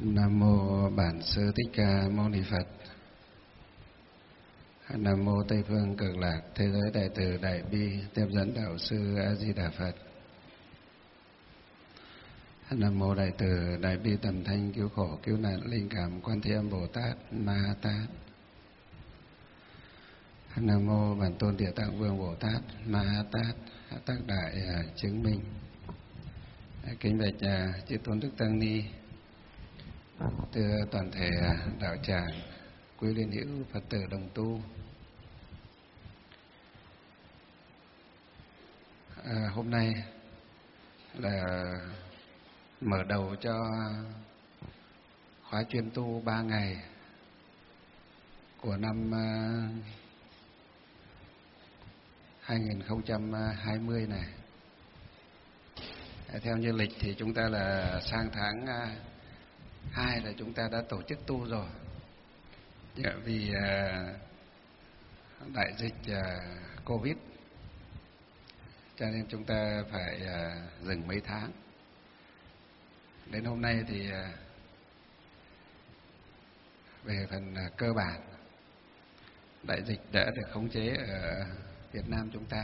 Nam mô Bản Sư Thích Ca Mâu Ni Phật. Nam mô Tây Phương Cực Lạc Thế Giới Đại Từ Đại Bi Tiếp Dẫn Đạo Sư A Di Đà Phật. Nam mô Đại Từ Đại Bi Tầm Thanh Cứu Khổ Cứu Nạn Linh Cảm Quan Thế Âm Bồ Tát Ma Ha Tát. Nam mô Bản Tôn Địa Tạng Vương Bồ Tát Ma Ha Tát Tác Đại Chứng Minh. Kính bạch chư tôn đức tăng ni, thưa toàn thể đạo tràng, quý liên hữu Phật tử đồng tu. Hôm nay là mở đầu cho khóa chuyên tu 3 ngày của năm 2020 này. Theo như lịch thì chúng ta là sang tháng 2 là chúng ta đã tổ chức tu rồi. Vì đại dịch Covid cho nên chúng ta phải dừng mấy tháng. Đến hôm nay thì về phần cơ bản đại dịch đã được khống chế ở Việt Nam chúng ta.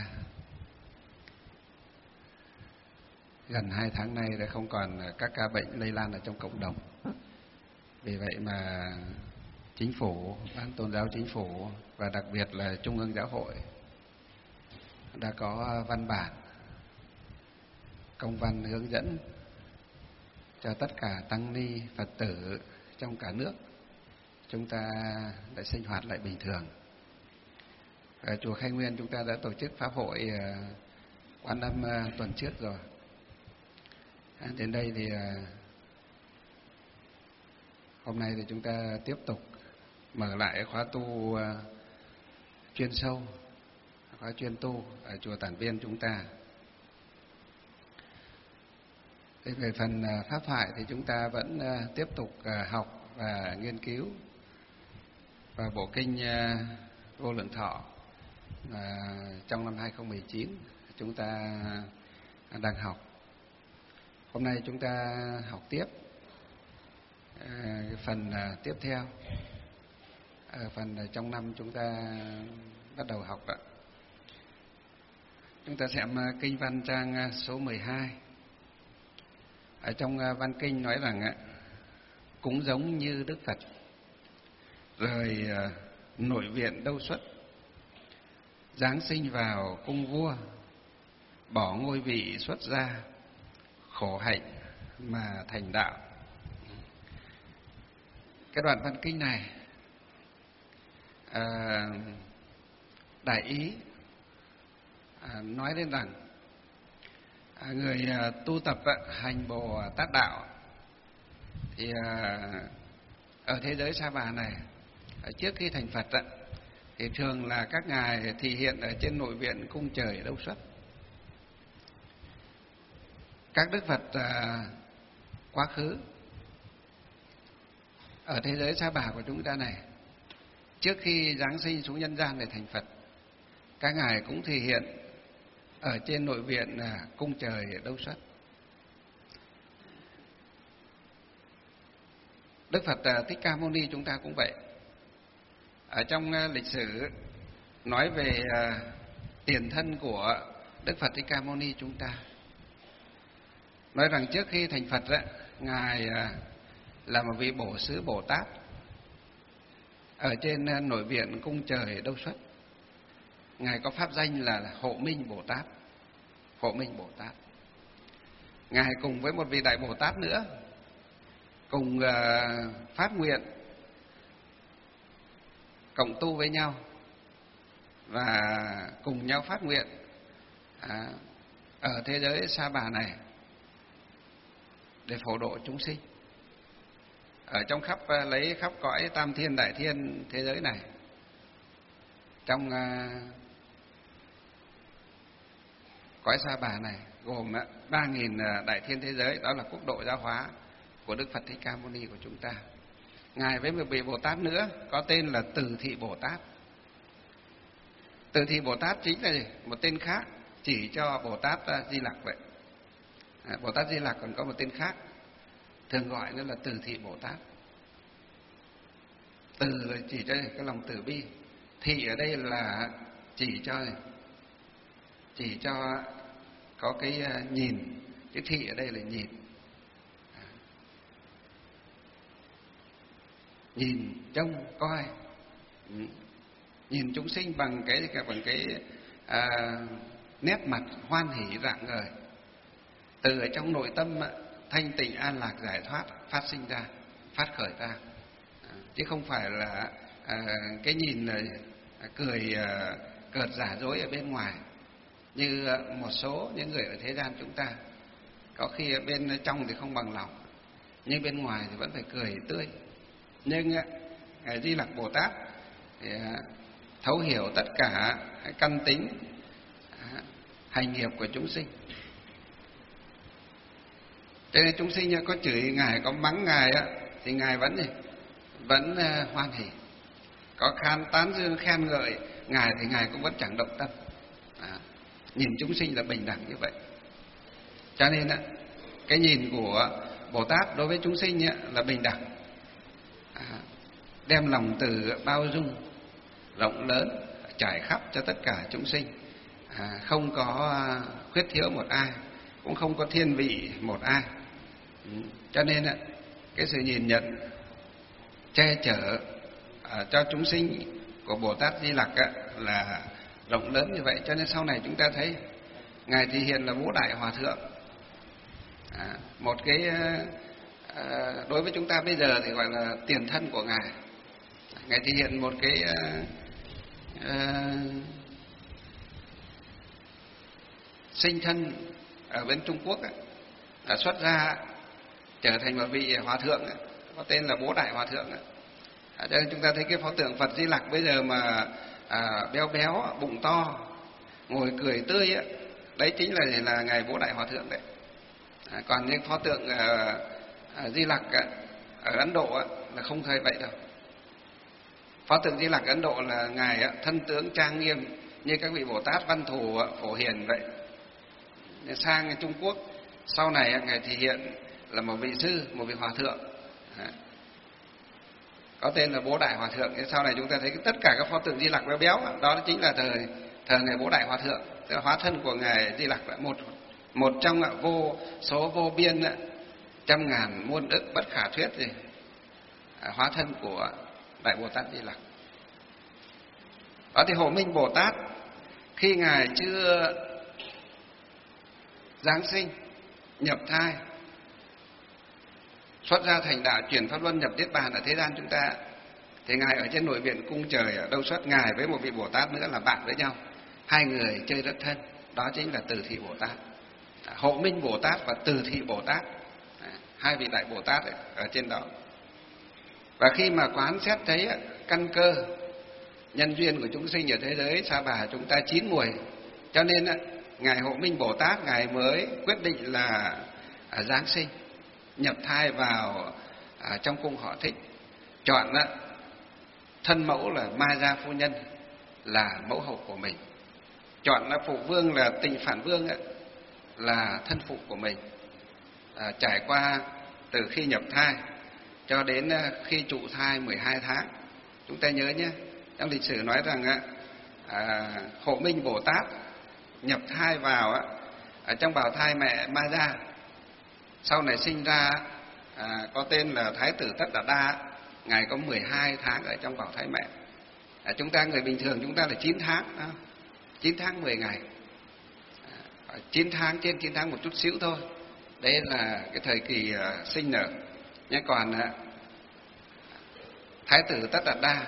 Gần 2 tháng nay đã không còn các ca bệnh lây lan ở trong cộng đồng. Vì vậy mà chính phủ, ban tôn giáo chính phủ và đặc biệt là Trung ương Giáo hội đã có văn bản, công văn hướng dẫn cho tất cả tăng ni Phật tử trong cả nước chúng ta đã sinh hoạt lại bình thường. Ở chùa Khai Nguyên chúng ta đã tổ chức pháp hội Quan Âm tuần trước rồi. Đến đây thì hôm nay thì chúng ta tiếp tục mở lại khóa tu chuyên sâu, khóa chuyên tu ở chùa Tản Viên chúng ta. Về phần pháp thoại thì chúng ta vẫn tiếp tục học và nghiên cứu và bộ kinh Vô Lượng Thọ. Trong năm 2019 chúng ta đang học. Hôm nay chúng ta học tiếp phần tiếp theo, phần trong năm chúng ta bắt đầu học đó. Chúng ta xem kinh văn trang số 12. Ở trong văn kinh nói rằng cũng giống như Đức Phật rời nội viện Đâu Xuất, giáng sinh vào cung vua, bỏ ngôi vị xuất gia, khổ hạnh mà thành đạo. Cái đoạn văn kinh này đại ý nói lên rằng người tu tập hành Bồ Tát đạo thì ở thế giới Sa Bà này, trước khi thành Phật thì thường là các ngài thị hiện ở trên nội viện cung trời Đâu Xuất. Các đức Phật quá khứ ở thế giới Sa Bà của chúng ta này, trước khi giáng sinh xuống nhân gian để thành Phật, các ngài cũng thể hiện ở trên nội viện cung trời Đâu Xuất. Đức Phật Thích Ca Mâu Ni chúng ta cũng vậy. Ở trong lịch sử nói về tiền thân của Đức Phật Thích Ca Mâu Ni chúng ta, nói rằng trước khi thành Phật ngài là một vị bổ xứ Bồ Tát ở trên nội viện cung trời Đâu Xuất. Ngài có pháp danh là Hộ Minh Bồ Tát. Hộ Minh Bồ Tát. Ngài cùng với một vị đại Bồ Tát nữa cùng phát nguyện cộng tu với nhau và cùng nhau phát nguyện ở thế giới Sa Bà này để phổ độ chúng sinh ở trong lấy khắp cõi tam thiên đại thiên thế giới này. Trong cõi Sa Bà này gồm 3.000 đại thiên thế giới, đó là quốc độ giáo hóa của Đức Phật Thích Ca Mâu Ni của chúng ta. Ngài với một vị Bồ Tát nữa có tên là Từ Thị Bồ Tát. Từ Thị Bồ Tát chính là một tên khác chỉ cho Bồ Tát Di Lặc vậy. Bồ Tát Di Lặc còn có một tên khác thường gọi nó là từ thị Bồ Tát. Từ là chỉ cho cái lòng từ bi, thị ở đây là chỉ cho có cái nhìn, chứ thị ở đây là nhìn. Nhìn trông coi, nhìn chúng sinh bằng cái nét mặt hoan hỷ rạng ngời, từ ở trong nội tâm thanh tịnh an lạc giải thoát phát sinh ra, phát khởi ra, chứ không phải là cái nhìn cười cợt giả dối ở bên ngoài như một số những người ở thế gian chúng ta. Có khi ở bên trong thì không bằng lòng, nhưng bên ngoài thì vẫn phải cười tươi. Nhưng Ngài Di Lặc Bồ Tát thì thấu hiểu tất cả căn tính hành nghiệp của chúng sinh. Cho nên chúng sinh có chửi Ngài, có mắng Ngài thì Ngài vẫn hoan hỉ. Có tán dương khen ngợi Ngài thì Ngài cũng vẫn chẳng động tâm. Nhìn chúng sinh là bình đẳng như vậy. Cho nên cái nhìn của Bồ Tát đối với chúng sinh là bình đẳng, đem lòng từ bao dung rộng lớn trải khắp cho tất cả chúng sinh, không có khuyết thiếu một ai, cũng không có thiên vị một ai. Cho nên cái sự nhìn nhận che chở cho chúng sinh của Bồ Tát Di Lặc là rộng lớn như vậy. Cho nên sau này chúng ta thấy Ngài Thị Hiện là Bố Đại Hòa Thượng, một cái đối với chúng ta bây giờ thì gọi là tiền thân của Ngài. Ngài Thị Hiện một cái sinh thân ở bên Trung Quốc xuất ra trở thành một vị hòa thượng có tên là Bố Đại Hòa Thượng. Cho nên chúng ta thấy cái pho tượng Phật Di Lặc bây giờ mà béo béo bụng to ngồi cười tươi đấy chính là Ngài Bố Đại Hòa Thượng đấy. Còn những pho tượng Di Lặc ở Ấn Độ là không thời vậy đâu. Pho tượng Di Lặc Ấn Độ là Ngài thân tướng trang nghiêm như các vị Bồ Tát Văn Thù Phổ Hiền vậy. Sang Trung Quốc sau này Ngài Thị Hiện là một vị sư, một vị hòa thượng có tên là Bố Đại Hòa Thượng. Sau này chúng ta thấy tất cả các pho tượng Di Lặc béo béo đó chính là thời Ngài Bố Đại Hòa Thượng. Tức là hóa thân của Ngài Di Lặc là một trong vô số vô biên trăm ngàn muôn ức bất khả thuyết gì hóa thân của Đại Bồ Tát Di Lặc. Đó thì Hộ Minh Bồ Tát khi Ngài chưa giáng sinh nhập thai xuất ra thành đạo chuyển pháp luân nhập niết bàn ở thế gian chúng ta, thì Ngài ở trên nội viện cung trời ở Đâu Xuất, Ngài với một vị Bồ Tát nữa là bạn với nhau, hai người chơi rất thân. Đó chính là Từ Thị Bồ Tát, Hộ Minh Bồ Tát và Từ Thị Bồ Tát, hai vị Đại Bồ Tát ở trên đó. Và khi mà quán xét thấy căn cơ nhân duyên của chúng sinh ở thế giới Sa Bà chúng ta chín muồi, cho nên Ngài Hộ Minh Bồ Tát Ngài mới quyết định là giáng sinh nhập thai vào trong cung họ Thích, chọn thân mẫu là Ma Gia phu nhân là mẫu hậu của mình, chọn phụ vương là Tịnh Phản Vương là thân phụ của mình. Trải qua từ khi nhập thai cho đến khi trụ thai 12 tháng. Chúng ta nhớ nhé, trong lịch sử nói rằng Hộ Minh Bồ Tát nhập thai vào ở trong bào thai mẹ Ma Gia, sau này sinh ra có tên là Thái tử Tất Đạt Đa. Ngài có 12 tháng ở trong bào thai mẹ. Chúng ta người bình thường chúng ta là 9 tháng, 9 tháng 10 ngày, 9 tháng trên 9 tháng một chút xíu thôi. Đấy là cái thời kỳ sinh nở. Nhưng còn Thái tử Tất Đạt Đa,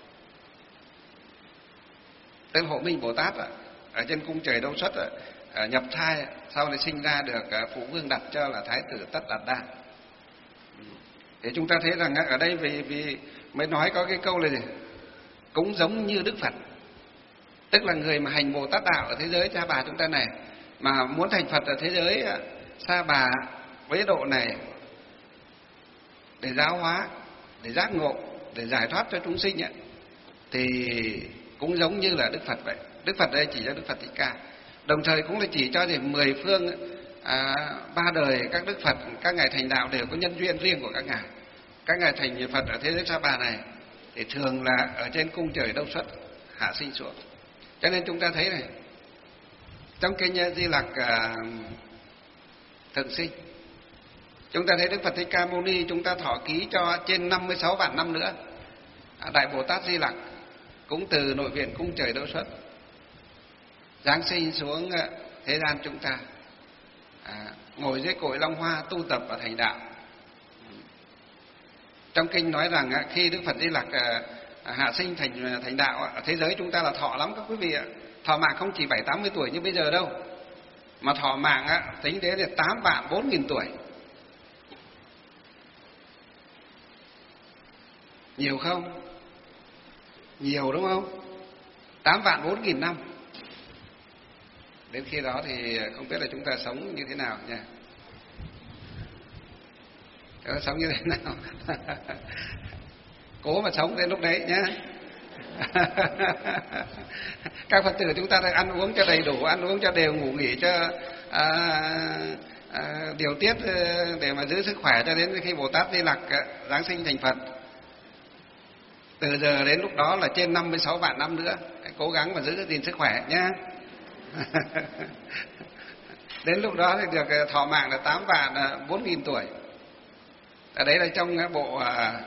tên Hộ Minh Bồ Tát ở trên cung trời Đâu Xuất nhập thai, sau này sinh ra được phụ vương đặt cho là Thái tử Tất Đạt Đa. Thì chúng ta thấy rằng ở đây vì mới nói có cái câu là gì? Cũng giống như Đức Phật, tức là người mà hành Bồ Tát đạo ở thế giới Sa Bà chúng ta này, mà muốn thành Phật ở thế giới Sa Bà với độ này để giáo hóa, để giác ngộ, để giải thoát cho chúng sinh thì cũng giống như là Đức Phật vậy. Đức Phật đây chỉ cho Đức Phật Thích Ca, đồng thời cũng là chỉ cho 10 phương ba đời các đức Phật, các ngài thành đạo đều có nhân duyên riêng của các ngài. Các ngài thành Phật ở thế giới Sa Pa này thì thường là ở trên cung trời Đâu Xuất hạ sinh xuống. Cho nên chúng ta thấy này, trong kinh Di Lặc Thượng Sinh, chúng ta thấy Đức Phật Thích Ca Mâu Ni chúng ta thọ ký cho trên 56 vạn năm nữa. Đại Bồ Tát Di Lặc cũng từ nội viện cung trời Đâu Xuất giáng sinh xuống thế gian chúng ta, ngồi dưới cội Long Hoa tu tập và thành đạo. Trong kinh nói rằng khi Đức Phật Di Lặc hạ sinh thành đạo, ở thế giới chúng ta là thọ lắm các quý vị ạ. Thọ mạng không chỉ 70-80 tuổi như bây giờ đâu, mà thọ mạng tính đến là 8.400.000 tuổi. Nhiều không? Nhiều đúng không? 8.400.000 năm. Đến khi đó thì không biết là chúng ta sống như thế nào nha. Chúng ta sống như thế nào? Cố mà sống đến lúc đấy nhé. Các Phật tử chúng ta phải ăn uống cho đầy đủ, ăn uống cho đều, ngủ nghỉ cho điều tiết để mà giữ sức khỏe cho đến khi Bồ Tát Di Lặc giáng sinh thành Phật. Từ giờ đến lúc đó là trên 56 vạn năm nữa, cố gắng mà giữ gìn sức khỏe nhé. Đến lúc đó thì được thọ mạng là 8.400.000 tuổi. Ở đấy là trong bộ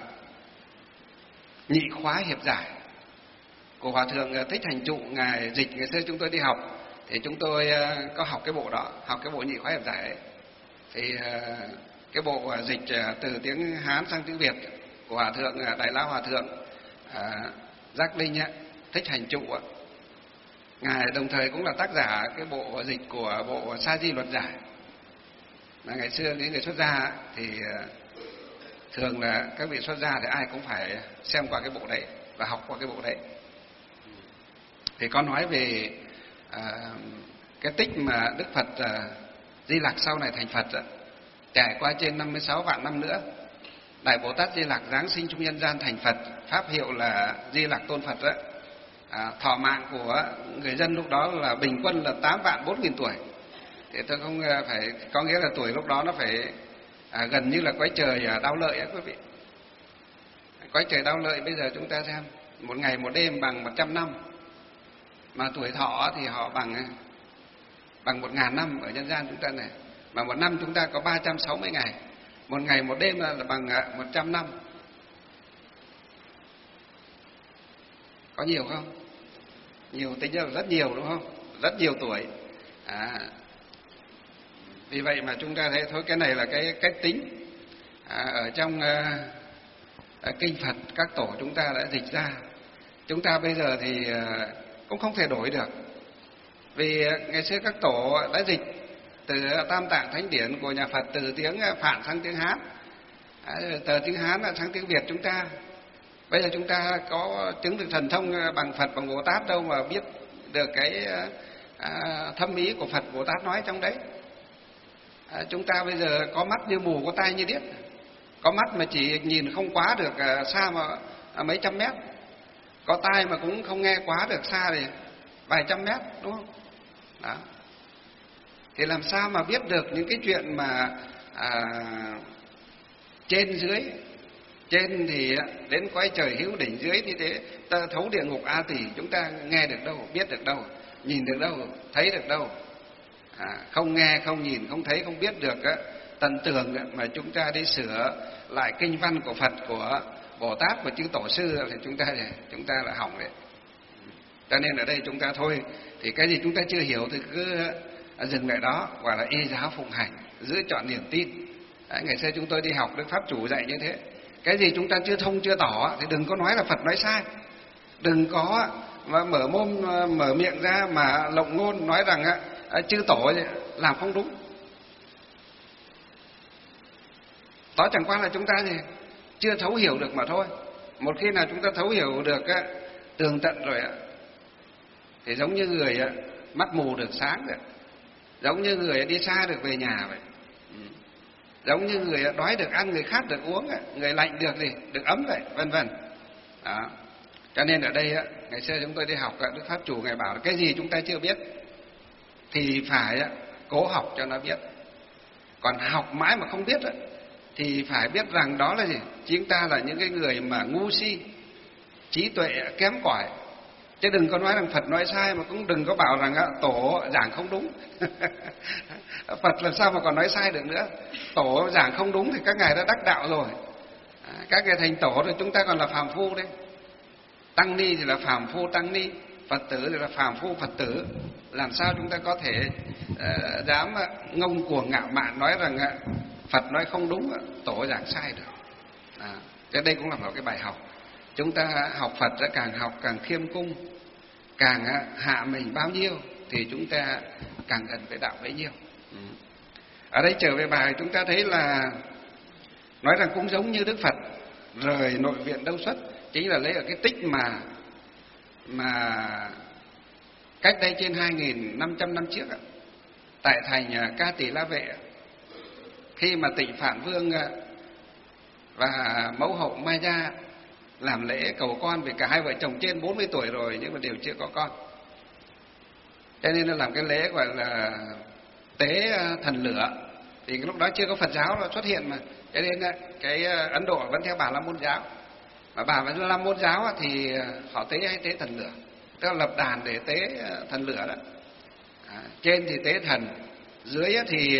Nhị Khóa Hiệp Giải của Hòa Thượng Thích Hành Trụ, ngài dịch. Ngày xưa chúng tôi đi học thì chúng tôi có học cái bộ đó, học cái bộ Nhị Khóa Hiệp Giải ấy. Thì cái bộ dịch từ tiếng Hán sang tiếng Việt của Hòa Thượng Đại La Hòa Thượng Giác Linh Thích Hành Trụ, ngài đồng thời cũng là tác giả cái bộ dịch của bộ Sa Di Luật Giải. Mà ngày xưa những người xuất gia thì thường là các vị xuất gia thì ai cũng phải xem qua cái bộ đấy và học qua cái bộ đấy. Thì có nói về cái tích mà Đức Phật Di Lặc sau này thành Phật, trải qua trên 56 vạn năm nữa, Đại Bồ Tát Di Lặc giáng sinh trong nhân gian thành Phật, pháp hiệu là Di Lặc Tôn Phật đó. Thọ mạng của người dân lúc đó là bình quân là 8.400.000 tuổi. Thì tôi không phải, có nghĩa là tuổi lúc đó nó phải gần như là cõi trời Đao Lợi ấy quý vị. Cõi trời Đao Lợi bây giờ chúng ta xem, một ngày một đêm bằng 100 năm, mà tuổi thọ thì họ bằng 1.000 năm ở nhân gian chúng ta này. Mà một năm chúng ta có 360 ngày, một ngày một đêm là bằng 100 năm. Có nhiều không? Nhiều, tính ra là rất nhiều đúng không? Rất nhiều tuổi. Vì vậy mà chúng ta thấy thôi, cái này là cái cách tính ở trong kinh Phật các tổ chúng ta đã dịch ra. Chúng ta bây giờ thì cũng không thể đổi được, vì ngày xưa các tổ đã dịch từ Tam Tạng Thánh Điển của nhà Phật, từ tiếng Phạn sang tiếng Hán, từ tiếng Hán sang tiếng Việt chúng ta. Bây giờ chúng ta có chứng được thần thông bằng Phật, bằng Bồ Tát đâu mà biết được cái thâm ý của Phật Bồ Tát nói trong đấy. Chúng ta bây giờ có mắt như mù, có tai như điếc, có mắt mà chỉ nhìn không quá được xa mà mấy trăm mét, có tai mà cũng không nghe quá được xa thì vài trăm mét, đúng không? Đó. Thì làm sao mà biết được những cái chuyện mà trên dưới? Trên thì đến cõi trời hữu đỉnh, dưới thì thế ta thấu địa ngục A Tỳ, chúng ta nghe được đâu, biết được đâu, nhìn được đâu, thấy được đâu. Không nghe, không nhìn, không thấy, không biết được tận tường mà chúng ta đi sửa lại kinh văn của Phật, của Bồ Tát, của chư tổ sư thì chúng ta là hỏng đấy. Cho nên ở đây chúng ta thôi, thì cái gì chúng ta chưa hiểu thì cứ dừng lại đó, gọi là y giáo phụng hành, giữ chọn niềm tin. Ngày xưa chúng tôi đi học, Đức Pháp Chủ dạy như thế. Cái gì chúng ta chưa thông chưa tỏ thì đừng có nói là Phật nói sai, đừng có mà mở mồm mở miệng ra mà lộng ngôn nói rằng chư tổ làm không đúng. Đó chẳng qua là chúng ta thì chưa thấu hiểu được mà thôi. Một khi nào chúng ta thấu hiểu được tường tận rồi thì giống như người mắt mù được sáng vậy, giống như người đi xa được về nhà vậy, giống như người đói được ăn, người khát được uống, người lạnh được ấm vậy, vân vân. Đó. Cho nên ở đây ngày xưa chúng tôi đi học, Đức Pháp Chủ ngài bảo là cái gì chúng ta chưa biết thì phải cố học cho nó biết. Còn học mãi mà không biết á, thì phải biết rằng đó là gì? Chúng ta là những cái người mà ngu si, trí tuệ kém cỏi. Chứ đừng có nói rằng Phật nói sai, mà cũng đừng có bảo rằng tổ giảng không đúng. Phật làm sao mà còn nói sai được nữa. Tổ giảng không đúng thì các ngài đã đắc đạo rồi. Các ngài thành tổ rồi, chúng ta còn là phàm phu đấy. Tăng ni thì là phàm phu tăng ni, Phật tử thì là phàm phu Phật tử. Làm sao chúng ta có thể dám ngông cuồng ngạo mạn nói rằng Phật nói không đúng, tổ giảng sai được. Cái đây cũng là một cái bài học. Chúng ta học Phật sẽ càng học càng khiêm cung, càng hạ mình bao nhiêu thì chúng ta càng gần với đạo bấy nhiêu. Ở đây trở về bài chúng ta thấy là nói rằng cũng giống như Đức Phật rời nội viện Đâu Xuất, chính là lấy ở cái tích mà cách đây trên 2.500 năm trước tại thành Ca Tỳ La Vệ, khi mà Tịnh Phạn Vương và mẫu hậu Maya làm lễ cầu con, vì cả hai vợ chồng trên 40 tuổi rồi nhưng mà đều chưa có con, cho nên là làm cái lễ gọi là tế thần lửa. Thì lúc đó chưa có Phật giáo nó xuất hiện mà, cho nên cái Ấn Độ vẫn theo Bà La Môn giáo. Mà Bà La Môn giáo thì họ tế hay tế thần lửa, tức là lập đàn để tế thần lửa đó. Trên thì tế thần, dưới thì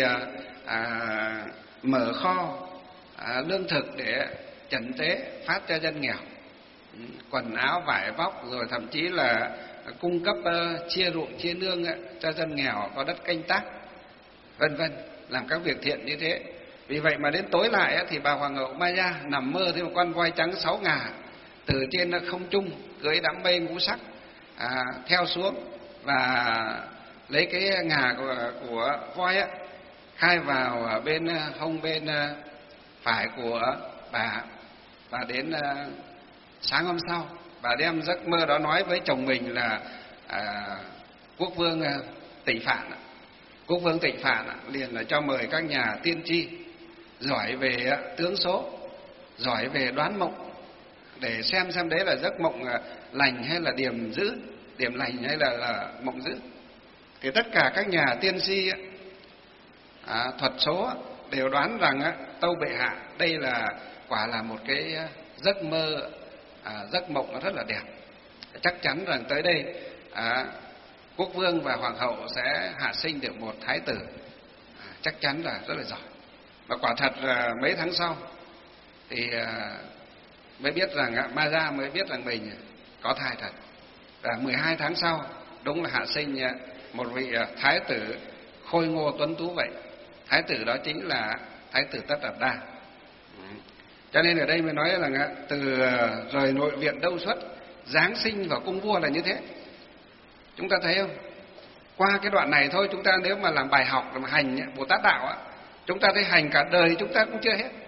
mở kho lương thực để trần tế phát cho dân nghèo, quần áo vải vóc, rồi thậm chí là cung cấp chia ruộng chia nương cho dân nghèo có đất canh tác, vân vân, làm các việc thiện như thế. Vì vậy mà đến tối lại thì bà hoàng hậu Maya nằm mơ thấy một con voi trắng 6 ngà từ trên không trung cưỡi đám mây ngũ sắc theo xuống, và lấy cái ngà của voi khai vào bên hông bên phải của bà. Và đến sáng hôm sau, bà đem giấc mơ đó nói với chồng mình là quốc vương Tịnh Phạn. Quốc vương Tịnh Phạn liền là cho mời các nhà tiên tri giỏi về tướng số, giỏi về đoán mộng, để xem đấy là giấc mộng lành hay là điểm dữ, điểm lành hay là mộng dữ. Thì tất cả các nhà tiên tri thuật số đều đoán rằng tâu bệ hạ, đây là quả là một cái giấc mơ, giấc mộng nó rất là đẹp. Chắc chắn rằng tới đây quốc vương và hoàng hậu sẽ hạ sinh được một thái tử, chắc chắn là rất là giỏi. Và quả thật là mấy tháng sau thì mới biết rằng Maya mới biết rằng mình có thai thật. Và 12 tháng sau đúng là hạ sinh một vị thái tử khôi ngô tuấn tú vậy. Thái tử đó chính là thái tử Tất Đạt Đa. Cho nên ở đây mới nói rằng từ rời nội viện Đâu Xuất giáng sinh vào cung vua là như thế. Chúng ta thấy không? Qua cái đoạn này thôi, chúng ta nếu mà làm bài học mà hành Bồ Tát đạo chúng ta thấy hành cả đời chúng ta cũng chưa hết.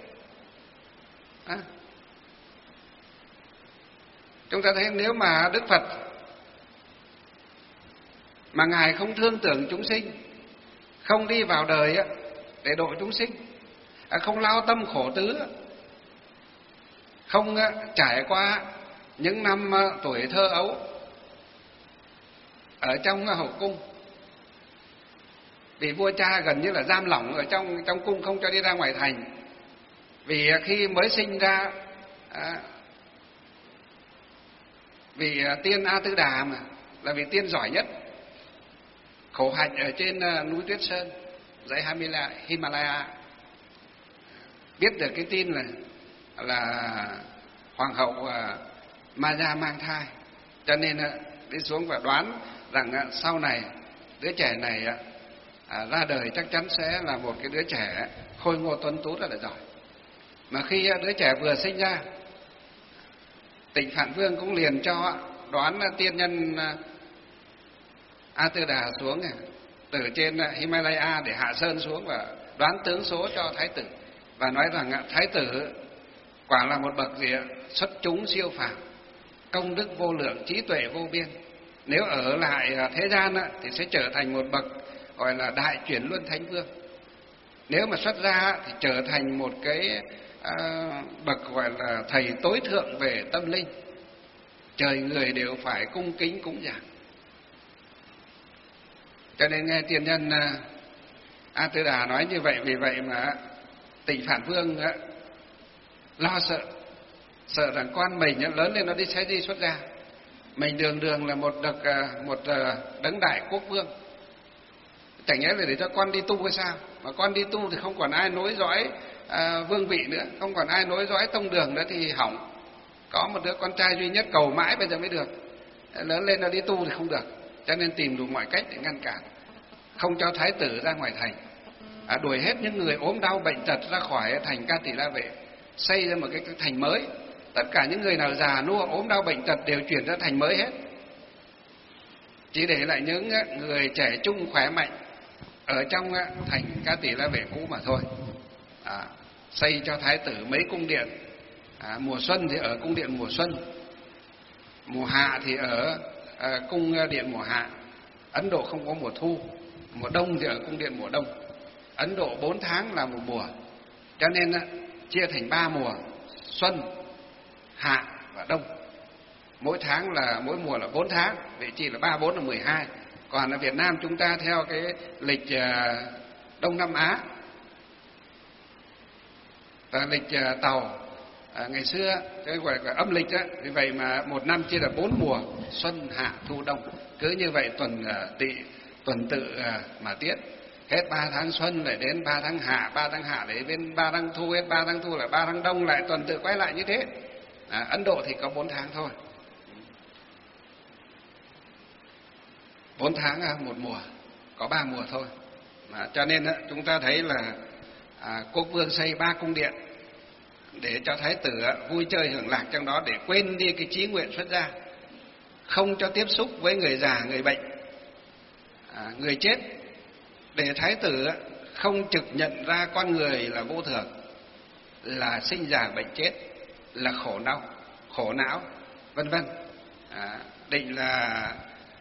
Chúng ta thấy nếu mà Đức Phật mà Ngài không thương tưởng chúng sinh, không đi vào đời để độ chúng sinh, không lao tâm khổ tứ, không trải qua những năm tuổi thơ ấu ở trong hậu cung, vì vua cha gần như là giam lỏng ở trong cung, không cho đi ra ngoài thành. Vì khi mới sinh ra, vì tiên A Tư Đà mà là vị tiên giỏi nhất, khổ hạnh ở trên núi Tuyết Sơn, dãy Himalaya, biết được cái tin là hoàng hậu Maya mang thai, cho nên đi xuống và đoán rằng sau này đứa trẻ này ra đời chắc chắn sẽ là một cái đứa trẻ khôi ngô tuấn tú rất là giỏi. Mà khi đứa trẻ vừa sinh ra, Tịnh Phạn Vương cũng liền cho đoán tiên nhân A Tư Đà xuống từ trên Himalaya để hạ sơn xuống và đoán tướng số cho thái tử, và nói rằng thái tử quả là một bậc gì xuất chúng siêu phàm, công đức vô lượng, trí tuệ vô biên. Nếu ở lại thế gian thì sẽ trở thành một bậc gọi là đại chuyển luân thánh vương. Nếu mà xuất ra thì trở thành một cái bậc gọi là thầy tối thượng về tâm linh, trời người đều phải cung kính cúng dường. Cho nên nghe tiền nhân A Tư Đà nói như vậy, vì vậy mà Tịnh Phạn Vương lo sợ rằng con mình lớn lên nó sẽ đi xuất gia. Mình đường đường là một đấng đại quốc vương, chẳng nhẽ là để cho con đi tu hay sao? Mà con đi tu thì không còn ai nối dõi vương vị nữa, không còn ai nối dõi tông đường nữa thì hỏng. Có một đứa con trai duy nhất cầu mãi bây giờ mới được, lớn lên nó đi tu thì không được, cho nên tìm đủ mọi cách để ngăn cản, không cho thái tử ra ngoài thành, đuổi hết những người ốm đau bệnh tật ra khỏi thành Ca Tỳ La Vệ, xây ra một cái thành mới. Tất cả những người nào già nua ốm đau bệnh tật đều chuyển ra thành mới hết, chỉ để lại những người trẻ trung khỏe mạnh ở trong thành Ca Tỳ La Vệ cũ mà thôi. Xây cho thái tử mấy cung điện, mùa xuân thì ở cung điện mùa xuân, mùa hạ thì ở cung điện mùa hạ. Ấn Độ không có mùa thu, mùa đông thì ở cung điện mùa đông. Ấn Độ 4 tháng là một mùa, cho nên chia thành 3 mùa: xuân, hạ và đông. Mỗi mùa là 4 tháng, vậy chỉ là 3, 4 là 12. Còn ở Việt Nam chúng ta theo cái lịch Đông Nam Á và lịch Tàu ngày xưa, cái gọi là âm lịch vì vậy mà một năm chia là 4 mùa: xuân, hạ, thu, đông. Cứ như vậy tuần tự mà tiết. Hết 3 tháng xuân lại đến 3 tháng hạ, 3 tháng hạ lại đến 3 tháng thu, hết 3 tháng thu là 3 tháng đông, lại tuần tự quay lại như thế. Ấn Độ thì có 4 tháng thôi, 4 tháng một mùa, có 3 mùa thôi. Cho nên chúng ta thấy là quốc vương xây 3 cung điện để cho thái tử vui chơi hưởng lạc trong đó, để quên đi cái chí nguyện xuất gia, không cho tiếp xúc với người già, người bệnh, người chết, để thái tử không trực nhận ra con người là vô thường, là sinh già bệnh chết, là khổ não vân vân. Định là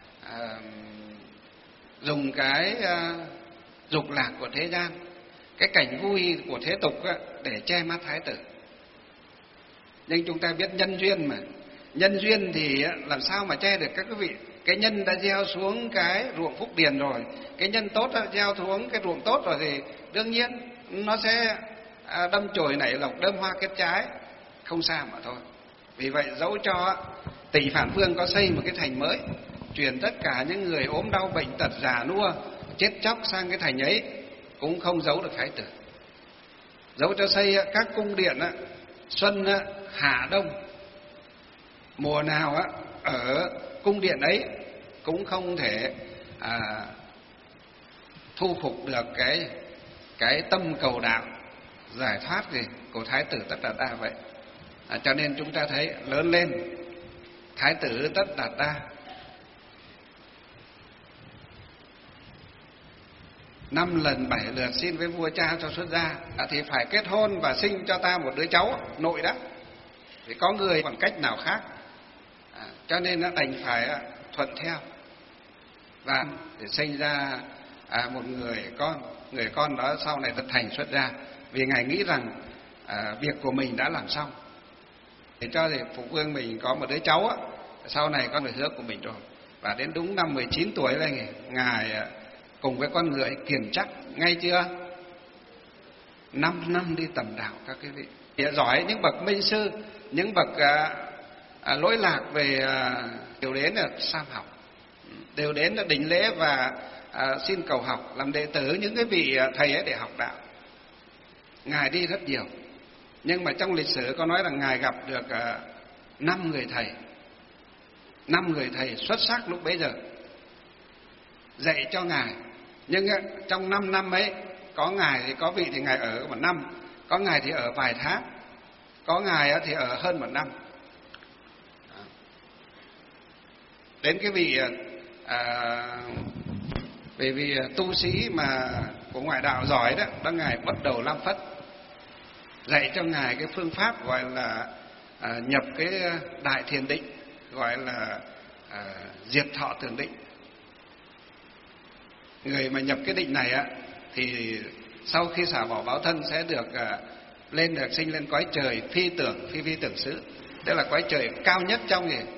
dùng cái dục lạc của thế gian, cái cảnh vui của thế tục để che mắt thái tử. Nhưng chúng ta biết nhân duyên mà, nhân duyên thì làm sao mà che được các quý vị. Cái nhân đã gieo xuống cái ruộng phúc điền rồi, cái nhân tốt đã gieo xuống cái ruộng tốt rồi thì đương nhiên nó sẽ đâm chồi nảy lộc, đơm hoa kết trái, không sao mà thôi. Vì vậy dẫu cho Tịnh Phạn Vương có xây một cái thành mới, chuyển tất cả những người ốm đau bệnh tật già nua chết chóc sang cái thành ấy, cũng không giấu được thái tử. Dẫu cho xây các cung điện xuân, hạ, đông, mùa nào ở cung điện ấy cũng không thể thu phục được cái tâm cầu đạo giải thoát gì của thái tử Tất Đạt Đa vậy. Cho nên chúng ta thấy lớn lên thái tử Tất Đạt Đa 5 lần 7 lượt xin với vua cha cho xuất gia, thì phải kết hôn và sinh cho ta một đứa cháu nội đã, thì có người còn cách nào khác. Cho nên nó đành phải thuận theo và để sinh ra một người con đó sau này thật thành xuất gia, vì ngài nghĩ rằng việc của mình đã làm xong, để cho phụ vương mình có một đứa cháu sau này có người hứa của mình rồi. Và đến đúng năm 19 tuổi này, ngài cùng với con người kiền chắc, ngay chưa 5 năm đi tầm đạo các quý vị. Giỏi những bậc minh sư, những bậc lỗi lạc về đều đến là sam học, đều đến là đỉnh lễ và xin cầu học, làm đệ tử những cái vị thầy ấy để học đạo. Ngài đi rất nhiều, nhưng mà trong lịch sử có nói rằng ngài gặp được 5 người thầy, 5 người thầy xuất sắc lúc bấy giờ dạy cho ngài. Nhưng trong 5 năm ấy, có ngài thì có vị thì ngài ở 1 năm, có ngài thì ở vài tháng, có ngài thì ở hơn 1 năm. Đến cái vị vì tu sĩ mà của ngoại đạo giỏi đó ngài bắt đầu Lam Phất dạy cho ngài cái phương pháp gọi là nhập cái đại thiền định, gọi là diệt thọ tưởng định. Người mà nhập cái định này thì sau khi xả bỏ báo thân sẽ được sinh lên cõi trời phi tưởng xứ, tức là cõi trời cao nhất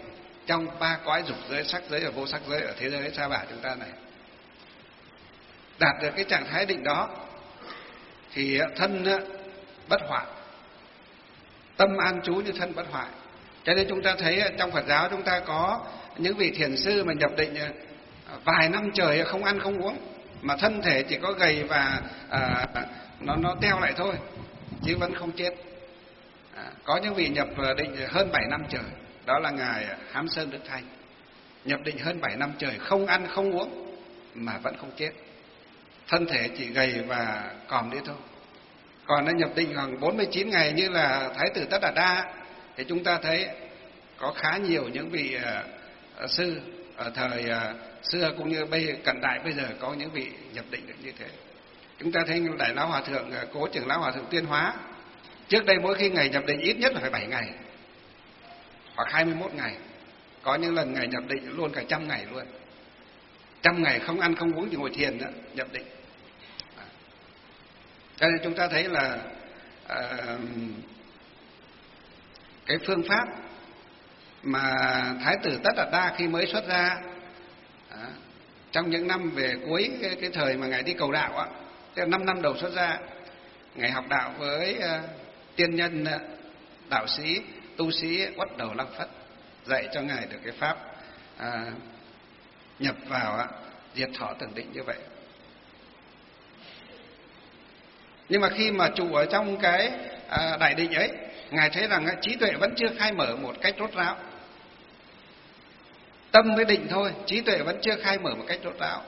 trong 3 cõi dục giới, sắc giới và vô sắc giới ở thế giới Sa Bà chúng ta này. đạt được cái trạng thái định đó thì thân bất hoại, tâm an trú như thân bất hoại. Cho nên chúng ta thấy trong Phật giáo chúng ta có những vị thiền sư mà nhập định vài năm trời không ăn không uống, mà thân thể chỉ có gầy và nó teo lại thôi, chứ vẫn không chết. Có những vị nhập định hơn 7 năm trời, đó là ngài Hám Sơn Đức Thanh, nhập định hơn 7 năm trời không ăn không uống mà vẫn không chết, thân thể chỉ gầy và còm đi thôi. Còn nó nhập định khoảng 49 ngày như là Thái tử Tất Đạt Đa thì chúng ta thấy có khá nhiều những vị sư ở thời xưa cũng như cận đại bây giờ có những vị nhập định được như thế. Chúng ta thấy Đại Lão Hòa Thượng Cố Trưởng Lão Hòa Thượng Tuyên Hóa, trước đây mỗi khi ngày nhập định ít nhất là phải 7 ngày hoặc 21 ngày, có những lần ngày nhập định luôn cả 100 ngày luôn, 100 ngày không ăn không uống chỉ ngồi thiền đó, nhập định. Cho nên chúng ta thấy là cái phương pháp mà Thái tử Tất Đạt Đa khi mới xuất ra trong những năm về cuối cái thời mà ngài đi cầu đạo á, tức là 5 năm đầu xuất gia, ngài học đạo với tiên nhân đạo sĩ tu sĩ Uất Đầu Lăng Phất, dạy cho ngài được cái pháp nhập vào diệt thọ tưởng định như vậy. Nhưng mà khi mà trụ ở trong cái đại định ấy, ngài thấy rằng trí tuệ vẫn chưa khai mở một cách rốt ráo. Tâm với định thôi, trí tuệ vẫn chưa khai mở một cách rốt ráo.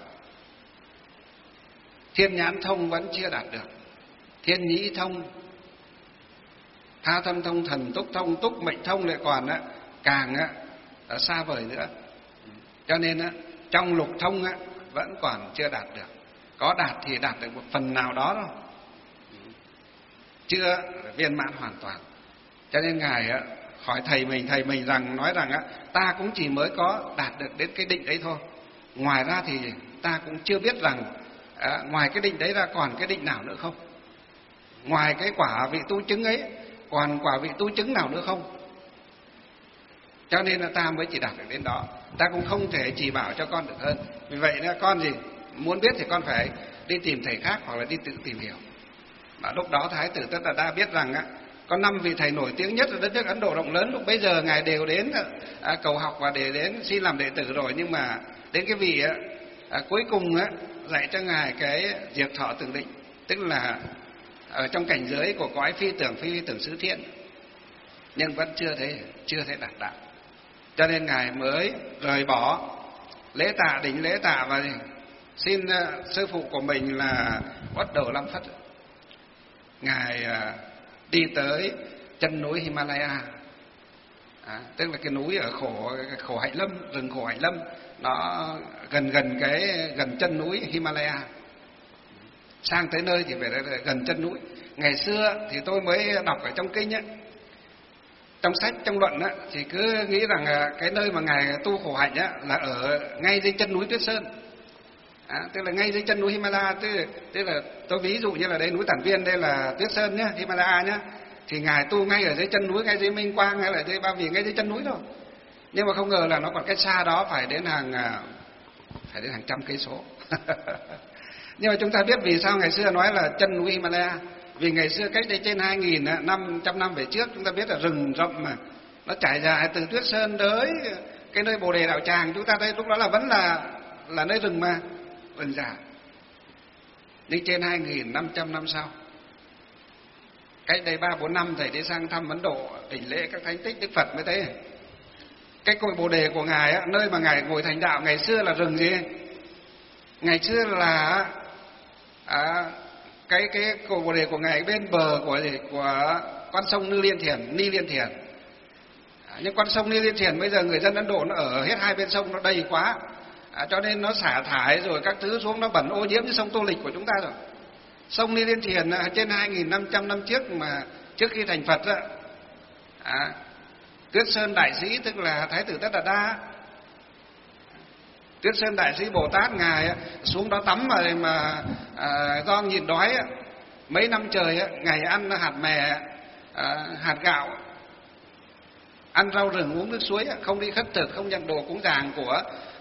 Thiên nhãn thông vẫn chưa đạt được, thiên nhĩ thông, tha tâm thông, thần túc thông, túc mệnh thông lại còn càng xa vời nữa. Cho nên trong lục thông vẫn còn chưa đạt được. Có đạt thì đạt được một phần nào đó thôi, chưa viên mãn hoàn toàn. Cho nên ngài hỏi thầy mình nói rằng ta cũng chỉ mới có đạt được đến cái định đấy thôi, ngoài ra thì ta cũng chưa biết rằng ngoài cái định đấy ra còn cái định nào nữa không, ngoài cái quả vị tu chứng ấy còn quả vị tu chứng nào nữa không. Cho nên là ta mới chỉ đạt được đến đó, ta cũng không thể chỉ bảo cho con được hơn. Vì vậy con gì muốn biết thì con phải đi tìm thầy khác hoặc là đi tự tìm hiểu. Mà lúc đó Thái tử Tất Đạt Đa biết rằng có 5 vị thầy nổi tiếng nhất ở đất nước Ấn Độ rộng lớn lúc bấy giờ ngài đều đến cầu học và để đến xin làm đệ tử rồi, nhưng mà đến cái vị cuối cùng dạy cho ngài cái diệt thọ tưởng định, tức là ở trong cảnh giới của cõi phi tưởng xứ thiện, nhưng vẫn chưa thể đạt đạo. Cho nên ngài mới rời bỏ lễ tạ đỉnh lễ tạ và xin sư phụ của mình là Uất Đầu Lăng Phất, ngài đi tới chân núi Himalaya, tức là cái núi ở khổ Hạnh Lâm, rừng khổ Hạnh Lâm, nó gần chân núi Himalaya. Sang tới nơi thì phải gần chân núi. Ngày xưa thì tôi mới đọc ở trong kinh trong sách trong luận thì cứ nghĩ rằng cái nơi mà ngài tu khổ hạnh là ở ngay dưới chân núi Tuyết Sơn, tức là ngay dưới chân núi Himalaya, tức là tôi ví dụ như là đây núi Tản Viên, đây là Tuyết Sơn nhá, Himalaya nhá, thì ngài tu ngay ở dưới chân núi, ngay dưới Minh Quang hay là dưới Ba Vì, ngay dưới chân núi thôi. Nhưng mà không ngờ là nó còn cách xa đó phải đến hàng trăm cây số. Nhưng mà chúng ta biết vì sao ngày xưa nói là chân núi Himalaya, vì ngày xưa cách đây trên 2.500 năm về trước, chúng ta biết là rừng rậm mà nó trải dài từ Tuyết Sơn tới cái nơi Bồ Đề Đạo Tràng, chúng ta thấy lúc đó là vẫn là nơi rừng mà, rừng già. Nhưng trên 2.500 năm sau, cách đây 3-4 năm thầy đi sang thăm Ấn Độ, đỉnh lễ các thánh tích Đức Phật mới thấy cái cội Bồ Đề của ngài nơi mà ngài ngồi thành đạo ngày xưa là rừng gì? Ngày xưa là cái cội Bồ Đề của ngài bên bờ của con sông Ni Liên Thiền. Nhưng con sông Ni Liên Thiền bây giờ người dân Ấn Độ nó ở hết hai bên sông, nó đầy quá, cho nên nó xả thải rồi các thứ xuống, nó bẩn ô nhiễm như sông Tô Lịch của chúng ta rồi. Sông Ni Liên Thiền trên 2.500 năm trước, mà trước khi thành Phật Tuyết Sơn Đại Sĩ, tức là Thái tử Tất Đạt Đa, Tuyết Sơn Đại Sĩ Bồ Tát, ngài xuống đó tắm mà do nhịn đói mấy năm trời, ngày ăn hạt mè, hạt gạo, ăn rau rừng, uống nước suối, không đi khất thực, không nhận đồ cúng dường của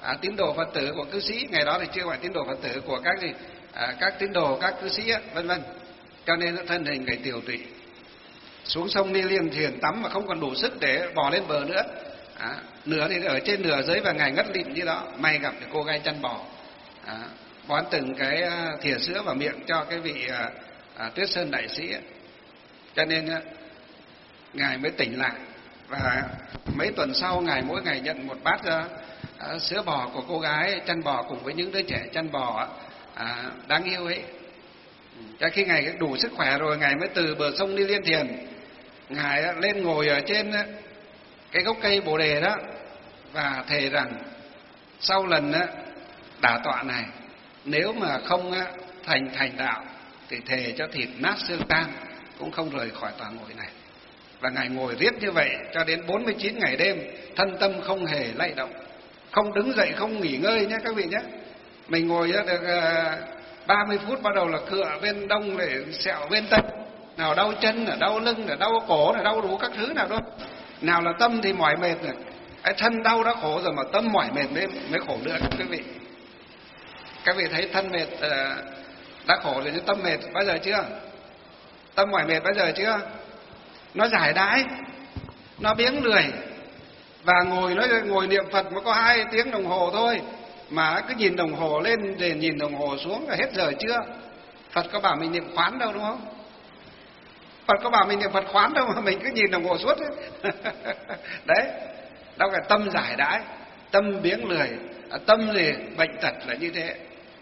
tín đồ Phật tử, của cư sĩ. Ngày đó thì chưa gọi tín đồ Phật tử, của các gì các tín đồ, các cư sĩ vân vân. Cho nên thân hình gầy tiều tụy, xuống sông Ni Liên Thiền tắm mà không còn đủ sức để bò lên bờ nữa. Nửa thì ở trên nửa dưới và ngài ngất lịm như đó. May gặp được cô gái chăn bò, bón từng cái thìa sữa vào miệng cho cái vị Tuyết Sơn đại sĩ. Cho nên ngài mới tỉnh lại, và mấy tuần sau ngài mỗi ngày nhận một bát sữa bò của cô gái chăn bò cùng với những đứa trẻ chăn bò đáng yêu ấy. Cho khi ngài đủ sức khỏe rồi, ngài mới từ bờ sông Ni Liên Thiền, ngài lên ngồi ở trên cái gốc cây Bồ Đề đó, và thề rằng sau lần đả tọa này, nếu mà không thành đạo thì thề cho thịt nát xương tan cũng không rời khỏi tòa ngồi này. Và ngài ngồi riết như vậy cho đến 49 ngày đêm, thân tâm không hề lay động, không đứng dậy, không nghỉ ngơi nhé các vị nhé. Mình ngồi được 30 phút bắt đầu là cựa bên đông để sẹo bên tây, nào đau chân, nào đau lưng, nào đau cổ, nào đau đủ các thứ nào đó. Nào là tâm thì mỏi mệt rồi, cái thân đau đã khổ rồi mà tâm mỏi mệt mới khổ nữa quý vị. Các vị thấy thân mệt đã khổ rồi, nhưng tâm mệt bao giờ chưa? Tâm mỏi mệt bao giờ chưa? Nó giải đãi, nó biếng lười, và ngồi niệm Phật mới có 2 tiếng đồng hồ thôi mà cứ nhìn đồng hồ lên để nhìn đồng hồ xuống là hết giờ chưa. Phật có bảo mình niệm khoán đâu, đúng không? Phật có bảo mình niệm Phật khoán đâu mà mình cứ nhìn đồng hồ suốt ấy. Đấy, đâu phải tâm giải đãi, tâm biếng lười, tâm thì bệnh tật là như thế.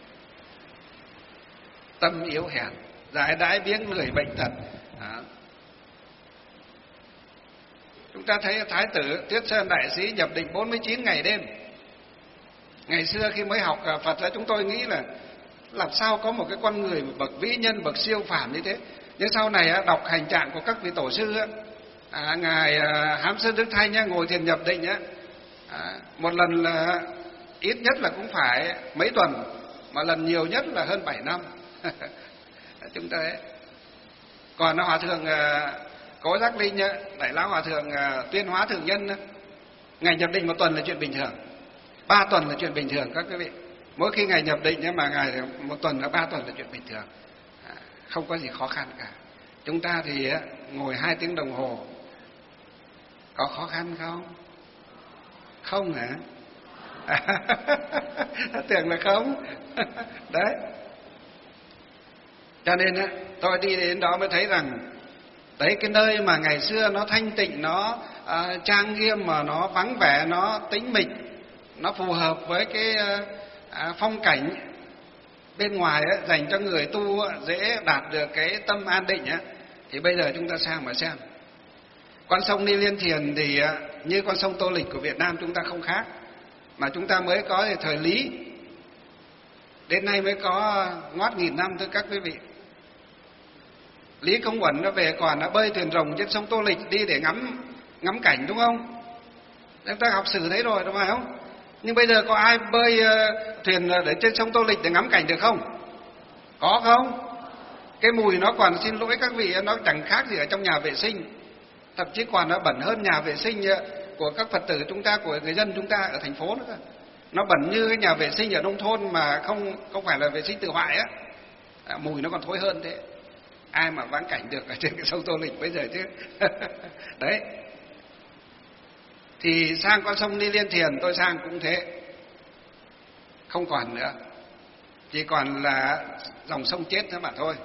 Tâm yếu hèn, giải đãi, biếng lười, bệnh tật. Chúng ta thấy Thái tử Tuyết Sơn đại sĩ nhập định 49 ngày đêm. Ngày xưa khi mới học Phật chúng tôi nghĩ là làm sao có một cái con người bậc vĩ nhân, bậc siêu phàm như thế. Nhưng sau này đọc hành trạng của các vị tổ sư, ngài Hám Sơn Đức Thanh ngồi thiền nhập định một lần là ít nhất là cũng phải mấy tuần, mà lần nhiều nhất là hơn 7 năm. Chúng ta ấy. Còn Hòa thượng Cố Giác Linh, Đại lão Hòa thượng Tuyên Hóa Thượng Nhân, ngày nhập định 1 tuần là chuyện bình thường, 3 tuần là chuyện bình thường các quý vị. Mỗi khi ngày nhập định mà ngày 1 tuần là 3 tuần là chuyện bình thường, không có gì khó khăn cả. Chúng ta thì ngồi 2 tiếng đồng hồ có khó khăn không? Không hả? Tưởng là không. Đấy. Cho nên tôi đi đến đó mới thấy rằng đấy, cái nơi mà ngày xưa nó thanh tịnh, nó trang nghiêm, mà nó vắng vẻ, nó tĩnh mịch, nó phù hợp với cái phong cảnh bên ngoài dành cho người tu dễ đạt được cái tâm an định thì bây giờ chúng ta sang mà xem. Con sông Ni Liên Thiền thì như con sông Tô Lịch của Việt Nam chúng ta không khác, mà chúng ta mới có thời Lý, đến nay mới có ngót 1000 năm thưa các quý vị. Lý Công Uẩn nó về còn nó bơi thuyền rồng trên sông Tô Lịch đi để ngắm cảnh, đúng không? Chúng ta học sử thấy rồi, đúng không? Nhưng bây giờ có ai bơi thuyền để trên sông Tô Lịch để ngắm cảnh được không? Có không? Cái mùi nó còn, xin lỗi các vị, nó chẳng khác gì ở trong nhà vệ sinh, thậm chí còn nó bẩn hơn nhà vệ sinh của các Phật tử chúng ta, của người dân chúng ta ở thành phố nữa. Nó bẩn như cái nhà vệ sinh ở nông thôn mà không phải là vệ sinh tự hoại mùi nó còn thối hơn thế. Ai mà vãn cảnh được ở trên cái sông Tô Lịch bây giờ chứ. Đấy. Thì sang con sông Ni Liên Thiền tôi sang cũng thế, không còn nữa, chỉ còn là dòng sông chết nữa mà thôi.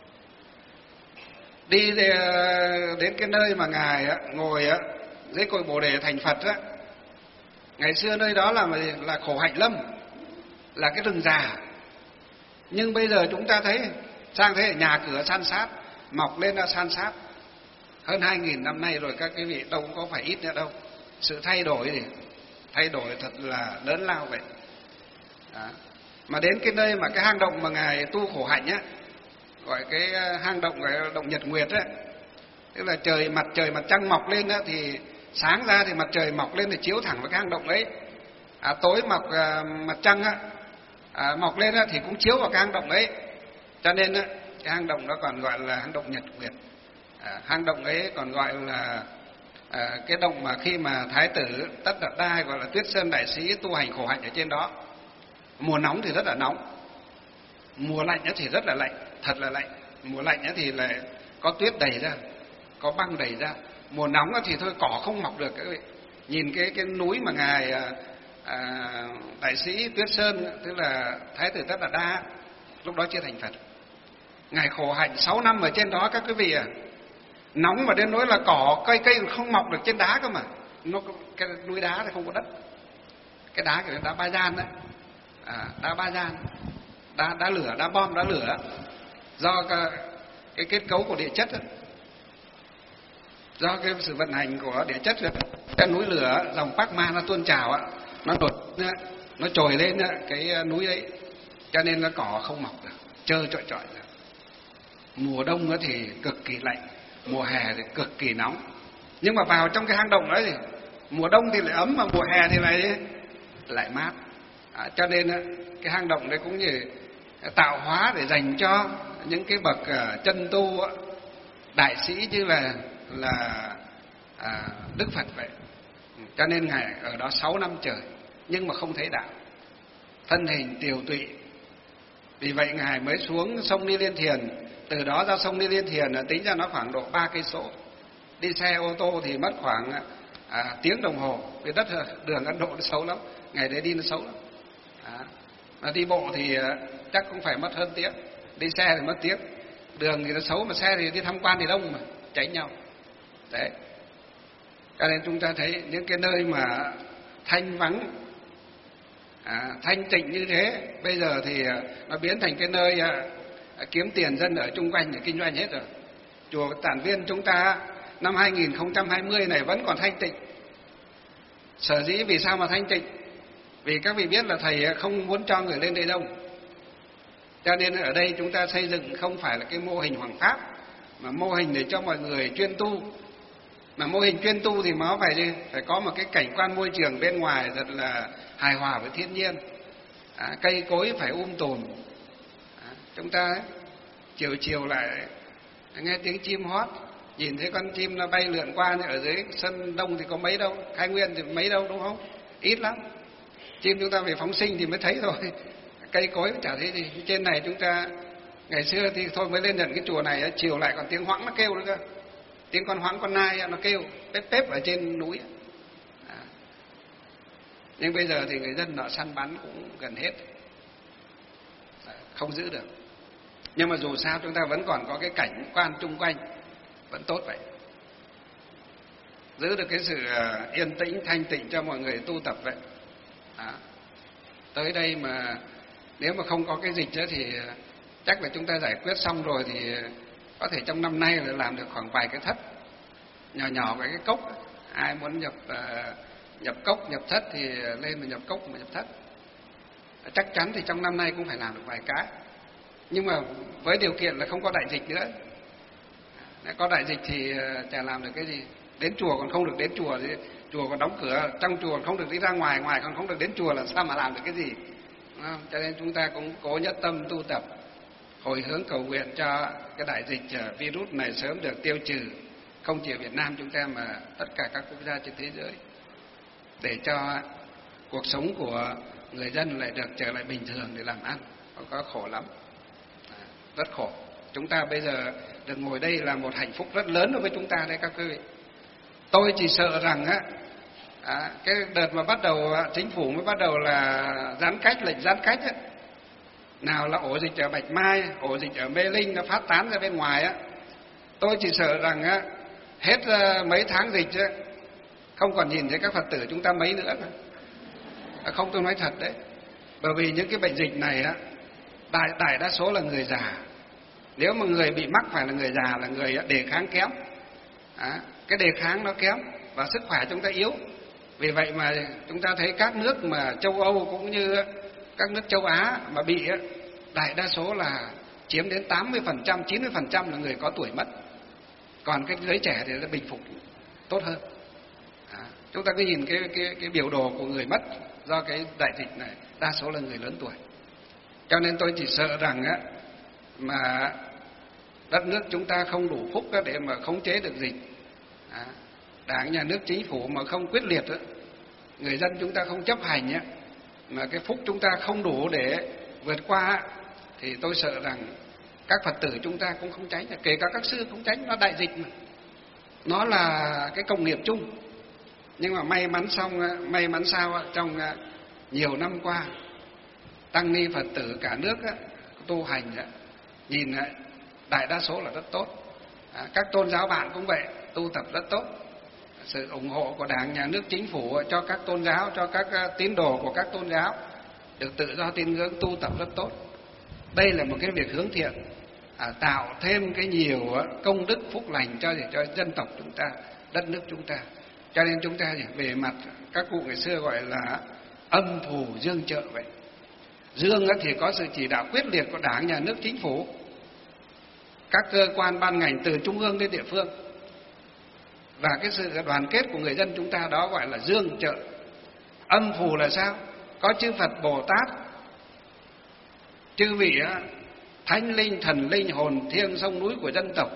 Đi đến cái nơi mà ngài ngồi dưới cội Bồ Đề thành Phật ngày xưa nơi đó là khổ hạnh lâm, là cái rừng già. Nhưng bây giờ chúng ta thấy sang thế nhà cửa san sát, mọc lên là san sát. Hơn 2000 năm nay rồi các quý vị, đâu có phải ít nữa đâu. Sự thay đổi thật là lớn lao vậy. Đó. Mà đến cái nơi mà cái hang động mà ngài tu khổ hạnh gọi cái hang động gọi là động Nhật Nguyệt tức là mặt trời mặt trăng mọc lên thì sáng ra thì mặt trời mọc lên thì chiếu thẳng vào cái hang động ấy. Tối mặt trăng mọc lên thì cũng chiếu vào cái hang động ấy. Cho nên cái hang động đó còn gọi là hang động Nhật Nguyệt. Hang động ấy còn gọi là cái động mà khi mà Thái tử Tất Đạt Đa gọi là Tuyết Sơn Đại Sĩ tu hành khổ hạnh ở trên đó. Mùa nóng thì rất là nóng, mùa lạnh thì rất là lạnh, thật là lạnh. Mùa lạnh thì lại có tuyết đầy ra, có băng đầy ra. Mùa nóng thì thôi cỏ không mọc được. Các vị nhìn cái núi mà ngài Đại Sĩ Tuyết Sơn, tức là Thái tử Tất Đạt Đa, lúc đó chưa thành Phật, ngài khổ hạnh 6 năm ở trên đó các quý vị nóng mà đến nỗi là cỏ cây không mọc được trên đá cơ mà. Cái núi đá thì không có đất, cái đá kiểu đá Ba Gian đấy, đá Ba Gian, đá lửa, đá bom, đá lửa, do cái kết cấu của địa chất ấy, do cái sự vận hành của địa chất, cái núi lửa dòng magma nó tuôn trào nó đột, nó trồi lên cái núi ấy, cho nên là cỏ không mọc được, trơ trọi trọi. Mùa đông thì cực kỳ lạnh, mùa hè thì cực kỳ nóng. Nhưng mà vào trong cái hang động đấy thì mùa đông thì lại ấm, mà mùa hè thì lại mát. Cho nên cái hang động đấy cũng như tạo hóa để dành cho những cái bậc chân tu đại sĩ như là Đức Phật vậy. Cho nên ngài ở đó 6 năm trời nhưng mà không thấy đạo, thân hình tiều tụy. Vì vậy ngài mới xuống sông Ni Liên Thiền. Từ đó ra sông Ni Liên Thiền tính ra nó khoảng độ 3 cây số. Đi xe ô tô thì mất khoảng tiếng đồng hồ, vì đường Ấn Độ nó xấu lắm, ngày đấy đi nó xấu lắm. Mà đi bộ thì chắc cũng phải mất hơn tiếng, đi xe thì mất tiếng. Đường thì nó xấu, mà xe thì đi tham quan thì đông mà tránh nhau. Đấy. Cho nên chúng ta thấy những cái nơi mà thanh vắng, thanh tịnh như thế, bây giờ thì nó biến thành cái nơi kiếm tiền dân ở chung quanh để kinh doanh hết rồi. Chùa Tản Viên chúng ta năm 2020 này vẫn còn thanh tịnh. Sở dĩ vì sao mà thanh tịnh? Vì các vị biết là thầy không muốn cho người lên đây đông. Cho nên ở đây chúng ta xây dựng không phải là cái mô hình hoằng pháp, mà mô hình để cho mọi người chuyên tu. Mà mô hình chuyên tu thì nó phải có một cái cảnh quan môi trường bên ngoài thật là hài hòa với thiên nhiên. Cây cối phải tùm. Chúng ta chiều chiều lại nghe tiếng chim hót, nhìn thấy con chim nó bay lượn qua, ở dưới sân đông thì có mấy đâu, Khai Nguyên thì mấy đâu, đúng không? Ít lắm. Chim chúng ta phải phóng sinh thì mới thấy thôi, cây cối chả thấy gì. Trên này chúng ta ngày xưa thì thôi mới lên nhận cái chùa này, chiều lại còn tiếng hoãng nó kêu nữa cơ, tiếng con hoãng con nai nó kêu pép pép ở trên núi. Nhưng bây giờ thì người dân họ săn bắn cũng gần hết, không giữ được. Nhưng mà dù sao chúng ta vẫn còn có cái cảnh quan chung quanh vẫn tốt vậy, giữ được cái sự yên tĩnh thanh tịnh cho mọi người tu tập vậy. Tới đây mà nếu mà không có cái dịch thì chắc là chúng ta giải quyết xong rồi, thì có thể trong năm nay là làm được khoảng vài cái thất nhỏ nhỏ, cái cốc. Ai muốn nhập cốc nhập thất thì lên mà nhập cốc mà nhập thất. Chắc chắn thì trong năm nay cũng phải làm được vài cái, nhưng mà với điều kiện là không có đại dịch nữa. Nếu có đại dịch thì chả làm được cái gì. Đến chùa còn không được đến chùa, thì chùa còn đóng cửa, trong chùa còn không được đi ra ngoài, ngoài còn không được đến chùa, là sao mà làm được cái gì? Cho nên chúng ta cũng cố nhất tâm tu tập, hồi hướng cầu nguyện cho cái đại dịch virus này sớm được tiêu trừ, không chỉ ở Việt Nam chúng ta mà tất cả các quốc gia trên thế giới, để cho cuộc sống của người dân lại được trở lại bình thường để làm ăn. Có khổ lắm, rất khổ. Chúng ta bây giờ được ngồi đây là một hạnh phúc rất lớn đối với chúng ta đấy các quý vị. Tôi chỉ sợ rằng cái đợt mà bắt đầu chính phủ mới bắt đầu là giãn cách, lệnh giãn cách ấy, nào là ổ dịch ở Bạch Mai, ổ dịch ở Mê Linh nó phát tán ra bên ngoài á, tôi chỉ sợ rằng hết mấy tháng dịch ấy, không còn nhìn thấy các Phật tử chúng ta mấy nữa. Không, tôi nói thật đấy. Bởi vì những cái bệnh dịch này đại đa số là người già. Nếu mà người bị mắc phải là người già, là người đề kháng kém. Cái đề kháng nó kém và sức khỏe chúng ta yếu. Vì vậy mà chúng ta thấy các nước mà châu Âu cũng như các nước châu Á mà bị đại đa số là chiếm đến 80%, 90% là người có tuổi mất. Còn cái giới trẻ thì nó bình phục tốt hơn. Chúng ta cứ nhìn cái biểu đồ của người mất do cái đại dịch này, đa số là người lớn tuổi. Cho nên tôi chỉ sợ rằng mà đất nước chúng ta không đủ phúc để mà khống chế được dịch, Đảng, Nhà nước, Chính phủ mà không quyết liệt đó, người dân chúng ta không chấp hành á, mà cái phúc chúng ta không đủ để vượt qua, thì tôi sợ rằng các Phật tử chúng ta cũng không tránh, kể cả các sư cũng tránh. Nó đại dịch mà, nó là cái công nghiệp chung. Nhưng mà may mắn sao trong nhiều năm qua, tăng ni Phật tử cả nước tu hành nhìn đại đa số là rất tốt. Các tôn giáo bạn cũng vậy, tu tập rất tốt. Sự ủng hộ của Đảng, Nhà nước, Chính phủ cho các tôn giáo, cho các tín đồ của các tôn giáo được tự do tín ngưỡng, tu tập rất tốt. Đây là một cái việc hướng thiện, tạo thêm cái nhiều công đức phúc lành cho dân tộc chúng ta, đất nước chúng ta. Cho nên chúng ta về mặt các cụ ngày xưa gọi là âm phù dương trợ vậy. Dương thì có sự chỉ đạo quyết liệt của Đảng, Nhà nước, Chính phủ, các cơ quan ban ngành từ trung ương đến địa phương, và cái sự đoàn kết của người dân chúng ta, đó gọi là dương trợ. Âm phù là sao? Có chư Phật, Bồ Tát, chư vị thánh linh, thần linh, hồn thiêng sông núi của dân tộc,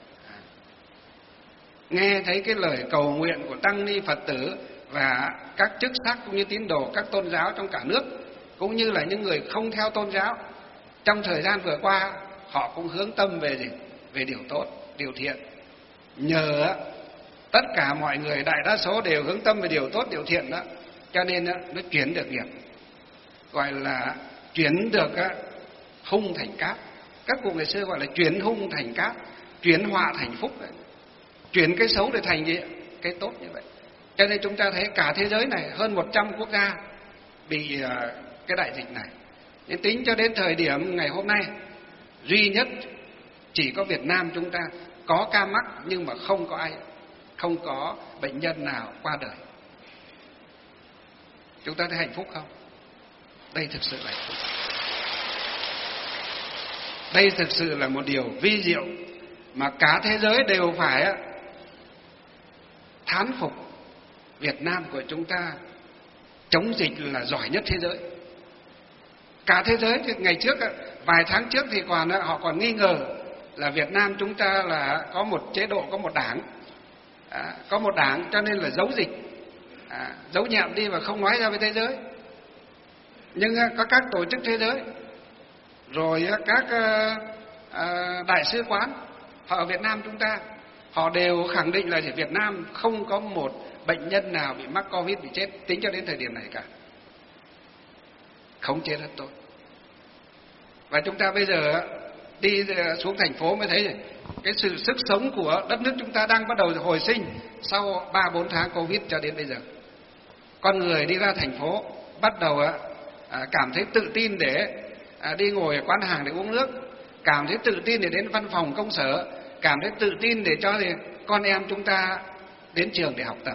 nghe thấy cái lời cầu nguyện của tăng ni Phật tử và các chức sắc cũng như tín đồ các tôn giáo trong cả nước, cũng như là những người không theo tôn giáo. Trong thời gian vừa qua, họ cũng hướng tâm về gì? Về điều tốt, điều thiện. Nhờ tất cả mọi người, đại đa số đều hướng tâm về điều tốt, điều thiện đó, cho nên nó chuyển được nghiệp, gọi là chuyển được hung thành cát. Các cụ ngày xưa gọi là chuyển hung thành cát, chuyển họa thành phúc đấy. Chuyển cái xấu để thành gì? Cái tốt như vậy. Cho nên chúng ta thấy cả thế giới này hơn 100 quốc gia bị cái đại dịch này. Nhưng tính cho đến thời điểm ngày hôm nay, duy nhất chỉ có Việt Nam chúng ta có ca mắc, nhưng mà không có bệnh nhân nào qua đời. Chúng ta thấy hạnh phúc không? Đây thực sự là hạnh phúc. Đây thực sự là một điều vi diệu mà cả thế giới đều phải thán phục. Việt Nam của chúng ta chống dịch là giỏi nhất thế giới. Cả thế giới thì ngày trước, vài tháng trước thì họ còn nghi ngờ là Việt Nam chúng ta là có một chế độ, có một đảng, có một đảng cho nên là giấu dịch, giấu nhẹm đi và không nói ra với thế giới. Nhưng có các tổ chức thế giới, rồi các đại sứ quán họ ở Việt Nam chúng ta, họ đều khẳng định là Việt Nam không có một bệnh nhân nào bị mắc Covid, bị chết tính cho đến thời điểm này cả. Khống chế rất tốt. Và chúng ta bây giờ đi xuống thành phố mới thấy cái sự sức sống của đất nước chúng ta đang bắt đầu hồi sinh sau 3-4 tháng Covid cho đến bây giờ. Con người đi ra thành phố bắt đầu cảm thấy tự tin để đi ngồi ở quán hàng để uống nước, cảm thấy tự tin để đến văn phòng công sở, cảm thấy tự tin để cho con em chúng ta đến trường để học tập.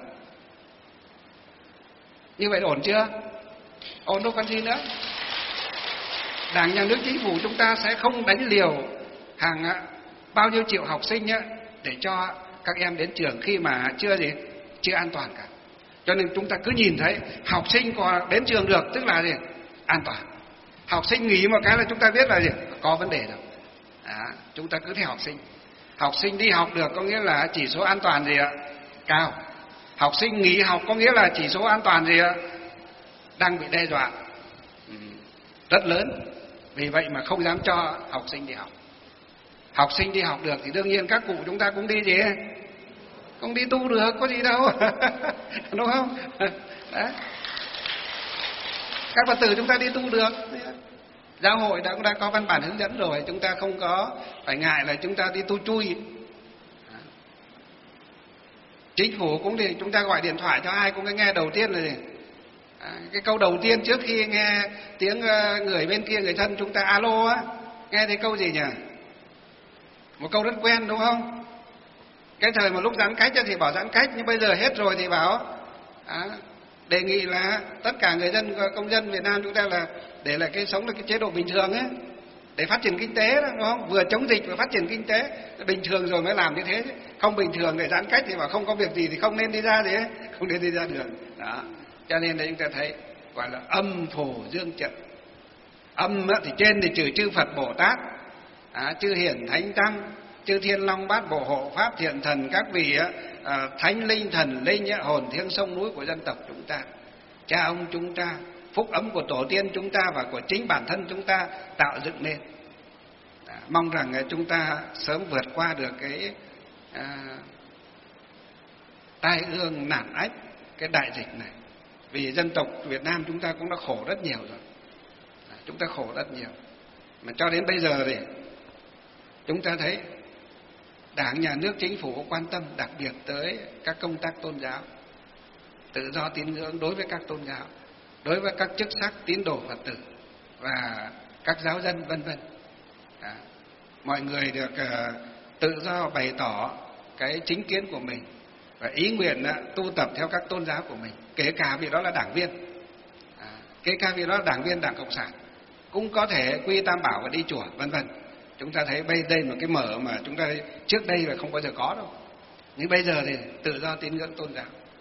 Như vậy ổn chưa? Ổn đâu còn gì nữa. Đảng, Nhà nước, Chính phủ chúng ta sẽ không đánh liều hàng bao nhiêu triệu học sinh để cho các em đến trường khi mà chưa an toàn cả. Cho nên chúng ta cứ nhìn thấy học sinh còn đến trường được tức là an toàn. Học sinh nghỉ một cái là chúng ta biết là có vấn đề rồi. Chúng ta cứ theo học sinh. Học sinh đi học được có nghĩa là chỉ số an toàn cao. Học sinh nghỉ học có nghĩa là chỉ số an toàn đang bị đe dọa rất lớn. Vì vậy mà không dám cho học sinh đi học. Học sinh đi học được thì đương nhiên các cụ chúng ta cũng đi không đi tu được, có gì đâu. Đúng không? Đấy. Các Phật tử chúng ta đi tu được. Giáo hội cũng đã có văn bản hướng dẫn rồi, chúng ta không có phải ngại là chúng ta đi tu chui. Chính phủ cũng thì chúng ta gọi điện thoại cho ai cũng nghe đầu tiên là cái câu đầu tiên trước khi nghe tiếng người bên kia, người thân chúng ta alo nghe thấy câu gì nhỉ? Một câu rất quen đúng không? Cái thời mà lúc giãn cách thì bảo giãn cách, nhưng bây giờ hết rồi thì bảo đề nghị là tất cả người dân, công dân Việt Nam chúng ta là để lại cái sống là cái chế độ bình thường để phát triển kinh tế đó, đúng không? Vừa chống dịch vừa phát triển kinh tế, bình thường rồi mới làm như thế chứ. Không bình thường để giãn cách thì bảo không có việc gì thì không nên đi ra không nên đi ra đường. Đó. Cho nên đấy chúng ta thấy gọi là âm phù dương trợ. Âm thì trên thì trừ chư Phật, Bồ Tát, chư Hiển Thánh Tăng, chư Thiên Long Bát Bộ Hộ Pháp Thiện Thần, các vị thánh linh thần linh hồn thiêng sông núi của dân tộc chúng ta, cha ông chúng ta, phúc ấm của tổ tiên chúng ta và của chính bản thân chúng ta tạo dựng nên. Mong rằng chúng ta sớm vượt qua được cái tai ương nạn ách, cái đại dịch này. Vì dân tộc Việt Nam chúng ta cũng đã khổ rất nhiều rồi, chúng ta khổ rất nhiều, mà cho đến bây giờ thì chúng ta thấy Đảng, Nhà nước, Chính phủ quan tâm đặc biệt tới các công tác tôn giáo, tự do tín ngưỡng đối với các tôn giáo, đối với các chức sắc tín đồ Phật tử và các giáo dân vân vân. Mọi người được tự do bày tỏ cái chính kiến của mình và ý nguyện tu tập theo các tôn giáo của mình, kể cả vì đó là đảng viên, kể cả vì đó là đảng viên Đảng Cộng sản, cũng có thể quy tam bảo và đi chùa vân vân. Chúng ta thấy đây là một cái mở mà chúng ta trước đây là không bao giờ có đâu, nhưng bây giờ thì tự do tín ngưỡng tôn giáo.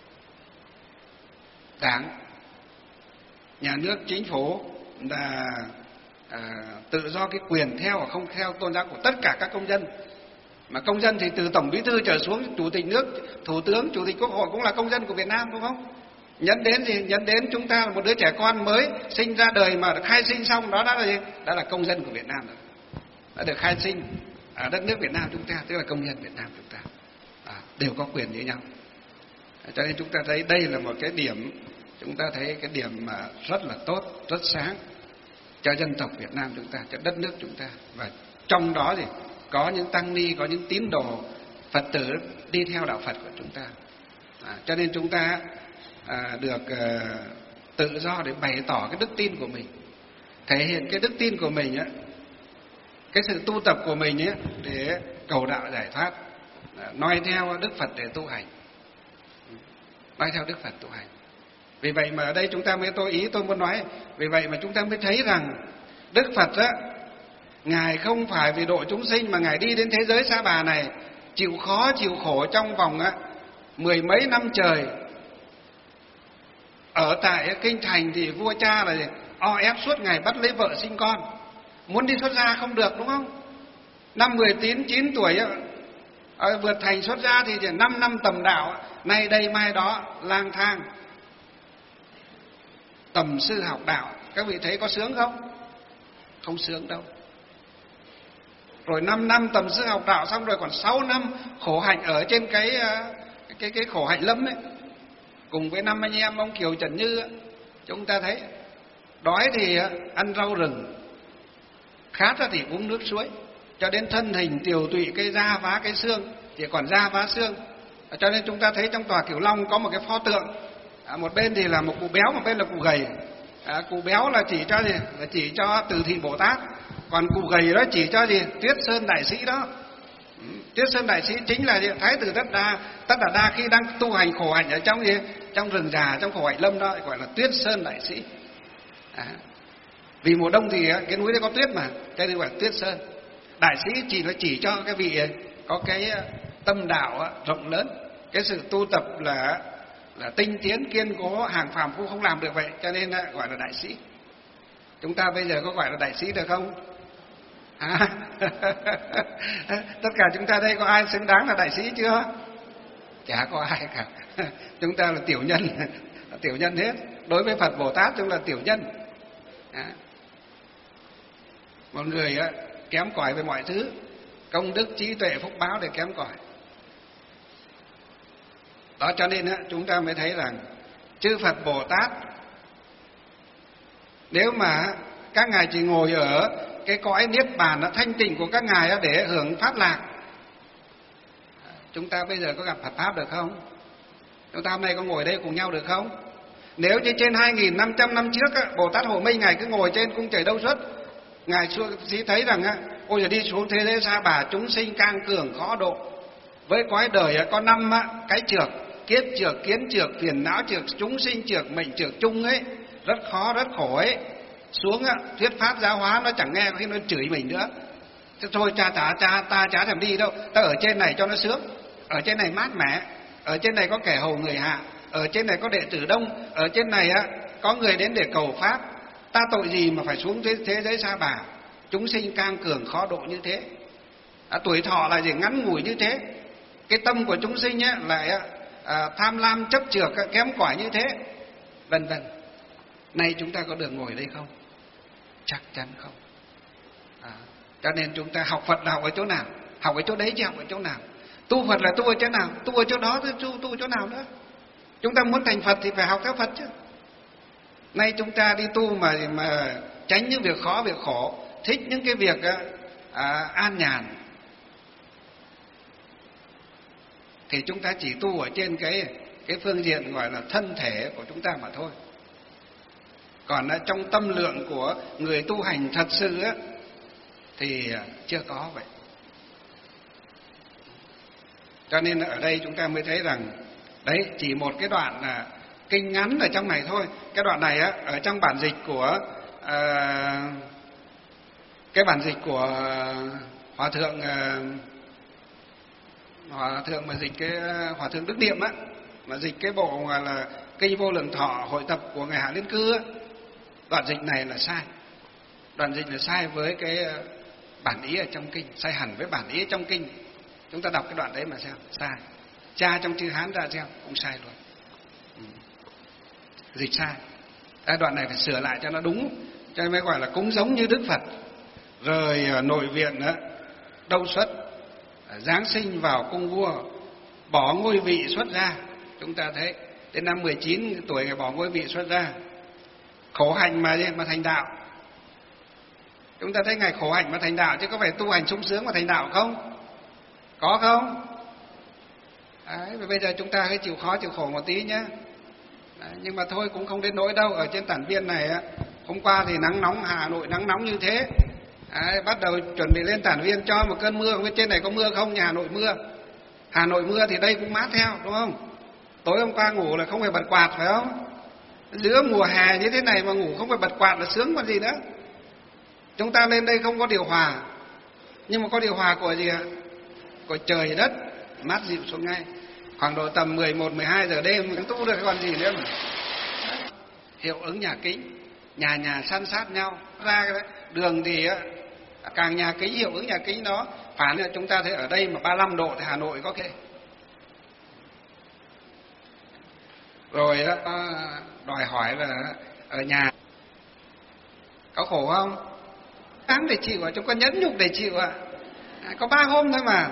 Đảng, Nhà nước, Chính phủ là tự do cái quyền theo hoặc không theo tôn giáo của tất cả các công dân. Mà công dân thì từ Tổng Bí thư trở xuống, Chủ tịch nước, Thủ tướng, Chủ tịch Quốc hội cũng là công dân của Việt Nam, đúng không? Nhấn đến chúng ta là một đứa trẻ con mới sinh ra đời mà khai sinh xong, đó đã là gì? Đã là công dân của Việt Nam rồi, đã được khai sinh ở đất nước Việt Nam chúng ta, tức là công dân Việt Nam chúng ta, đều có quyền như nhau. Cho nên chúng ta thấy đây là một cái điểm, chúng ta thấy cái điểm mà rất là tốt, rất sáng cho dân tộc Việt Nam chúng ta, cho đất nước chúng ta. Và trong đó thì có những tăng ni, có những tín đồ Phật tử đi theo đạo Phật của chúng ta. Cho nên chúng ta được tự do để bày tỏ cái đức tin của mình, thể hiện cái đức tin của mình ấy, cái sự tu tập của mình ấy, để cầu đạo giải thoát, noi theo Đức Phật để tu hành, noi theo Đức Phật tu hành. Vì vậy mà ở đây chúng ta mới tôi muốn nói, vì vậy mà chúng ta mới thấy rằng Đức Phật á, Ngài không phải vì độ chúng sinh mà Ngài đi đến thế giới Sa Bà này chịu khó chịu khổ trong vòng mười mấy năm trời. Ở tại kinh thành thì vua cha là o ép suốt ngày bắt lấy vợ sinh con, muốn đi xuất gia không được, đúng không? Năm 19 tuổi vượt thành xuất gia thì 5 năm tầm đạo, nay đây mai đó lang thang tầm sư học đạo. Các vị thấy có sướng không? Không sướng đâu. Rồi 5 năm tầm sư học đạo xong rồi còn 6 năm khổ hạnh ở trên cái khổ hạnh lâm ấy, cùng với 5 anh em ông Kiều Trần Như. Chúng ta thấy đói thì ăn rau rừng, khát thì uống nước suối, cho đến thân hình tiều tụy, cái da phá cái xương, chỉ còn da phá xương. Cho nên chúng ta thấy trong tòa Cửu Long có một cái pho tượng, một bên thì là một cụ béo, một bên là cụ gầy. Cụ béo là chỉ cho gì? Là chỉ cho Từ Thị Bồ Tát, còn cụ gầy đó chỉ cho gì? Tuyết Sơn Đại Sĩ đó. Tuyết Sơn Đại Sĩ chính là Thái tử Tất Đạt Đa khi đang tu hành khổ hạnh ở trong gì? Trong rừng già, trong khổ hạnh lâm đó, gọi là Tuyết Sơn Đại Sĩ. Vì mùa đông thì cái núi đấy có tuyết mà, cho nên gọi là Tuyết Sơn Đại Sĩ, chỉ cho cái vị có cái tâm đạo rộng lớn, cái sự tu tập là tinh tiến kiên cố, hàng phàm cũng không làm được vậy, cho nên gọi là đại sĩ. Chúng ta bây giờ có gọi là đại sĩ được không? Tất cả chúng ta đây có ai xứng đáng là đại sĩ chưa? Chả có ai cả. Chúng ta là tiểu nhân, tiểu nhân hết. Đối với Phật Bồ Tát chúng là tiểu nhân. Một người kém cỏi về mọi thứ, công đức, trí tuệ, phúc báo để kém cỏi. Đó cho nên chúng ta mới thấy rằng chư Phật Bồ Tát, nếu mà các ngài chỉ ngồi ở cái cõi niết bàn thanh tịnh của các ngài để hưởng pháp lạc, chúng ta bây giờ có gặp Phật pháp được không? Chúng ta hôm nay có ngồi đây cùng nhau được không? Nếu như trên 2.500 năm trước Bồ Tát Hồ Minh ngài cứ ngồi trên cung trời Đâu Xuất, ngài chỉ thấy rằng ôi giờ đi xuống thế giới Sa Bà, chúng sinh cang cường khó độ, với cõi đời có 5 cái trược: kiết trược, kiến trược, phiền não trược, chúng sinh trược, mệnh trược chung ấy, rất khó rất khổ ấy. Xuống thuyết pháp giáo hóa nó chẳng nghe, khi nó chửi mình nữa. Thế thôi ta chả thèm đi đâu, ta ở trên này cho nó sướng, ở trên này mát mẻ, ở trên này có kẻ hầu người hạ, ở trên này có đệ tử đông, ở trên này có người đến để cầu pháp, ta tội gì mà phải xuống thế giới Sa Bà, chúng sinh cang cường khó độ như thế, tuổi thọ là gì ngắn ngủi như thế, cái tâm của chúng sinh ấy lại tham lam chấp chược kém cỏi như thế, vân vân. Nay chúng ta có được ngồi đây không? Chắc chắn không. Cho nên chúng ta học Phật là học ở chỗ nào? Học ở chỗ đấy chứ học ở chỗ nào? Tu Phật là tu ở chỗ nào? Tu ở chỗ đó thì tu ở chỗ nào nữa? Chúng ta muốn thành Phật thì phải học theo Phật chứ. Nay chúng ta đi tu mà tránh những việc khó, việc khổ, thích những cái việc an nhàn, thì chúng ta chỉ tu ở trên cái phương diện gọi là thân thể của chúng ta mà thôi. Còn trong tâm lượng của người tu hành thật sự á, thì chưa có vậy. Cho nên ở đây chúng ta mới thấy rằng đấy chỉ một cái đoạn kinh ngắn ở trong này thôi. Cái đoạn này á, ở trong bản dịch của cái bản dịch của hòa thượng mà dịch cái hòa thượng Đức Niệm á, mà dịch cái bộ gọi là kinh Vô Lượng Thọ hội tập của ngài Hạ Liên Cư á, đoạn dịch này là sai. Đoạn dịch là sai với cái bản ý ở trong kinh, sai hẳn với bản ý ở trong kinh. Chúng ta đọc cái đoạn đấy mà xem, sai. Tra trong chữ Hán ra xem, cũng sai luôn. Dịch sai. Đoạn này phải sửa lại cho nó đúng, cho nên mới gọi là cúng giống như Đức Phật. Rồi nội viện đó, đâu xuất, giáng sinh vào cung vua, bỏ ngôi vị xuất ra. Chúng ta thấy đến năm 19 tuổi ngài bỏ ngôi vị xuất ra, khổ hạnh mà thành đạo. Chúng ta thấy ngài khổ hạnh mà thành đạo, chứ có phải tu hành sung sướng mà thành đạo không? Có không? Đấy, bây giờ chúng ta hãy chịu khó chịu khổ một tí nhé. Đấy, nhưng mà thôi cũng không đến nỗi đâu. Ở trên Tản Viên này hôm qua thì nắng nóng, Hà Nội nắng nóng như thế. Đấy, bắt đầu chuẩn bị lên Tản Viên cho một cơn mưa, không biết trên này có mưa không? Nhà Hà Nội mưa. Hà Nội mưa thì đây cũng mát theo, đúng không? Tối hôm qua ngủ là không phải bật quạt, phải không? Giữa mùa hè như thế này mà ngủ không phải bật quạt là sướng còn gì nữa. Chúng ta lên đây không có điều hòa, nhưng mà có điều hòa của gì ạ? Của trời đất, mát dịu xuống ngay. Khoảng độ tầm 11, 12 giờ đêm mình tu được còn gì nữa mà. Hiệu ứng nhà kính, nhà san sát nhau ra cái đường thì càng nhà kính, hiệu ứng nhà kính nó phản là chúng ta thấy ở đây mà 35 độ thì Hà Nội có kệ. Rồi đòi hỏi là ở nhà có khổ không? Đáng để chịu, chúng có nhẫn nhục để chịu ạ. Có 3 hôm thôi mà.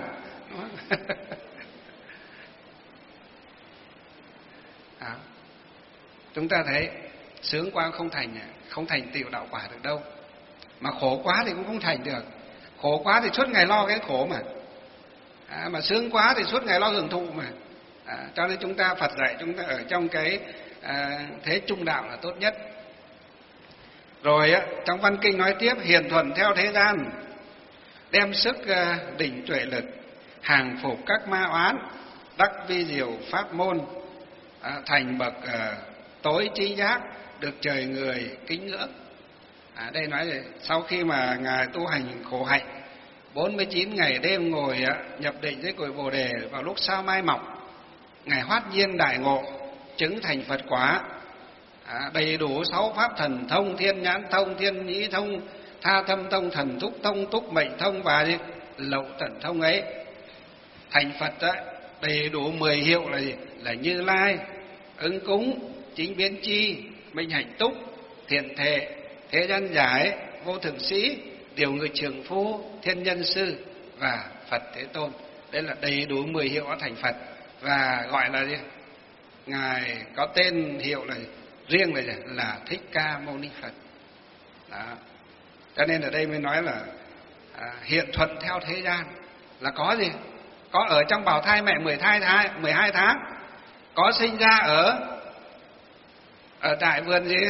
Chúng ta thấy sướng quá không thành tựu đạo quả được đâu. Mà khổ quá thì cũng không thành được. Khổ quá thì suốt ngày lo cái khổ mà. Mà sướng quá thì suốt ngày lo hưởng thụ mà. Cho nên chúng ta Phật dạy chúng ta ở trong cái thế trung đạo là tốt nhất. Rồi trong văn kinh nói tiếp, hiền thuần theo thế gian, đem sức đỉnh tuệ lực, hàng phục các ma oán, đắc vi diệu pháp môn, thành bậc tối trí giác, được trời người kính ngưỡng. Đây nói là sau khi mà ngài tu hành khổ hạnh 49 ngày đêm ngồi nhập định dưới cội Bồ Đề, vào lúc sao mai mọc ngài hoát nhiên đại ngộ, chứng thành Phật quả, đầy đủ 6 pháp thần thông, thiên nhãn thông, thiên nhĩ thông, tha tâm thông, thần thúc thông, túc mệnh thông và lậu tận thông ấy. Thành Phật đó, đầy đủ 10 hiệu là gì? Là Như Lai, ứng cúng, chính biến chi, minh hạnh túc, thiện thệ, thế gian giải, vô thượng sĩ, điều người trường phu, thiên nhân sư và Phật Thế Tôn. Đây là đầy đủ 10 hiệu ở thành Phật. Và gọi là gì? Ngài có tên hiệu là riêng là Thích Ca Mâu Ni Phật. Đó. Cho nên ở đây mới nói là hiện thuận theo thế gian là có gì? Có ở trong bào thai mẹ 12 tháng, có sinh ra ở tại vườn gì?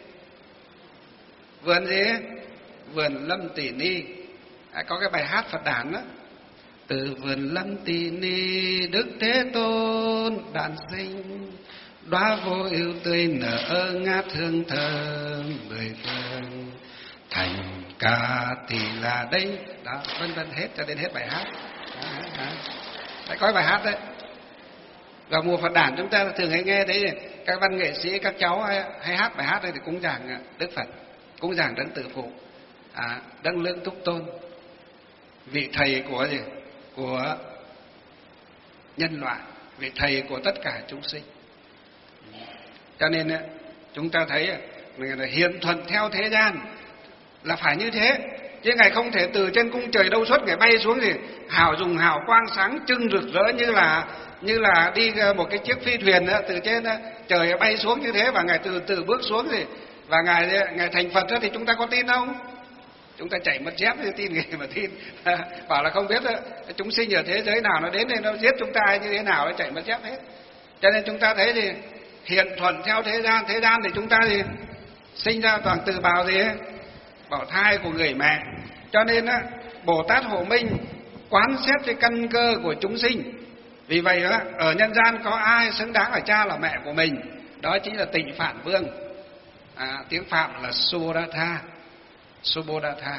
Vườn Lâm Tỷ Ni. Có cái bài hát Phật đản đó. Từ vườn Lâm Tỷ Ni Đức Thế Tôn đản sinh, đóa vô ưu tươi nở ngát hương thơm mười phương, thành Ca Tỳ là đây đó, vân vân hết cho đến hết bài hát. Đấy, có bài hát đấy. Vào mùa Phật đản chúng ta thường hay nghe thấy các văn nghệ sĩ, các cháu hay hát bài hát đây thì cúng dường Đức Phật, cúng dường Đấng Tử Phụ, Đấng Lương Túc Tôn, vị thầy của gì? Của nhân loại, vị thầy của tất cả chúng sinh. Cho nên chúng ta thấy là hiền thuận theo thế gian là phải như thế, chứ Ngài không thể từ trên cung trời đâu xuất Ngài bay xuống thì dùng hào quang sáng trưng rực rỡ như là đi một cái chiếc phi thuyền từ trên trời bay xuống như thế, và Ngài từ từ bước xuống thì và Ngài thành Phật thì chúng ta có tin không? Chúng ta chạy mất dép thì tin Ngài mà tin. Bảo là không biết chúng sinh ở thế giới nào nó đến đây nó giết chúng ta hay như thế nào, nó chạy mất dép hết. Cho nên chúng ta thấy thì hiền thuận theo thế gian thì chúng ta thì sinh ra toàn từ bào thai của người mẹ. Cho nên Bồ Tát Hộ Minh quán xét cái căn cơ của chúng sinh. Vì vậy ở nhân gian có ai xứng đáng là cha là mẹ của mình? Đó chính là Tịnh Phạn Vương. Tiếng Phạm là Subodhatha.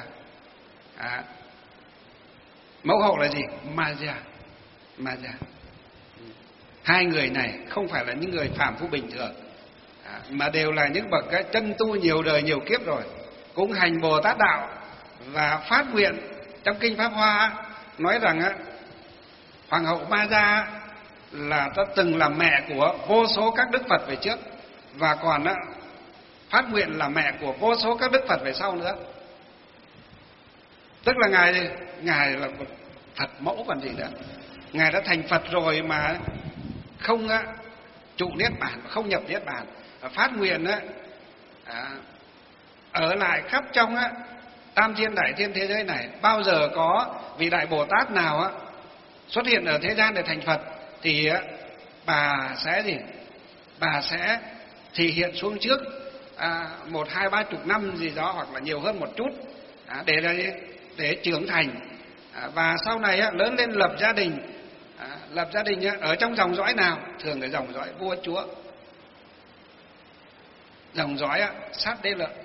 Mẫu hậu là gì? Maja. Hai người này không phải là những người phàm phu bình thường, mà đều là những bậc chân tu nhiều đời nhiều kiếp rồi, cũng hành Bồ Tát đạo và phát nguyện. Trong kinh Pháp Hoa nói rằng Hoàng hậu Maja là đã từng làm mẹ của vô số các đức Phật về trước, và còn phát nguyện là mẹ của vô số các đức Phật về sau nữa. Tức là Ngài là một Phật mẫu còn gì nữa. Ngài đã thành Phật rồi mà không trụ niết bàn, không nhập niết bàn, phát nguyện ở lại khắp trong tam thiên đại thiên thế giới này. Bao giờ có vị đại Bồ Tát nào xuất hiện ở thế gian để thành Phật thì bà sẽ thì hiện xuống trước 1, 2, 30 năm gì đó, hoặc là nhiều hơn một chút, để trưởng thành, và sau này lớn lên lập gia đình. Lập gia đình ở trong dòng dõi nào? Thường là dòng dõi vua chúa, dòng dõi Sát Đế Lợi.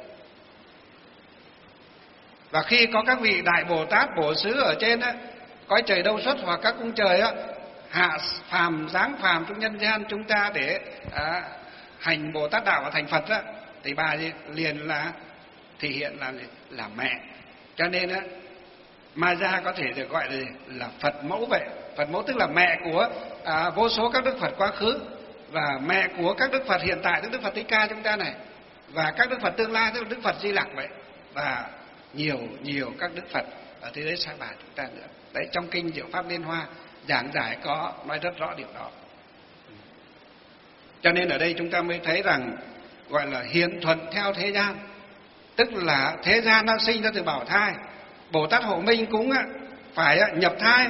Và khi có các vị đại Bồ Tát Bổ Xứ ở trên cõi trời Đâu Xuất hoặc các cung trời hạ phàm giáng phàm trong nhân gian chúng ta để hành Bồ Tát đạo và thành Phật thì bà liền là thể hiện là mẹ. Cho nên Maja có thể được gọi là Phật mẫu vậy. Phật mẫu tức là mẹ của vô số các đức Phật quá khứ, và mẹ của các đức Phật hiện tại, tức Đức Phật Thích Ca chúng ta này, và các đức Phật tương lai, tức Đức Phật Di Lặc vậy, và nhiều các đức Phật ở thế giới Sa Bà chúng ta nữa. Đấy, trong kinh Diệu Pháp Liên Hoa giảng giải có nói rất rõ điều đó. Cho nên ở đây chúng ta mới thấy rằng gọi là hiền thuận theo thế gian, tức là thế gian nó sinh ra từ bào thai. Bồ Tát Hộ Minh cũng phải nhập thai,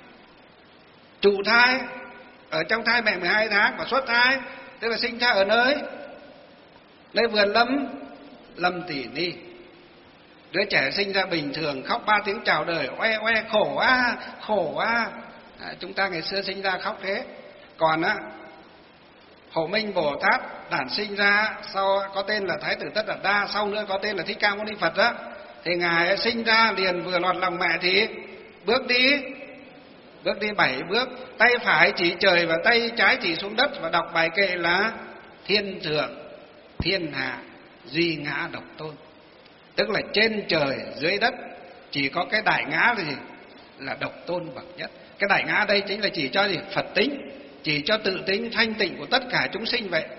trụ thai ở trong thai mẹ 12 tháng, và xuất thai tức là sinh ra ở nơi vườn lâm tỷ ni. Đứa trẻ sinh ra bình thường khóc 3 tiếng chào đời, oe khổ quá. Chúng ta ngày xưa sinh ra khóc thế. Còn Hộ Minh Bồ Tát đản sinh ra sau có tên là Thái tử Tất Đạt Đa, sau nữa có tên là Thích Ca Mâu Ni Phật thì Ngài sinh ra liền vừa lọt lòng mẹ thì bước đi 7 bước, tay phải chỉ trời và tay trái chỉ xuống đất, và đọc bài kệ là thiên thượng thiên hạ duy ngã độc tôn. Tức là trên trời dưới đất chỉ có cái đại ngã là độc tôn bậc nhất. Cái đại ngã đây chính là chỉ cho Phật tính, chỉ cho tự tính thanh tịnh của tất cả chúng sinh vậy.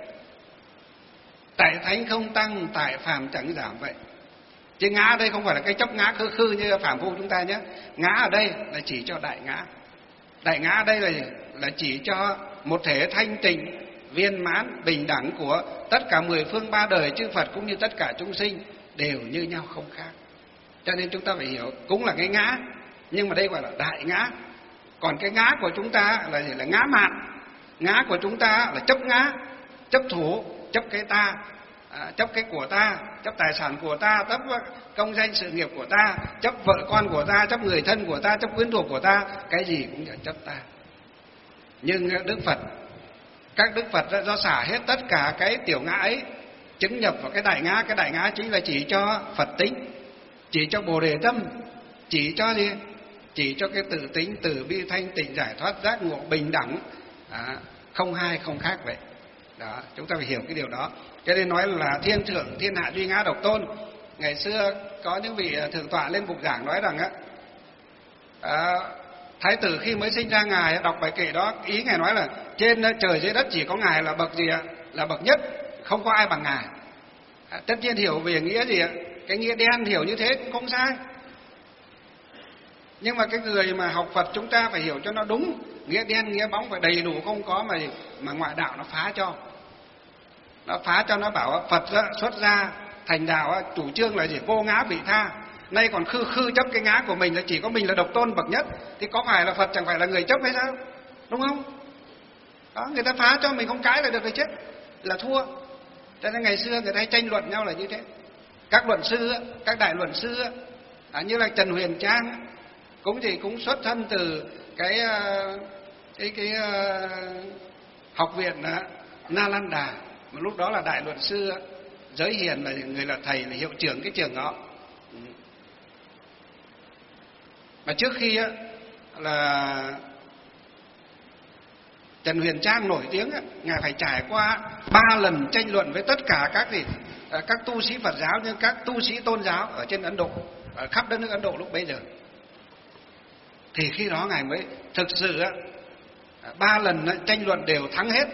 Tại thánh không tăng, tại phàm chẳng giảm vậy. Chứ ngã ở đây không phải là cái chốc ngã khư như phàm phu chúng ta nhé. Ngã ở đây là chỉ cho đại ngã. Đại ngã ở đây là chỉ cho một thể thanh tịnh, viên mãn, bình đẳng của tất cả 10 phương 3 đời chư Phật cũng như tất cả chúng sinh đều như nhau không khác. Cho nên chúng ta phải hiểu cũng là cái ngã, nhưng mà đây gọi là đại ngã. Còn cái ngã của chúng ta là gì? Là ngã mạn. Ngã của chúng ta là chấp ngã, chấp thủ, chấp cái ta, chấp cái của ta, chấp tài sản của ta, chấp công danh sự nghiệp của ta, chấp vợ con của ta, chấp người thân của ta, chấp quyến thuộc của ta, cái gì cũng là chấp ta. Nhưng Đức Phật, các Đức Phật do xả hết tất cả cái tiểu ngã ấy, chứng nhập vào cái đại ngã. Cái đại ngã chính là chỉ cho Phật tính, chỉ cho Bồ Đề tâm, chỉ cho gì? Chỉ cho cái tự tính, từ bi, thanh tịnh, giải thoát, giác ngộ, bình đẳng, không hai không khác vậy. Đó, chúng ta phải hiểu cái điều đó. Cho nên nói là thiên thượng thiên hạ duy ngã độc tôn. Ngày xưa có những vị thượng tọa lên bục giảng nói rằng Thái tử khi mới sinh ra ngài đọc bài kệ đó, ý ngài nói là trên trời dưới đất chỉ có ngài là bậc gì ạ? Là bậc nhất, không có ai bằng ngài. Tất nhiên hiểu về nghĩa gì ạ? Cái nghĩa đen hiểu như thế cũng không sai. Nhưng mà cái người mà học Phật chúng ta phải hiểu cho nó đúng, nghĩa đen nghĩa bóng phải đầy đủ, không có mà ngoại đạo nó phá cho. Nó phá cho, nó bảo Phật xuất ra thành đạo chủ trương là gì? Vô ngã vị tha. Nay còn khư chấp cái ngã của mình là chỉ có mình là độc tôn bậc nhất, thì có phải là Phật chẳng phải là người chấp hay sao? Đúng không? Đó, người ta phá cho mình không cãi lại được rồi chứ, là thua. Cho nên ngày xưa người ta hay tranh luận nhau là như thế. Các luận sư, các đại luận sư như là Trần Huyền Trang cũng xuất thân từ cái học viện Nalanda, mà lúc đó là đại luận sư Giới Hiền, là người là thầy, là hiệu trưởng cái trường đó. Mà trước khi là Trần Huyền Trang nổi tiếng, ngài phải trải qua 3 lần tranh luận với tất cả các tu sĩ Phật giáo, nhưng các tu sĩ tôn giáo ở trên Ấn Độ, ở khắp đất nước Ấn Độ lúc bấy giờ. Thì khi đó ngài mới thực sự 3 lần tranh luận đều thắng hết,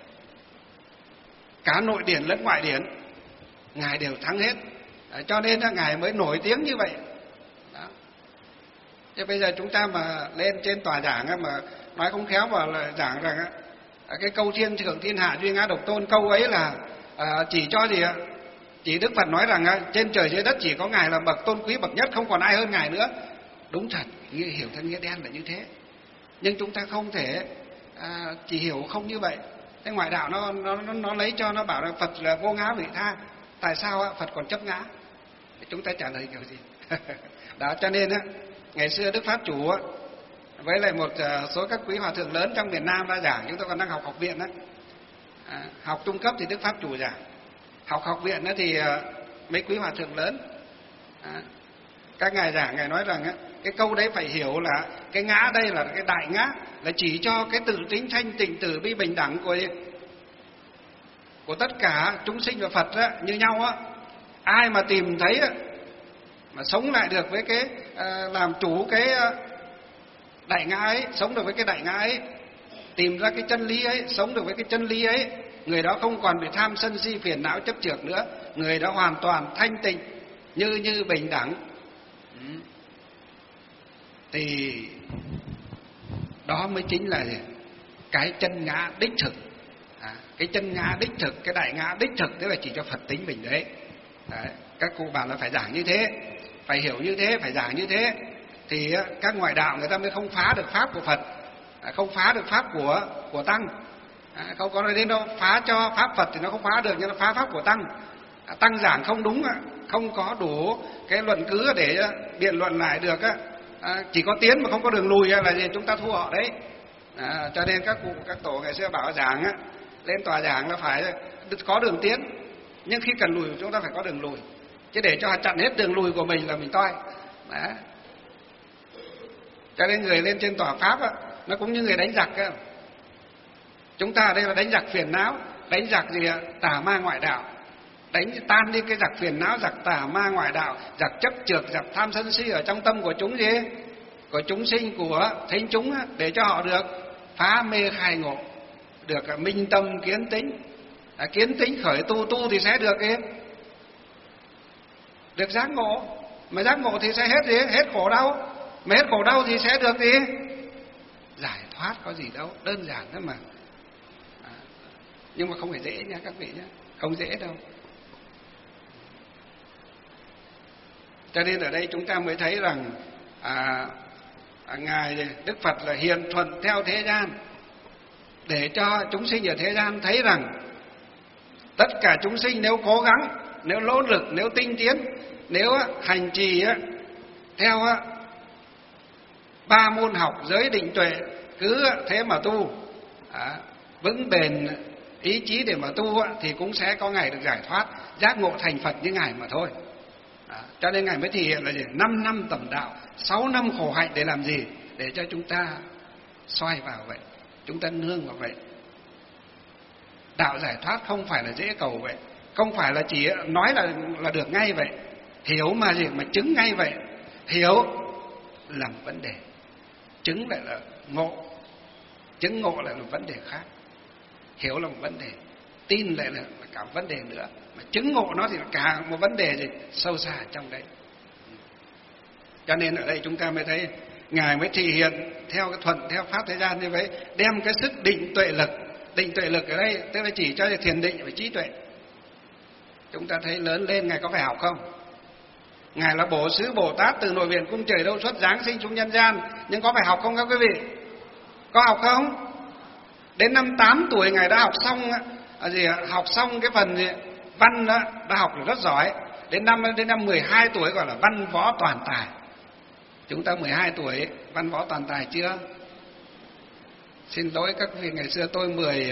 cả nội điển lẫn ngoại điển ngài đều thắng hết. Cho nên ngài mới nổi tiếng như vậy. Đó. Chứ bây giờ chúng ta mà lên trên tòa giảng mà nói không khéo vào là giảng rằng cái câu thiên thượng thiên hạ duy ngã độc tôn, câu ấy là chỉ cho gì ạ? Chỉ Đức Phật nói rằng trên trời dưới đất chỉ có ngài là bậc tôn quý bậc nhất, không còn ai hơn ngài nữa. Đúng thật, hiểu theo nghĩa đen là như thế. Nhưng chúng ta không thể chỉ hiểu không như vậy. Cái ngoại đạo nó lấy cho nó bảo là Phật là vô ngã vị tha. Tại sao Phật còn chấp ngã? Chúng ta trả lời kiểu gì? Đó, cho nên ngày xưa Đức Pháp Chủ với lại một số các quý hòa thượng lớn trong miền Nam ra giảng, chúng tôi còn đang học học viện học trung cấp thì Đức Pháp Chủ giảng, học viện thì mấy quý hòa thượng lớn các ngài giảng, ngài nói rằng cái câu đấy phải hiểu là cái ngã đây là cái đại ngã, là chỉ cho cái tự tính thanh tịnh từ bi bình đẳng của tất cả chúng sinh và Phật như nhau ai mà tìm thấy mà sống lại được với cái làm chủ cái đại ngã ấy, sống được với cái đại ngã ấy, tìm ra cái chân lý ấy, sống được với cái chân lý ấy, người đó không còn bị tham sân si phiền não chấp chưởng nữa, người đó hoàn toàn thanh tịnh như bình đẳng. Thì đó mới chính là cái chân ngã đích thực. Cái chân ngã đích thực, cái đại ngã đích thực, tức là chỉ cho Phật tính mình đấy. Các cụ bảo là phải giảng như thế, phải hiểu như thế, phải giảng như thế, thì các ngoại đạo người ta mới không phá được pháp của Phật, không phá được pháp của tăng. Không có nói đến đâu, phá cho pháp Phật thì nó không phá được, nhưng nó phá pháp của tăng. Tăng giảng không đúng, không có đủ cái luận cứ để biện luận lại được, chỉ có tiến mà không có đường lùi là gì, chúng ta thua họ đấy. Cho nên các cụ các tổ ngày xưa bảo giảng lên tòa giảng là phải có đường tiến, nhưng khi cần lùi chúng ta phải có đường lùi, chứ để cho chặn hết đường lùi của mình là mình toi. Cho nên người lên trên tòa pháp nó cũng như người đánh giặc. Chúng ta ở đây là đánh giặc phiền não, đánh giặc gì tà ma ngoại đạo, đánh tan đi cái giặc phiền não, giặc tà ma ngoại đạo, giặc chấp chược, giặc tham sân si ở trong tâm của chúng gì, của chúng sinh, của thính chúng, để cho họ được phá mê khai ngộ, được minh tâm kiến tính. Kiến tính khởi tu thì sẽ được được giác ngộ, mà giác ngộ thì sẽ hết gì, hết khổ đau, mà hết khổ đau thì sẽ được gì, giải thoát. Có gì đâu, đơn giản thôi mà. Nhưng mà không phải dễ nha các vị nhé, không dễ đâu. Cho nên ở đây chúng ta mới thấy rằng ngài Đức Phật là hiền thuận theo thế gian, để cho chúng sinh ở thế gian thấy rằng tất cả chúng sinh nếu cố gắng, nếu nỗ lực, nếu tinh tiến, nếu hành trì theo 3 môn học giới định tuệ, cứ thế mà tu, vững bền ý chí để mà tu, thì cũng sẽ có ngày được giải thoát, giác ngộ thành Phật như ngài mà thôi. Cho nên ngài mới thể hiện là gì? 5 năm tầm đạo, 6 năm khổ hạnh để làm gì? Để cho chúng ta xoay vào vậy, chúng ta nương vào vậy. Đạo giải thoát không phải là dễ cầu vậy, không phải là chỉ nói là được ngay vậy, hiểu mà gì mà chứng ngay vậy. Hiểu là một vấn đề, chứng lại là ngộ. Chứng ngộ lại là vấn đề khác, hiểu là một vấn đề, tin lại là cả một vấn đề nữa, mà chứng ngộ nó thì là cả một vấn đề gì sâu xa trong đấy. Cho nên ở đây chúng ta mới thấy Ngài mới thể hiện theo cái thuận theo pháp thế gian như vậy, đem cái sức định tuệ lực. Định tuệ lực ở đây tức là chỉ cho thiền định và trí tuệ. Chúng ta thấy lớn lên Ngài có phải học không? Ngài là Bổ Xứ Bồ Tát từ nội viện cung trời đâu xuất giáng sinh xuống nhân gian, nhưng có phải học không các quý vị? Có học không? Đến năm 8 tuổi Ngài đã học xong học xong cái phần văn đó, đã học được rất giỏi. Đến năm 12 tuổi gọi là văn võ toàn tài. Chúng ta 12 tuổi văn võ toàn tài chưa? Xin lỗi các vị, ngày xưa tôi mười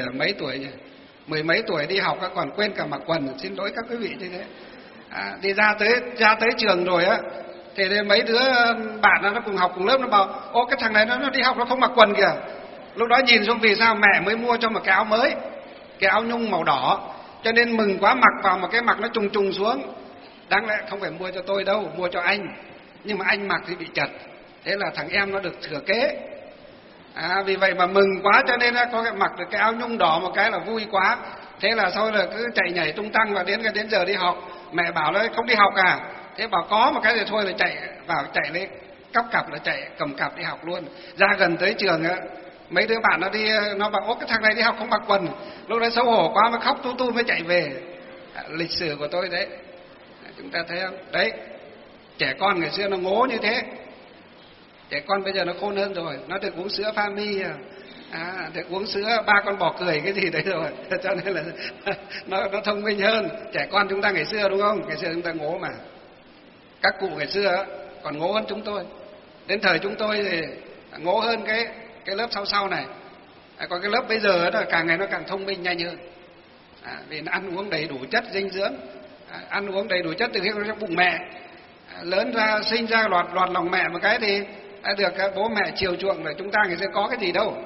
mấy tuổi đi học còn quên cả mặc quần. Xin lỗi các quý vị như thế. Đi ra tới trường rồi á, thì mấy đứa bạn nó cùng học cùng lớp nó bảo: ô, cái thằng này nó đi học nó không mặc quần kìa. Lúc đó nhìn xuống vì sao mẹ mới mua cho một cái áo mới, cái áo nhung màu đỏ, cho nên mừng quá, mặc vào một cái mặc nó trùng xuống. Đáng lẽ không phải mua cho tôi đâu, mua cho anh, nhưng mà anh mặc thì bị chật, thế là thằng em nó được thừa kế. Vì vậy mà mừng quá cho nên có cái mặc được cái áo nhung đỏ một cái là vui quá. Thế là sau là cứ chạy nhảy tung tăng, và đến giờ đi học mẹ bảo là không đi học à? Thế bảo có một cái thì thôi, là chạy lấy cặp là chạy cầm cặp đi học luôn. Ra gần tới trường á, mấy đứa bạn nó đi, nó bảo: ô, cái thằng này đi học không mặc quần. Lúc đấy xấu hổ quá mới khóc tu mới chạy về. Lịch sử của tôi đấy. Chúng ta thấy không? Đấy, trẻ con ngày xưa nó ngố như thế. Trẻ con bây giờ nó khôn hơn rồi, nó được uống sữa Fami, được uống sữa ba con bò cười cái gì đấy rồi, cho nên là nó thông minh hơn. Trẻ con chúng ta ngày xưa đúng không? Ngày xưa chúng ta ngố mà. Các cụ ngày xưa còn ngố hơn chúng tôi. Đến thời chúng tôi thì ngố hơn cái lớp sau này. Còn cái lớp bây giờ đó càng ngày nó càng thông minh nhanh hơn. Vì nó ăn uống đầy đủ chất dinh dưỡng, ăn uống đầy đủ chất từ khi nó trong bụng mẹ, lớn ra sinh ra lọt lòng mẹ một cái thì đã được bố mẹ chiều chuộng rồi. Chúng ta ngày xưa có cái gì đâu,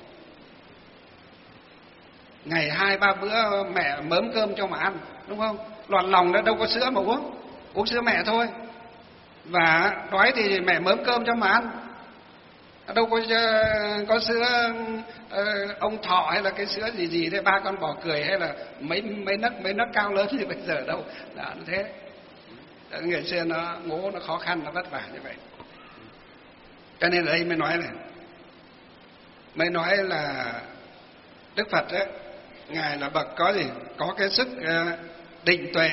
ngày 2-3 bữa mẹ mớm cơm cho mà ăn, đúng không? Lọt lòng đó đâu có sữa mà uống sữa mẹ thôi, và đói thì mẹ mớm cơm cho mà ăn, đâu có sữa ông thọ hay là cái sữa gì thế, ba con bò cười hay là mấy nấc cao lớn như bây giờ đâu. Đó, nó thế. Ngày xưa nó ngố, nó khó khăn, nó vất vả như vậy. Cho nên ở đây mới nói là Đức Phật ấy, Ngài là bậc có gì? Có cái sức định tuệ.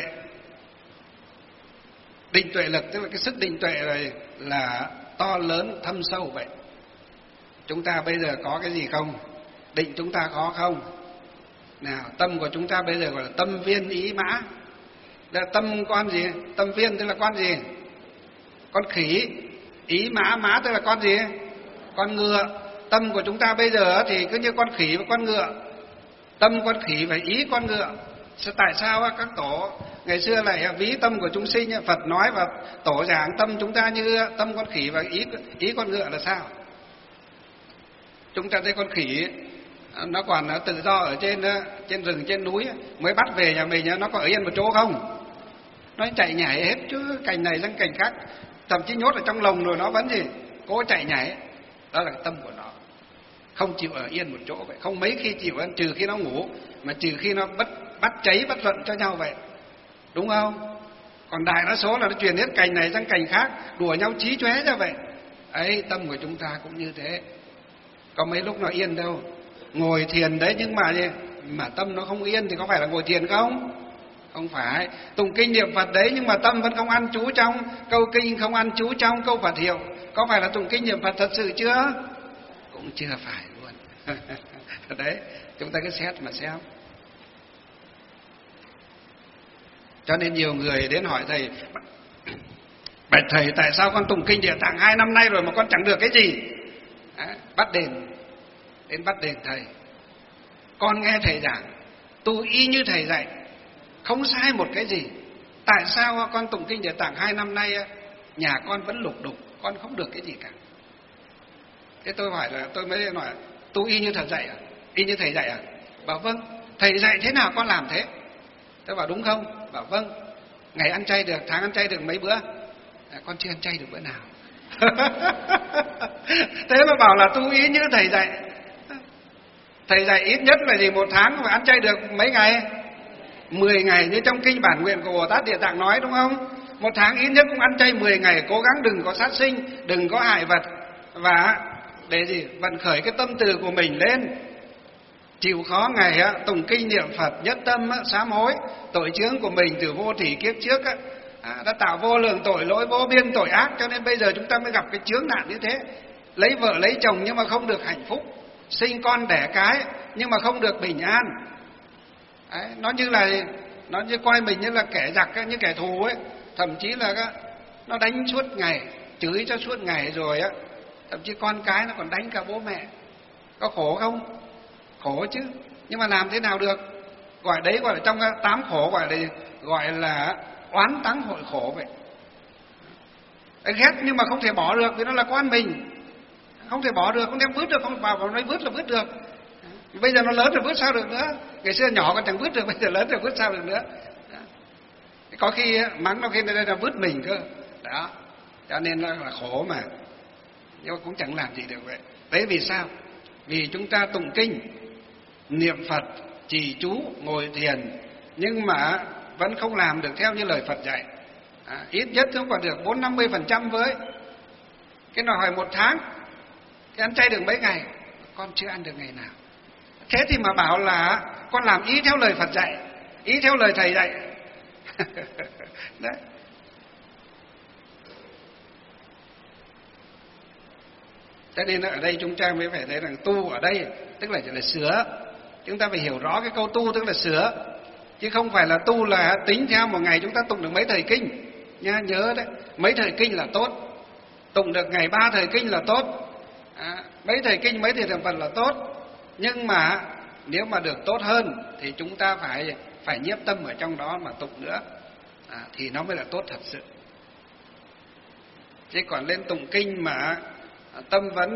Định tuệ lực tức là cái sức định tuệ này là to lớn thâm sâu vậy. Chúng ta bây giờ có cái gì không? Định chúng ta có không? Nào, tâm của chúng ta bây giờ gọi là tâm viên ý mã. Là tâm con gì? Tâm viên tức là con gì? Con khỉ. Ý mã tức là con gì? Con ngựa. Tâm của chúng ta bây giờ thì cứ như con khỉ và con ngựa. Tâm con khỉ và ý con ngựa. Tại sao các tổ ngày xưa lại ví tâm của chúng sinh? Phật nói và tổ giảng tâm chúng ta như tâm con khỉ và ý con ngựa là sao? Chúng ta thấy con khỉ nó còn tự do ở trên rừng, trên núi, mới bắt về nhà mình nó có ở yên một chỗ không? Nó chạy nhảy hết chứ, cành này sang cành khác, thậm chí nhốt ở trong lồng rồi nó vẫn gì cố chạy nhảy. Đó là tâm của nó, không chịu ở yên một chỗ vậy, không mấy khi chịu ăn, trừ khi nó ngủ, mà trừ khi nó bắt cháy bắt luận cho nhau vậy, đúng không? Còn đại đa số là nó truyền hết cành này sang cành khác, đùa nhau chí chóe ra vậy. Ấy, tâm của chúng ta cũng như thế. Có mấy lúc nó yên đâu. Ngồi thiền đấy nhưng mà tâm nó không yên thì có phải là ngồi thiền không? Không phải. Tụng kinh niệm Phật đấy nhưng mà tâm vẫn không ăn trú trong câu kinh, không ăn trú trong câu Phật hiệu, có phải là tụng kinh niệm Phật thật sự chưa? Cũng chưa phải luôn. Đấy, chúng ta cứ xét mà xem. Cho nên nhiều người đến hỏi thầy: bạch thầy, tại sao con tụng kinh Địa Tạng 2 năm nay rồi mà con chẳng được cái gì? Bắt đền, đến bắt đền thầy. Con nghe thầy giảng, tu y như thầy dạy, không sai một cái gì. Tại sao con tụng kinh Địa Tạng 2 năm nay nhà con vẫn lục đục, con không được cái gì cả? Thế tôi hỏi là, tôi mới nói: tu y như thầy dạy à? Y như thầy dạy à? Bảo vâng. Thầy dạy thế nào con làm thế? Tôi bảo đúng không? Bảo vâng. Ngày ăn chay được, tháng ăn chay được mấy bữa? Con chưa ăn chay được bữa nào. Thế mà bảo là tu ý như thầy dạy. Thầy dạy ít nhất là gì, 1 tháng phải ăn chay được mấy ngày? 10 ngày, như trong kinh bản nguyện của Bồ Tát Địa Tạng nói, đúng không? 1 tháng ít nhất cũng ăn chay 10 ngày, cố gắng đừng có sát sinh, đừng có hại vật, và để gì? Vận khởi cái tâm từ của mình lên, chịu khó ngày tụng kinh niệm Phật, nhất tâm sám hối tội chướng của mình từ vô thỉ kiếp trước đã tạo vô lượng tội lỗi, vô biên tội ác, cho nên bây giờ chúng ta mới gặp cái chướng nạn như thế. Lấy vợ lấy chồng nhưng mà không được hạnh phúc, sinh con đẻ cái nhưng mà không được bình an. Đấy, nó như coi mình như là kẻ giặc, như kẻ thù ấy, thậm chí là nó đánh suốt ngày, chửi cho suốt ngày, rồi thậm chí con cái nó còn đánh cả bố mẹ. Có khổ không? Khổ chứ, nhưng mà làm thế nào được? Gọi là trong 8 khổ gọi là oán tắng hội khổ vậy. Ghét nhưng mà không thể bỏ được vì nó là con mình, không thể bỏ được, không thể vứt được, không bảo nói vứt là vứt được. Bây giờ nó lớn rồi vứt sao được nữa? Ngày xưa nhỏ còn chẳng vứt được, bây giờ lớn rồi vứt sao được nữa? Có khi mắng nó, khi đây là vứt mình cơ. Đó, cho nên là khổ mà, nhưng mà cũng chẳng làm gì được vậy. Đấy vì sao? Vì chúng ta tụng kinh, niệm Phật, trì chú, ngồi thiền, nhưng mà vẫn không làm được theo như lời Phật dạy. Ít nhất cũng còn được 40-50% với. Cái nào hỏi 1 tháng, cái ăn chay được mấy ngày? Con chưa ăn được ngày nào. Thế thì mà bảo là con làm ý theo lời Phật dạy, ý theo lời thầy dạy. Đấy. Cho nên ở đây chúng ta mới phải thấy rằng tu ở đây tức là chỉ là sửa. Chúng ta phải hiểu rõ cái câu tu tức là sửa, chứ không phải là tu là tính theo một ngày chúng ta tụng được mấy thời kinh nha. Nhớ đấy, mấy thời kinh là tốt, tụng được ngày 3 thời kinh là tốt, mấy thời kinh, mấy thời Phật là tốt. Nhưng mà nếu mà được tốt hơn thì chúng ta phải nhiếp tâm ở trong đó mà tụng nữa, thì nó mới là tốt thật sự. Chứ còn lên tụng kinh mà tâm vẫn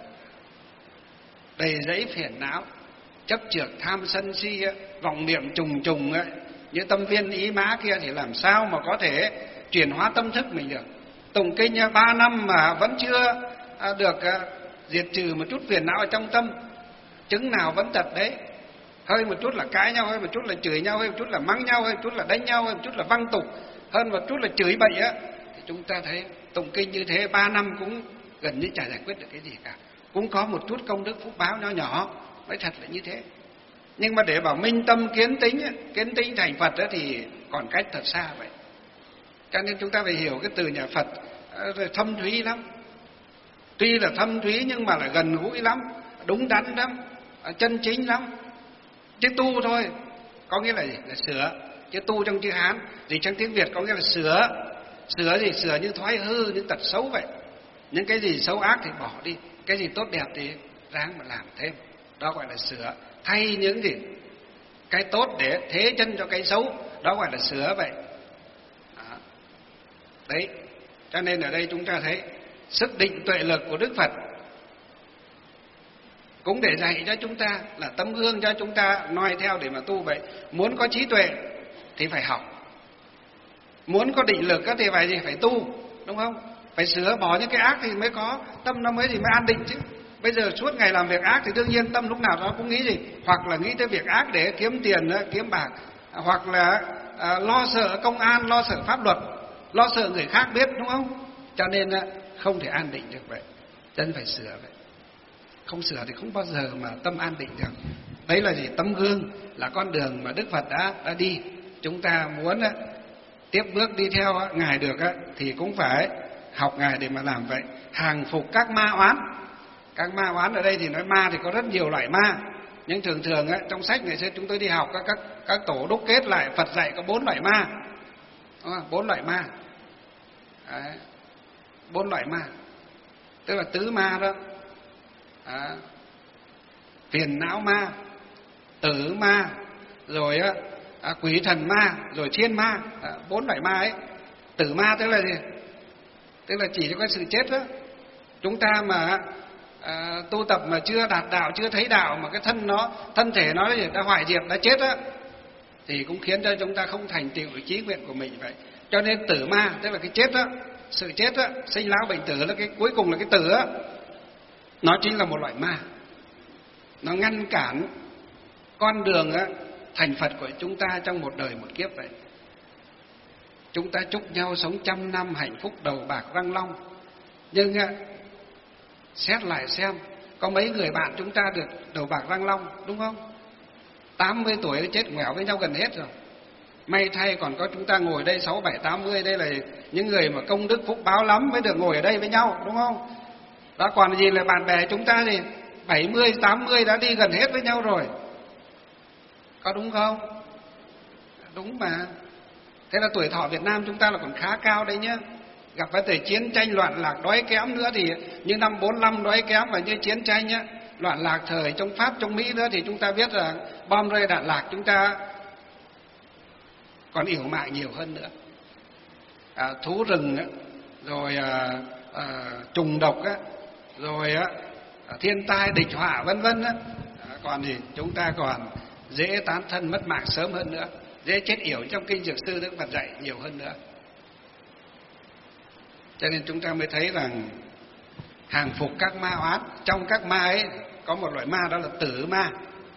đầy rẫy phiền não, chấp chược tham sân si, vọng niệm trùng trùng như tâm viên ý mã kia, thì làm sao mà có thể chuyển hóa tâm thức mình được. Tụng kinh 3 năm mà vẫn chưa được diệt trừ một chút phiền não ở trong tâm, chứng nào vẫn tật đấy. Hơi một chút là cãi nhau, hơi một chút là chửi nhau, hơi một chút là mắng nhau, hơi một chút là đánh nhau, hơi một chút là văng tục, hơn một chút là chửi bậy thì chúng ta thấy tụng kinh như thế 3 năm cũng gần như chả giải quyết được cái gì cả. Cũng có một chút công đức phúc báo nhỏ nhỏ, nói thật là như thế. Nhưng mà để bảo minh tâm kiến tính thành Phật thì còn cách thật xa vậy. Cho nên chúng ta phải hiểu cái từ nhà Phật thâm thúy lắm. Tuy là thâm thúy nhưng mà là gần gũi lắm, đúng đắn lắm, chân chính lắm. Chứ tu thôi có nghĩa là gì? Là sửa. Chứ tu trong chữ Hán, gì trong tiếng Việt có nghĩa là sửa. Sửa gì? Sửa như thói hư, những tật xấu vậy. Những cái gì xấu ác thì bỏ đi, cái gì tốt đẹp thì ráng mà làm thêm. Đó gọi là sửa. Thay những gì cái tốt để thế chân cho cái xấu, đó gọi là sửa vậy. Đấy, cho nên ở đây chúng ta thấy sức định tuệ lực của Đức Phật cũng để dạy cho chúng ta, là tấm gương cho chúng ta noi theo để mà tu vậy. Muốn có trí tuệ thì phải học, muốn có định lực thì phải gì? Phải tu, đúng không? Phải sửa bỏ những cái ác thì mới có tâm, nó mới an định chứ. Bây giờ suốt ngày làm việc ác thì đương nhiên tâm lúc nào đó cũng nghĩ gì? Hoặc là nghĩ tới việc ác để kiếm tiền, kiếm bạc, hoặc là lo sợ công an, lo sợ pháp luật, lo sợ người khác biết, đúng không? Cho nên không thể an định được vậy. Chân phải sửa vậy. Không sửa thì không bao giờ mà tâm an định được. Đấy là gì? Tấm gương, là con đường mà Đức Phật đã đi. Chúng ta muốn tiếp bước đi theo Ngài được thì cũng phải học Ngài để mà làm vậy. Hàng phục các ma oán. Các ma oán ở đây thì nói ma thì có rất nhiều loại ma, nhưng thường trong sách ngày xưa chúng tôi đi học các tổ đúc kết lại, Phật dạy có 4 loại ma. 4 loại ma. Đấy, 4 loại ma. Tức là tứ ma đó. Phiền não ma, tử ma, rồi quỷ thần ma, rồi thiên ma. 4 loại ma ấy. Tử ma tức là gì? Tức là chỉ cho cái sự chết đó. Chúng ta mà tu tập mà chưa đạt đạo, chưa thấy đạo, mà cái thân thể nó đã hoại diệt, đã chết á, thì cũng khiến cho chúng ta không thành tựu được chí nguyện của mình vậy. Cho nên tử ma tức là cái chết đó. sự chết á, sinh lão bệnh tử là cái cuối cùng là cái tử á, nó chính là một loại ma. Nó ngăn cản con đường á, thành Phật của chúng ta trong một đời một kiếp vậy. Chúng ta chúc nhau sống 100 năm hạnh phúc đầu bạc răng long. Nhưng á, xét lại xem, có mấy người bạn chúng ta được đầu bạc răng long, đúng không? 80 tuổi chết ngoẻo với nhau gần hết rồi. May thay còn có chúng ta ngồi đây 6, 7, 80, đây là những người mà công đức phúc báo lắm mới được ngồi ở đây với nhau, đúng không? Đó, còn gì là bạn bè chúng ta thì 70, 80 đã đi gần hết với nhau rồi. Có đúng không? Đúng mà. Thế là tuổi thọ Việt Nam chúng ta là còn khá cao đấy nhá. Gặp vấn đề chiến tranh loạn lạc đói kém nữa thì như năm 45 đói kém, và như chiến tranh nhá, loạn lạc thời trong Pháp, trong Mỹ nữa thì chúng ta biết là bom rơi đạn lạc chúng ta còn yểu mại nhiều hơn nữa. Thú rừng rồi trùng độc rồi thiên tai địch họa vân vân. Còn thì chúng ta còn dễ tán thân mất mạng sớm hơn nữa, dễ chết yểu trong kinh Dược Sư Đức Phật dạy nhiều hơn nữa. Cho nên chúng ta mới thấy rằng hàng phục các ma oán. Trong các ma ấy có một loại ma, đó là tử ma.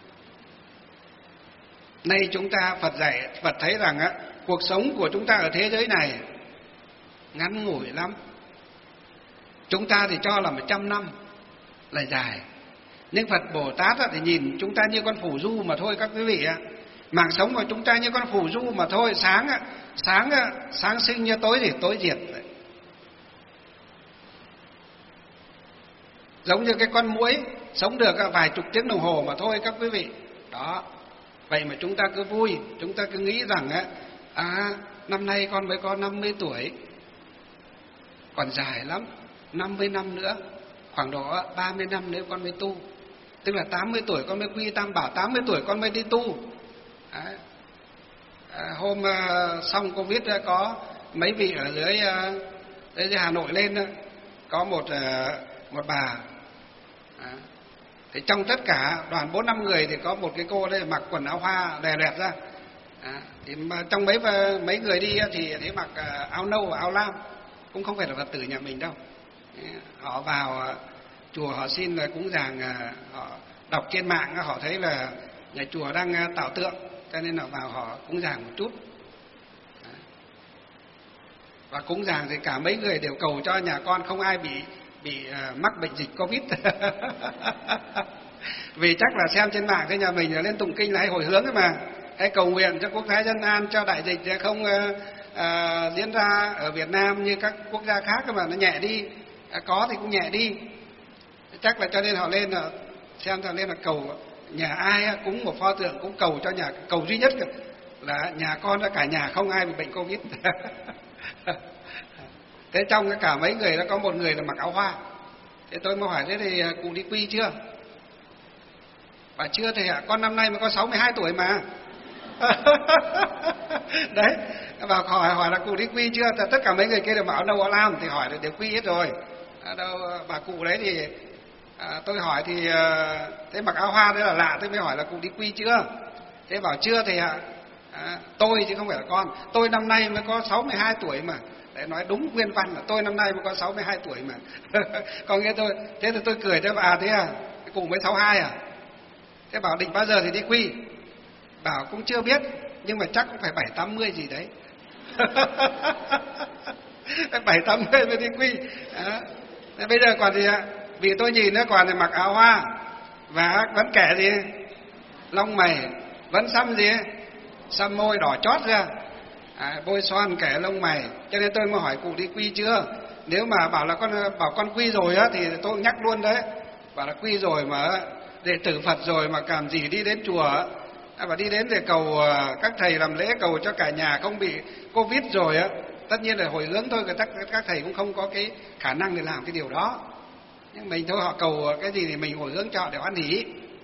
Nay chúng ta Phật dạy, Phật thấy rằng cuộc sống của chúng ta ở thế giới này ngắn ngủi lắm. Chúng ta thì cho là 100 năm là dài, nhưng Phật Bồ Tát thì nhìn chúng ta như con phù du mà thôi các quý vị ạ. Mạng sống của chúng ta như con phù du mà thôi. Sáng sinh như tối thì tối diệt. Giống như cái con muỗi sống được vài chục tiếng đồng hồ mà thôi các quý vị. Đó. Vậy mà chúng ta cứ vui, chúng ta cứ nghĩ rằng năm nay con mới có 50 tuổi, còn dài lắm, 50 năm nữa, khoảng độ 30 năm nữa con mới tu. Tức là 80 tuổi con mới quy Tam Bảo, 80 tuổi con mới đi tu. Hôm xong Covid có mấy vị ở dưới Hà Nội lên, có một bà. Thì trong tất cả đoàn 4-5 người thì có một cái cô đây mặc quần áo hoa đè lẹt ra. Thì mà trong mấy người đi thì thấy mặc áo nâu và áo lam, cũng không phải là Phật tử nhà mình đâu. Họ vào chùa họ xin là cúng dường, họ đọc trên mạng họ thấy là nhà chùa đang tạo tượng, cho nên là vào họ cúng dường một chút. Và cúng dường thì cả mấy người đều cầu cho nhà con không ai bị mắc bệnh dịch Covid. Vì chắc là xem trên mạng cái nhà mình là lên tụng kinh là hay hồi hướng ấy mà, hay cầu nguyện cho quốc thái dân an, cho đại dịch không diễn ra ở Việt Nam như các quốc gia khác mà nó nhẹ đi, có thì cũng nhẹ đi. Chắc là cho nên họ lên là xem, họ lên là cầu nhà ai cúng một pho tượng cũng cầu cho nhà, cầu duy nhất là nhà con cả nhà không ai bị bệnh Covid. Thế trong cả mấy người đó có một người là mặc áo hoa. Thế tôi mới hỏi thế thì cụ đi quy chưa? Bà chưa thầy ạ, con năm nay mới có 62 tuổi mà. Đấy, bà hỏi là cụ đi quy chưa? Tất cả mấy người kia đều mặc áo nâu áo lam thì hỏi là đều quy hết rồi. Đâu bà cụ đấy thì tôi hỏi thì thế mặc áo hoa đấy là lạ, tôi mới hỏi là cụ đi quy chưa? Thế bảo chưa thầy ạ. Tôi chứ không phải là con. Tôi năm nay mới có 62 tuổi mà. Để nói đúng nguyên văn là tôi năm nay mới có 62 tuổi mà. Còn nghe tôi, thế thì tôi cười cho bà, thế à? Cụ mới 62 à? Thế bảo định bao giờ thì đi quy? Bảo cũng chưa biết, nhưng mà chắc cũng phải 7-80 gì đấy. 7-80 mới đi quy. Thế bây giờ còn gì ạ? Vì tôi nhìn nó còn thì mặc áo hoa và vẫn kẻ gì? Lông mày, vẫn xăm gì? Xăm môi đỏ chót ra. Bôi son kẻ lông mày. Cho nên tôi mới hỏi cụ đi quy chưa. Nếu mà bảo con quy rồi á thì tôi nhắc luôn đấy. Bảo là quy rồi mà đệ tử Phật rồi mà làm gì đi đến chùa. Và đi đến để cầu các thầy làm lễ cầu cho cả nhà không bị Covid rồi á. Tất nhiên là hồi hướng thôi, các thầy cũng không có cái khả năng để làm cái điều đó. Nhưng mình thôi, họ cầu cái gì thì mình hồi hướng cho để hoan hỉ.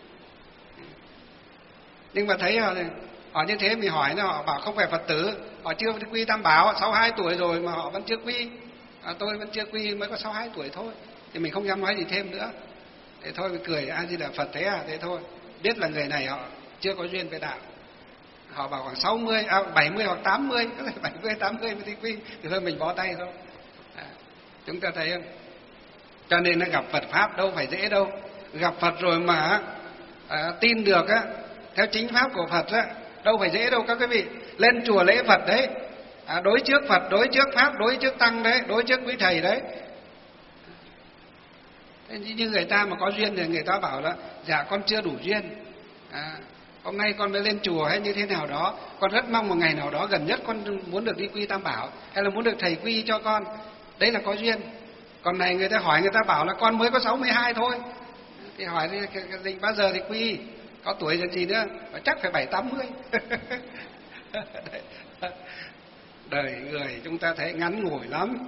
Nhưng mà thấy họ như thế mình hỏi, họ bảo không phải Phật tử, họ chưa quy Tam Bảo, 62 tuổi rồi mà họ vẫn chưa quy. Tôi vẫn chưa quy, mới có 62 tuổi thôi. Thì mình không dám nói gì thêm nữa. Thế thôi mình cười, A Di Đà Phật thế à? Thế thôi, biết là người này họ chưa có duyên với đạo. Họ bảo khoảng 70 hoặc 80, có thể 70, 80 mới đi quy, thì thôi mình bó tay thôi. Chúng ta thấy không? Cho nên nó gặp Phật pháp đâu phải dễ đâu. Gặp Phật rồi mà tin được á, theo chính pháp của Phật á, đâu phải dễ đâu các quý vị. Lên chùa lễ Phật đấy, đối trước Phật, đối trước pháp, đối trước tăng đấy, đối trước quý thầy đấy. Thế như người ta mà có duyên thì người ta bảo là dạ con chưa đủ duyên, hôm nay con mới lên chùa hay như thế nào đó, con rất mong một ngày nào đó gần nhất con muốn được đi quy Tam Bảo, hay là muốn được thầy quy cho con. Đấy là có duyên. Còn này người ta hỏi, người ta bảo là con mới có 62 thôi, thì hỏi thì bao giờ thì quy, có tuổi rồi gì nữa, chắc phải 70. Đời người chúng ta thấy ngắn ngủi lắm.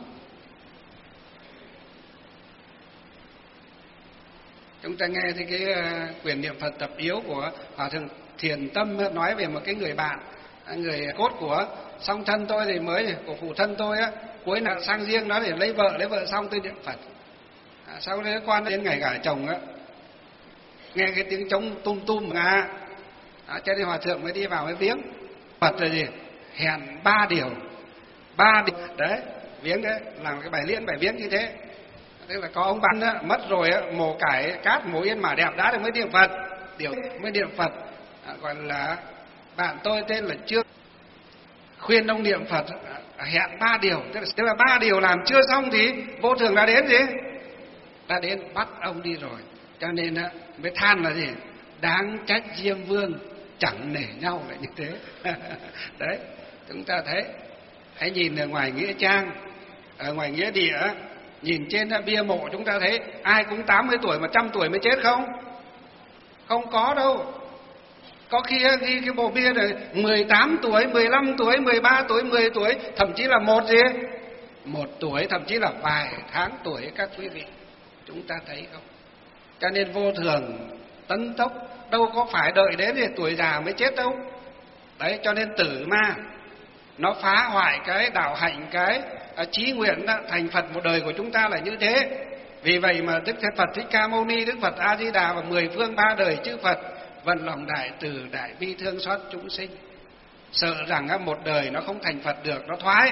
Chúng ta nghe thì cái quyển niệm Phật tập yếu của Hòa Thượng Thiền Tâm nói về một cái người bạn, người cốt của song thân tôi thì mới, của phụ thân tôi á, cuối là sang riêng đó để lấy vợ xong tôi niệm Phật. Sau đấy quan đến ngày gả chồng á, nghe cái tiếng trống tum cho nên Hòa Thượng mới đi vào mới viếng. Phật là gì? Hẹn 3 điều đấy, viếng đấy, làm cái bài liễn bài viếng như thế. Tức là có ông bạn đó, mất rồi á, mồ cải cát mồ yên mả đẹp đá thì mới niệm Phật, mới niệm Phật. Gọi là bạn tôi tên là Trương, khuyên ông niệm Phật, hẹn 3 điều, tức là 3 điều làm chưa xong thì vô thường đã đến gì? Đã đến bắt ông đi rồi. Cho nên á mới than là gì? Đáng trách Diêm Vương chẳng nể nhau lại như thế. Đấy, chúng ta thấy, hãy nhìn ở ngoài nghĩa trang, ở ngoài nghĩa địa, nhìn trên bia mộ chúng ta thấy ai cũng 80 tuổi, 100 tuổi mới chết không? Không có đâu. Có khi ghi cái bộ bia này 18 tuổi, 15 tuổi, 13 tuổi, 10 tuổi, thậm chí là 1 tuổi, thậm chí là vài tháng tuổi các quý vị. Chúng ta thấy không? Cho nên vô thường tấn tốc, đâu có phải đợi đến thì tuổi già mới chết đâu. Đấy, cho nên tử ma nó phá hoại cái đạo hạnh, cái chí nguyện thành Phật một đời của chúng ta là như thế. Vì vậy mà Đức Phật Thích Ca Mâu Ni, Đức Phật A Di Đà và 10 phương 3 đời chư Phật vận lòng đại từ đại bi thương xót chúng sinh, sợ rằng một đời nó không thành Phật được, nó thoái.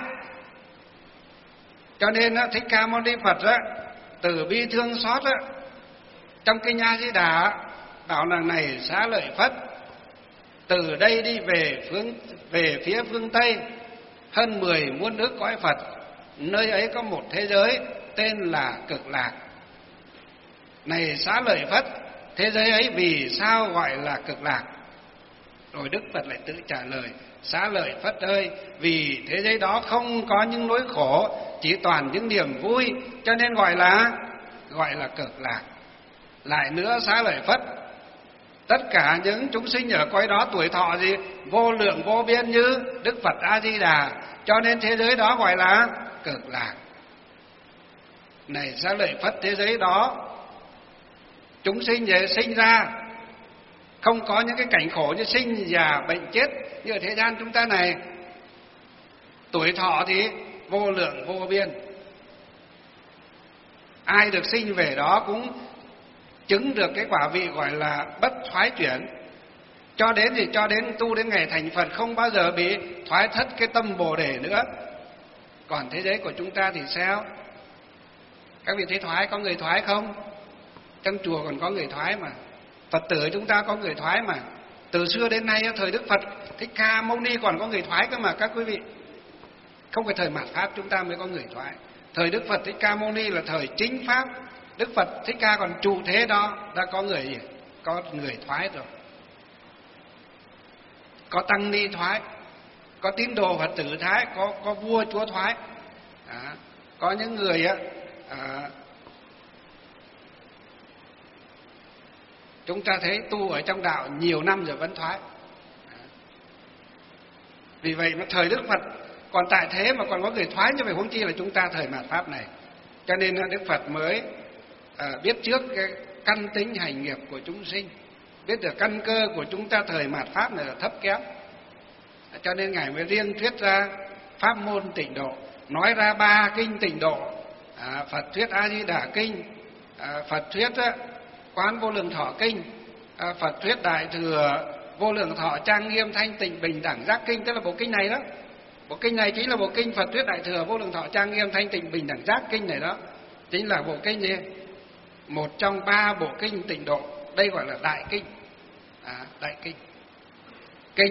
Cho nên Thích Ca Mâu Ni Phật từ bi thương xót trong kinh A Di Đà bảo rằng này xá lợi Phất, từ đây đi về phía phương Tây hơn 10 muôn ức cõi Phật, nơi ấy có một thế giới tên là Cực Lạc. Này xá lợi Phất, thế giới ấy vì sao gọi là Cực Lạc? Rồi Đức Phật lại tự trả lời: xá lợi Phất ơi, vì thế giới đó không có những nỗi khổ, chỉ toàn những niềm vui, cho nên gọi là Cực Lạc. Lại nữa xá lợi Phất, tất cả những chúng sinh ở cõi đó tuổi thọ gì vô lượng vô biên như Đức Phật A Di Đà, cho nên thế giới đó gọi là Cực Lạc. Này xá lợi Phất, thế giới đó chúng sinh sinh ra không có những cái cảnh khổ như sinh già bệnh chết như ở thế gian chúng ta này. Tuổi thọ thì vô lượng vô biên, ai được sinh về đó cũng chứng được cái quả vị gọi là bất thoái chuyển. Cho đến tu đến ngày thành Phật không bao giờ bị thoái thất cái tâm Bồ Đề nữa. Còn thế giới của chúng ta thì sao? Các vị thấy thoái, có người thoái không? Trong chùa còn có người thoái mà, Phật tử chúng ta có người thoái mà. Từ xưa đến nay thời Đức Phật Thích Ca Mâu Ni còn có người thoái cơ mà các quý vị. Không phải thời mạt Pháp chúng ta mới có người thoái. Thời Đức Phật Thích Ca Mâu Ni là thời chính Pháp. Đức Phật Thích Ca còn trụ thế đó, đã có người thoái rồi. Có tăng ni thoái, có tín đồ Phật tử thoái, có vua chúa thoái. Có những người chúng ta thấy tu ở trong đạo nhiều năm rồi vẫn thoái. Vì vậy mà thời Đức Phật còn tại thế mà còn có người thoái, như vậy huống chi là chúng ta thời mạt Pháp này. Cho nên Đức Phật mới biết trước cái căn tính hành nghiệp của chúng sinh, biết được căn cơ của chúng ta thời mạt Pháp này là thấp kém. Cho nên Ngài mới riêng thuyết ra pháp môn tịnh độ, nói ra 3 kinh tịnh độ. Phật thuyết A Di Đà kinh, Phật thuyết Quán Vô Lượng Thọ kinh, Phật thuyết Đại Thừa Vô Lượng Thọ Trang Nghiêm Thanh Tịnh Bình Đẳng Giác kinh, tức là bộ kinh này đó. Bộ kinh này chính là bộ kinh Phật Thuyết Đại Thừa Vô Lượng Thọ Trang Nghiêm Thanh Tịnh Bình Đẳng Giác kinh này đó. Chính là bộ kinh gì? Một trong 3 bộ kinh tịnh độ. Đây gọi là đại kinh. Đại kinh. Kinh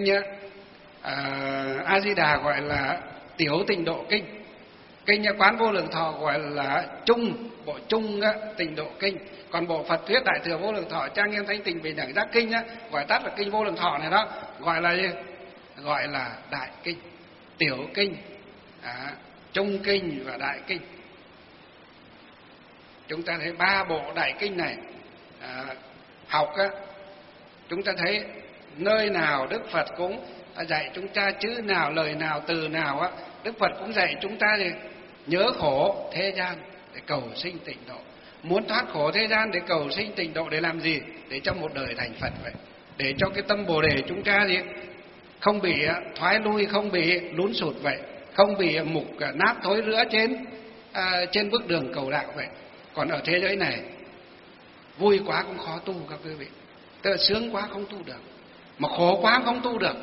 A Di Đà gọi là tiểu tịnh độ kinh. Kinh Quán Vô Lượng Thọ gọi là bộ trung tịnh độ kinh. Còn bộ Phật Thuyết Đại Thừa Vô Lượng Thọ Trang Nghiêm Thanh Tịnh Bình Đẳng Giác kinh gọi tắt là kinh Vô Lượng Thọ này đó, gọi là gì? Gọi là đại kinh, tiểu kinh, trung kinh và đại kinh. Chúng ta thấy 3 bộ đại kinh này học chúng ta thấy nơi nào Đức Phật cũng dạy chúng ta chữ nào, lời nào, từ nào Đức Phật cũng dạy chúng ta thì nhớ khổ thế gian để cầu sinh tịnh độ. Muốn thoát khổ thế gian để cầu sinh tịnh độ để làm gì? Để trong một đời thành Phật vậy. Để cho cái tâm Bồ Đề chúng ta gì? Không bị thoái lui, không bị lún sụt vậy, không bị mục nát thối rữa trên bước đường cầu đạo vậy. Còn ở thế giới này vui quá cũng khó tu các quý vị, tức là sướng quá không tu được, mà khổ quá không tu được.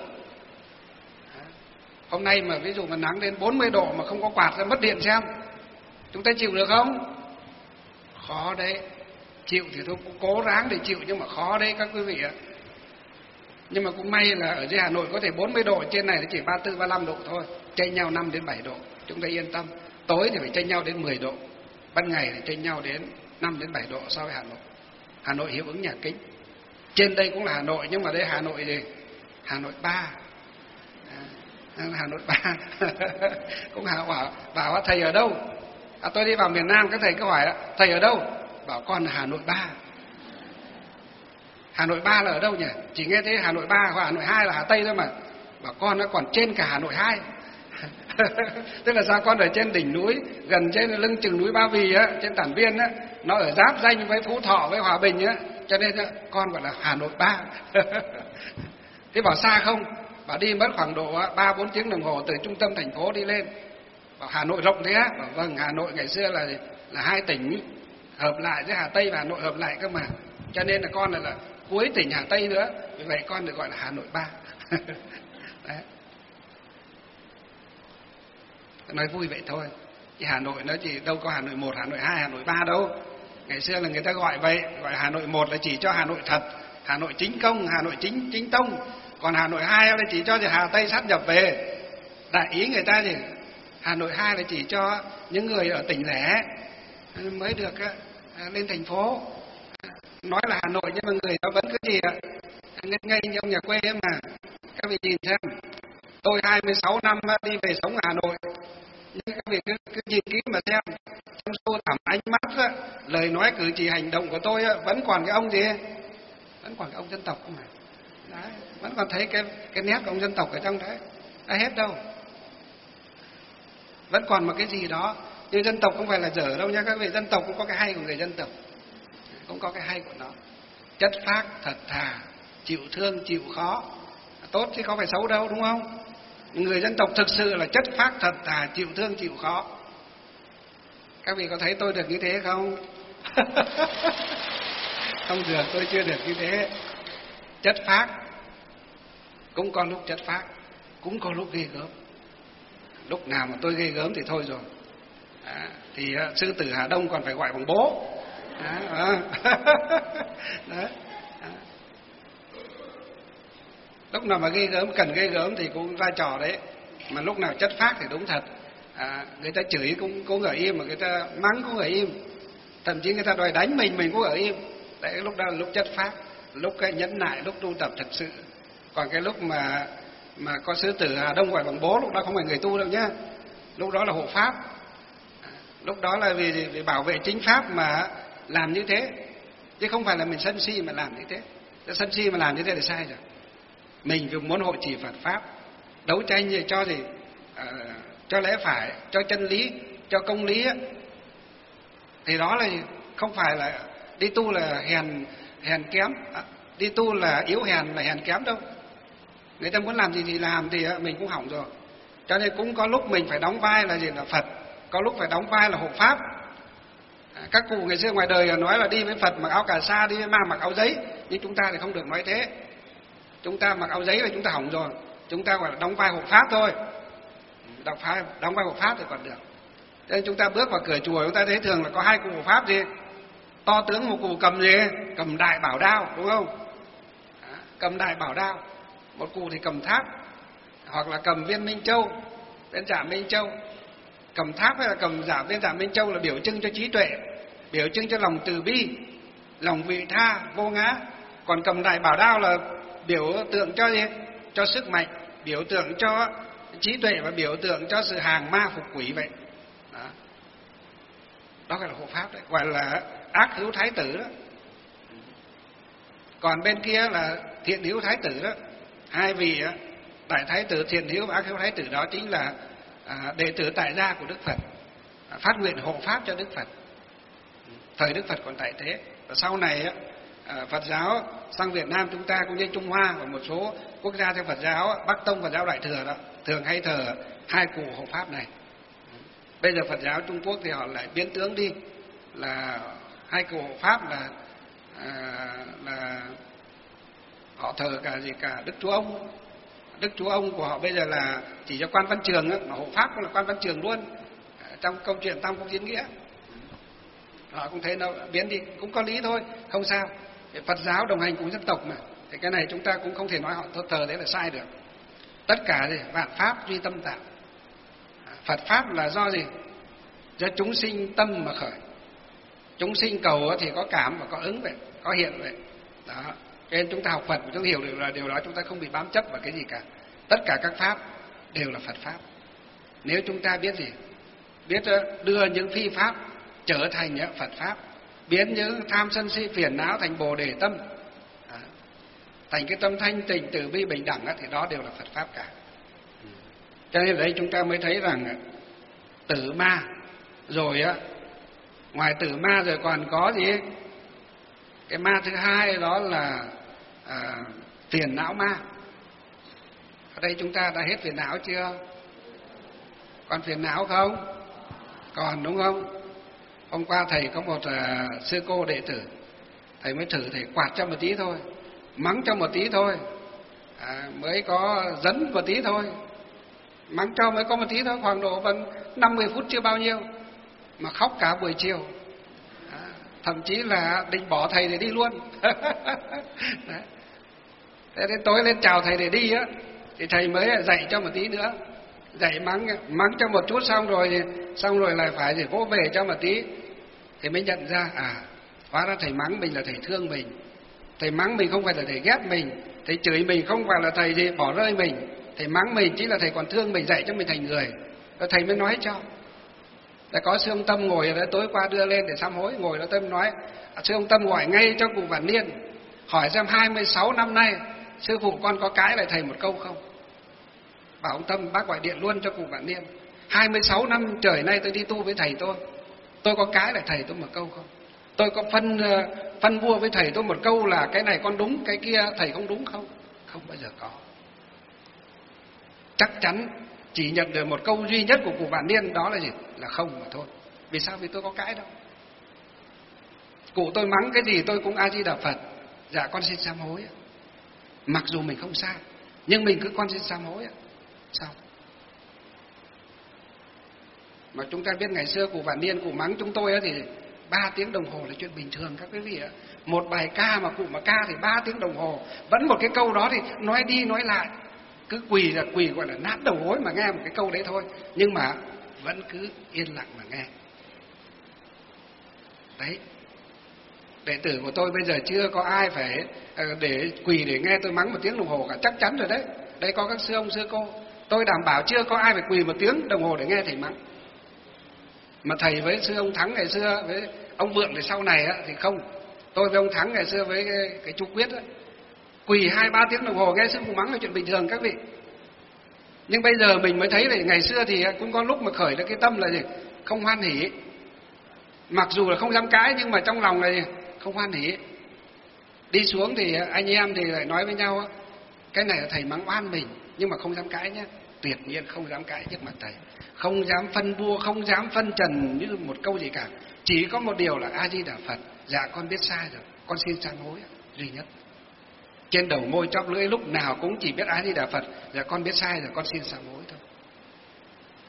Hôm nay mà ví dụ mà nắng đến 40 độ mà không có quạt ra mất điện xem, chúng ta chịu được không? Khó đấy. Chịu thì thôi cũng cố ráng để chịu, nhưng mà khó đấy các quý vị ạ. Nhưng mà cũng may là ở dưới Hà Nội có thể 40 độ, trên này chỉ 34, 35 độ thôi, chênh nhau 5 đến 7 độ, chúng ta yên tâm. Tối thì phải chênh nhau đến 10 độ, ban ngày thì chênh nhau đến 5 đến 7 độ so với Hà Nội. Hà Nội hiệu ứng nhà kính. Trên đây cũng là Hà Nội, nhưng mà đây Hà Nội gì? Hà Nội 3. Hà Nội 3. Cũng bảo thầy ở đâu? Tôi đi vào miền Nam, các thầy cứ hỏi thầy ở đâu? Bảo con là Hà Nội 3. Hà Nội 3 là ở đâu nhỉ? Chỉ nghe thấy Hà Nội 3 hoặc Hà Nội 2 là Hà Tây thôi mà. Bảo con nó còn trên cả Hà Nội 2. Tức là sao? Con ở trên đỉnh núi, gần trên lưng chừng núi Ba Vì trên Tản Viên nó ở giáp danh với Phú Thọ với Hòa Bình cho nên con gọi là Hà Nội 3. Thế bảo xa không? Bảo đi mất khoảng độ 3-4 tiếng đồng hồ từ trung tâm thành phố đi lên. Bảo Hà Nội rộng thế á? Bảo vâng, Hà Nội ngày xưa là 2 tỉnh hợp lại với Hà Tây và Hà Nội hợp lại cơ mà. Cho nên là con là cuối tỉnh Hà Tây nữa, vì vậy con được gọi là Hà Nội 3. Đấy. Nói vui vậy thôi, chứ Hà Nội nó chỉ đâu có Hà Nội 1, Hà Nội 2, Hà Nội 3 đâu. Ngày xưa là người ta gọi vậy, gọi Hà Nội 1 là chỉ cho Hà Nội thật, Hà Nội chính công, Hà Nội chính tông. Còn Hà Nội 2 là chỉ cho Hà Tây sát nhập về. Đại ý người ta thì Hà Nội 2 là chỉ cho những người ở tỉnh lẻ mới được lên thành phố. Nói là Hà Nội nhưng mà người ta vẫn cứ gì ngây như ông nhà quê mà. Các vị nhìn xem, tôi 26 năm đi về sống ở Hà Nội, nhưng các vị cứ nhìn kỹ mà xem, trong sâu thẳm ánh mắt lời nói cử chỉ hành động của tôi vẫn còn cái ông gì, vẫn còn cái ông dân tộc không mà. Đấy, vẫn còn thấy cái nét của ông dân tộc ở trong đấy, đã hết đâu. Vẫn còn một cái gì đó, nhưng dân tộc không phải là dở đâu nha các vị. Dân tộc cũng có cái hay của người dân tộc, cũng có cái hay của nó. Chất phác, thật thà, chịu thương, chịu khó, tốt chứ có phải xấu đâu, đúng không? Người dân tộc thực sự là chất phác, thật thà, chịu thương, chịu khó. Các vị có thấy tôi được như thế không? Không được, tôi chưa được như thế. Chất phác, cũng có lúc chất phác, cũng có lúc ghê gớm. Lúc nào mà tôi ghê gớm thì thôi rồi. Thì sư tử Hà Đông còn phải gọi bằng bố. Đó. Lúc nào mà ghê gớm, cần ghê gớm thì cũng vai trò đấy. Mà lúc nào chất phác thì đúng thật. Người ta chửi cũng ở im, mà người ta mắng cũng ở im. Thậm chí người ta đòi đánh mình cũng ở im. Đấy, lúc đó là lúc chất phác, lúc cái nhẫn nại, lúc tu tập thật sự. Còn cái lúc mà có sư tử Hà Đông gọi bằng bố, lúc đó không phải người tu đâu nhá. Lúc đó là hộ pháp. Lúc đó là vì bảo vệ chính pháp mà làm như thế, chứ không phải là mình sân si mà làm như thế. Sân si mà làm như thế là sai rồi. Mình vì muốn hộ trì Phật pháp, đấu tranh gì cho gì, cho lẽ phải, cho chân lý, cho công lý thì đó là không phải là đi tu là hèn kém, đi tu là yếu hèn là hèn kém đâu. Người ta muốn làm gì thì làm thì mình cũng hỏng rồi. Cho nên cũng có lúc mình phải đóng vai là gì, là Phật, có lúc phải đóng vai là hộ pháp. Các cụ ngày xưa ngoài đời nói là đi với Phật mặc áo cà sa, đi với ma mặc áo giấy, nhưng chúng ta thì không được nói thế. Chúng ta mặc áo giấy là chúng ta hỏng rồi, chúng ta gọi là đóng vai hộ pháp thôi. đóng vai hộ pháp thì còn được. Cho nên chúng ta bước vào cửa chùa chúng ta thấy thường là có hai cụ hộ pháp gì? To tướng một cụ cầm gì? Cầm đại bảo đao, đúng không? Cầm đại bảo đao. Một cụ thì cầm tháp, hoặc là cầm viên Minh Châu, viên Trảm Minh Châu. Cầm tháp hay là cầm viên Trảm Minh Châu là biểu trưng cho trí tuệ, biểu trưng cho lòng từ bi, lòng vị tha, vô ngã. Còn cầm đại bảo đao là biểu tượng cho gì? Cho sức mạnh, biểu tượng cho trí tuệ và biểu tượng cho sự hàng ma phục quỷ vậy. Đó gọi là hộ pháp đấy, gọi là ác hữu thái tử đó. Còn bên kia là thiện hữu thái tử đó. Hai vị đại thái tử thiện hữu và ác hữu thái tử đó chính là đệ tử tại gia của Đức Phật, phát nguyện hộ pháp cho Đức Phật. Thời Đức Phật còn tại thế. Và sau này Phật giáo sang Việt Nam chúng ta cũng như Trung Hoa và một số quốc gia theo Phật giáo, Bắc Tông Phật giáo Đại Thừa đó, thường hay thờ hai cụ hộ pháp này. Bây giờ Phật giáo Trung Quốc thì họ lại biến tướng đi, là hai cụ hộ pháp là họ thờ cả Đức Chúa Ông. Đức Chúa Ông của họ bây giờ là chỉ cho Quan Văn Trường đó, mà hộ pháp cũng là Quan Văn Trường luôn. Trong câu chuyện Tam Quốc Diễn Nghĩa họ cũng thấy nó biến đi, cũng có lý thôi, không sao. Phật giáo đồng hành cùng dân tộc mà, thì cái này chúng ta cũng không thể nói họ thờ thế là sai được. Tất cả gì? Vạn pháp duy tâm tạo. Phật pháp là do gì? Do chúng sinh tâm mà khởi. Chúng sinh cầu thì có cảm và có ứng vậy, có hiện vậy. Đó. Cho nên chúng ta học Phật chúng ta hiểu được là điều đó, chúng ta không bị bám chấp vào cái gì cả. Tất cả các pháp đều là Phật pháp. Nếu chúng ta biết gì? Biết đưa những phi pháp trở thành Phật pháp, biến những tham sân si phiền não thành Bồ Đề tâm, thành cái tâm thanh tịnh từ bi bình đẳng thì đó đều là Phật pháp cả. Cho nên ở đây chúng ta mới thấy rằng tử ma rồi ngoài tử ma rồi còn có gì? Cái ma thứ hai đó là phiền não ma. Ở đây chúng ta đã hết phiền não chưa? Còn phiền não không? Còn, đúng không? Hôm qua thầy có một sư cô đệ tử, thầy mới thử thầy quạt cho một tí thôi, mắng cho một tí thôi, mới có dấn một tí thôi, mắng cho mới có một tí thôi, khoảng độ 50 phút chưa bao nhiêu, mà khóc cả buổi chiều, thậm chí là định bỏ thầy để đi luôn. Đấy. Thế đến tối lên chào thầy để đi á, thì thầy mới dạy cho một tí nữa, dạy mắng cho một chút xong rồi lại phải để vỗ về cho một tí, thì mới nhận ra hóa ra thầy mắng mình là thầy thương mình, thầy mắng mình không phải là thầy ghét mình, thầy chửi mình không phải là thầy gì bỏ rơi mình, thầy mắng mình chính là thầy còn thương mình, dạy cho mình thành người. Rồi thầy mới nói cho. Đã có sư ông Tâm ngồi ở đấy, tối qua đưa lên để sám hối, ngồi đó Tâm nói, sư ông Tâm gọi ngay cho cụ Vạn Niên, hỏi xem 26 năm nay sư phụ con có cãi lại thầy một câu không. Bảo ông Tâm, bác gọi điện luôn cho cụ Vạn Niên, 26 năm trời nay tôi đi tu với thầy tôi có cãi lại thầy tôi một câu không? Tôi có phân vua với thầy tôi một câu là cái này con đúng, cái kia thầy không đúng không? Không bao giờ có. Chắc chắn chỉ nhận được một câu duy nhất của cụ Vạn Niên, đó là gì? Là không mà thôi. Vì sao? Vì tôi có cãi đâu. Cụ tôi mắng cái gì tôi cũng A Di Đà Phật, dạ con xin sám hối. Mặc dù mình không sai, nhưng mình cứ con xin sám hối. Sao? Mà chúng ta biết ngày xưa cụ Vạn Niên cụ mắng chúng tôi thì 3 tiếng đồng hồ là chuyện bình thường các quý vị ạ. Một bài ca mà cụ mà ca thì 3 tiếng đồng hồ, vẫn một cái câu đó thì nói đi nói lại, cứ quỳ là quỳ, gọi là nát đầu gối mà nghe một cái câu đấy thôi, nhưng mà vẫn cứ yên lặng mà nghe. Đấy, đệ tử của tôi bây giờ chưa có ai phải để quỳ để nghe tôi mắng 1 tiếng đồng hồ cả, chắc chắn rồi đấy. Đây có các sư ông sư cô, tôi đảm bảo chưa có ai phải quỳ 1 tiếng đồng hồ để nghe thầy mắng. Mà thầy với sư ông Thắng ngày xưa, với ông Vượng thì sau này thì không. Tôi với ông Thắng ngày xưa với cái chú Quyết quỳ 2-3 tiếng đồng hồ nghe sư phụ mắng là chuyện bình thường các vị. Nhưng bây giờ mình mới thấy là ngày xưa thì cũng có lúc mà khởi được cái tâm là gì? Không hoan hỉ. Mặc dù là không dám cãi nhưng mà trong lòng là gì? Không hoan hỉ. Đi xuống thì anh em thì lại nói với nhau, cái này là thầy mắng oan mình, nhưng mà không dám cãi nhé. Tuyệt nhiên không dám cãi trước mặt thầy, không dám phân bua, không dám phân trần như một câu gì cả. Chỉ có một điều là A Di Đà Phật, dạ con biết sai rồi, con xin sám hối, duy nhất. Trên đầu môi chóp lưỡi lúc nào cũng chỉ biết A Di Đà Phật, dạ con biết sai rồi, con xin sám hối thôi.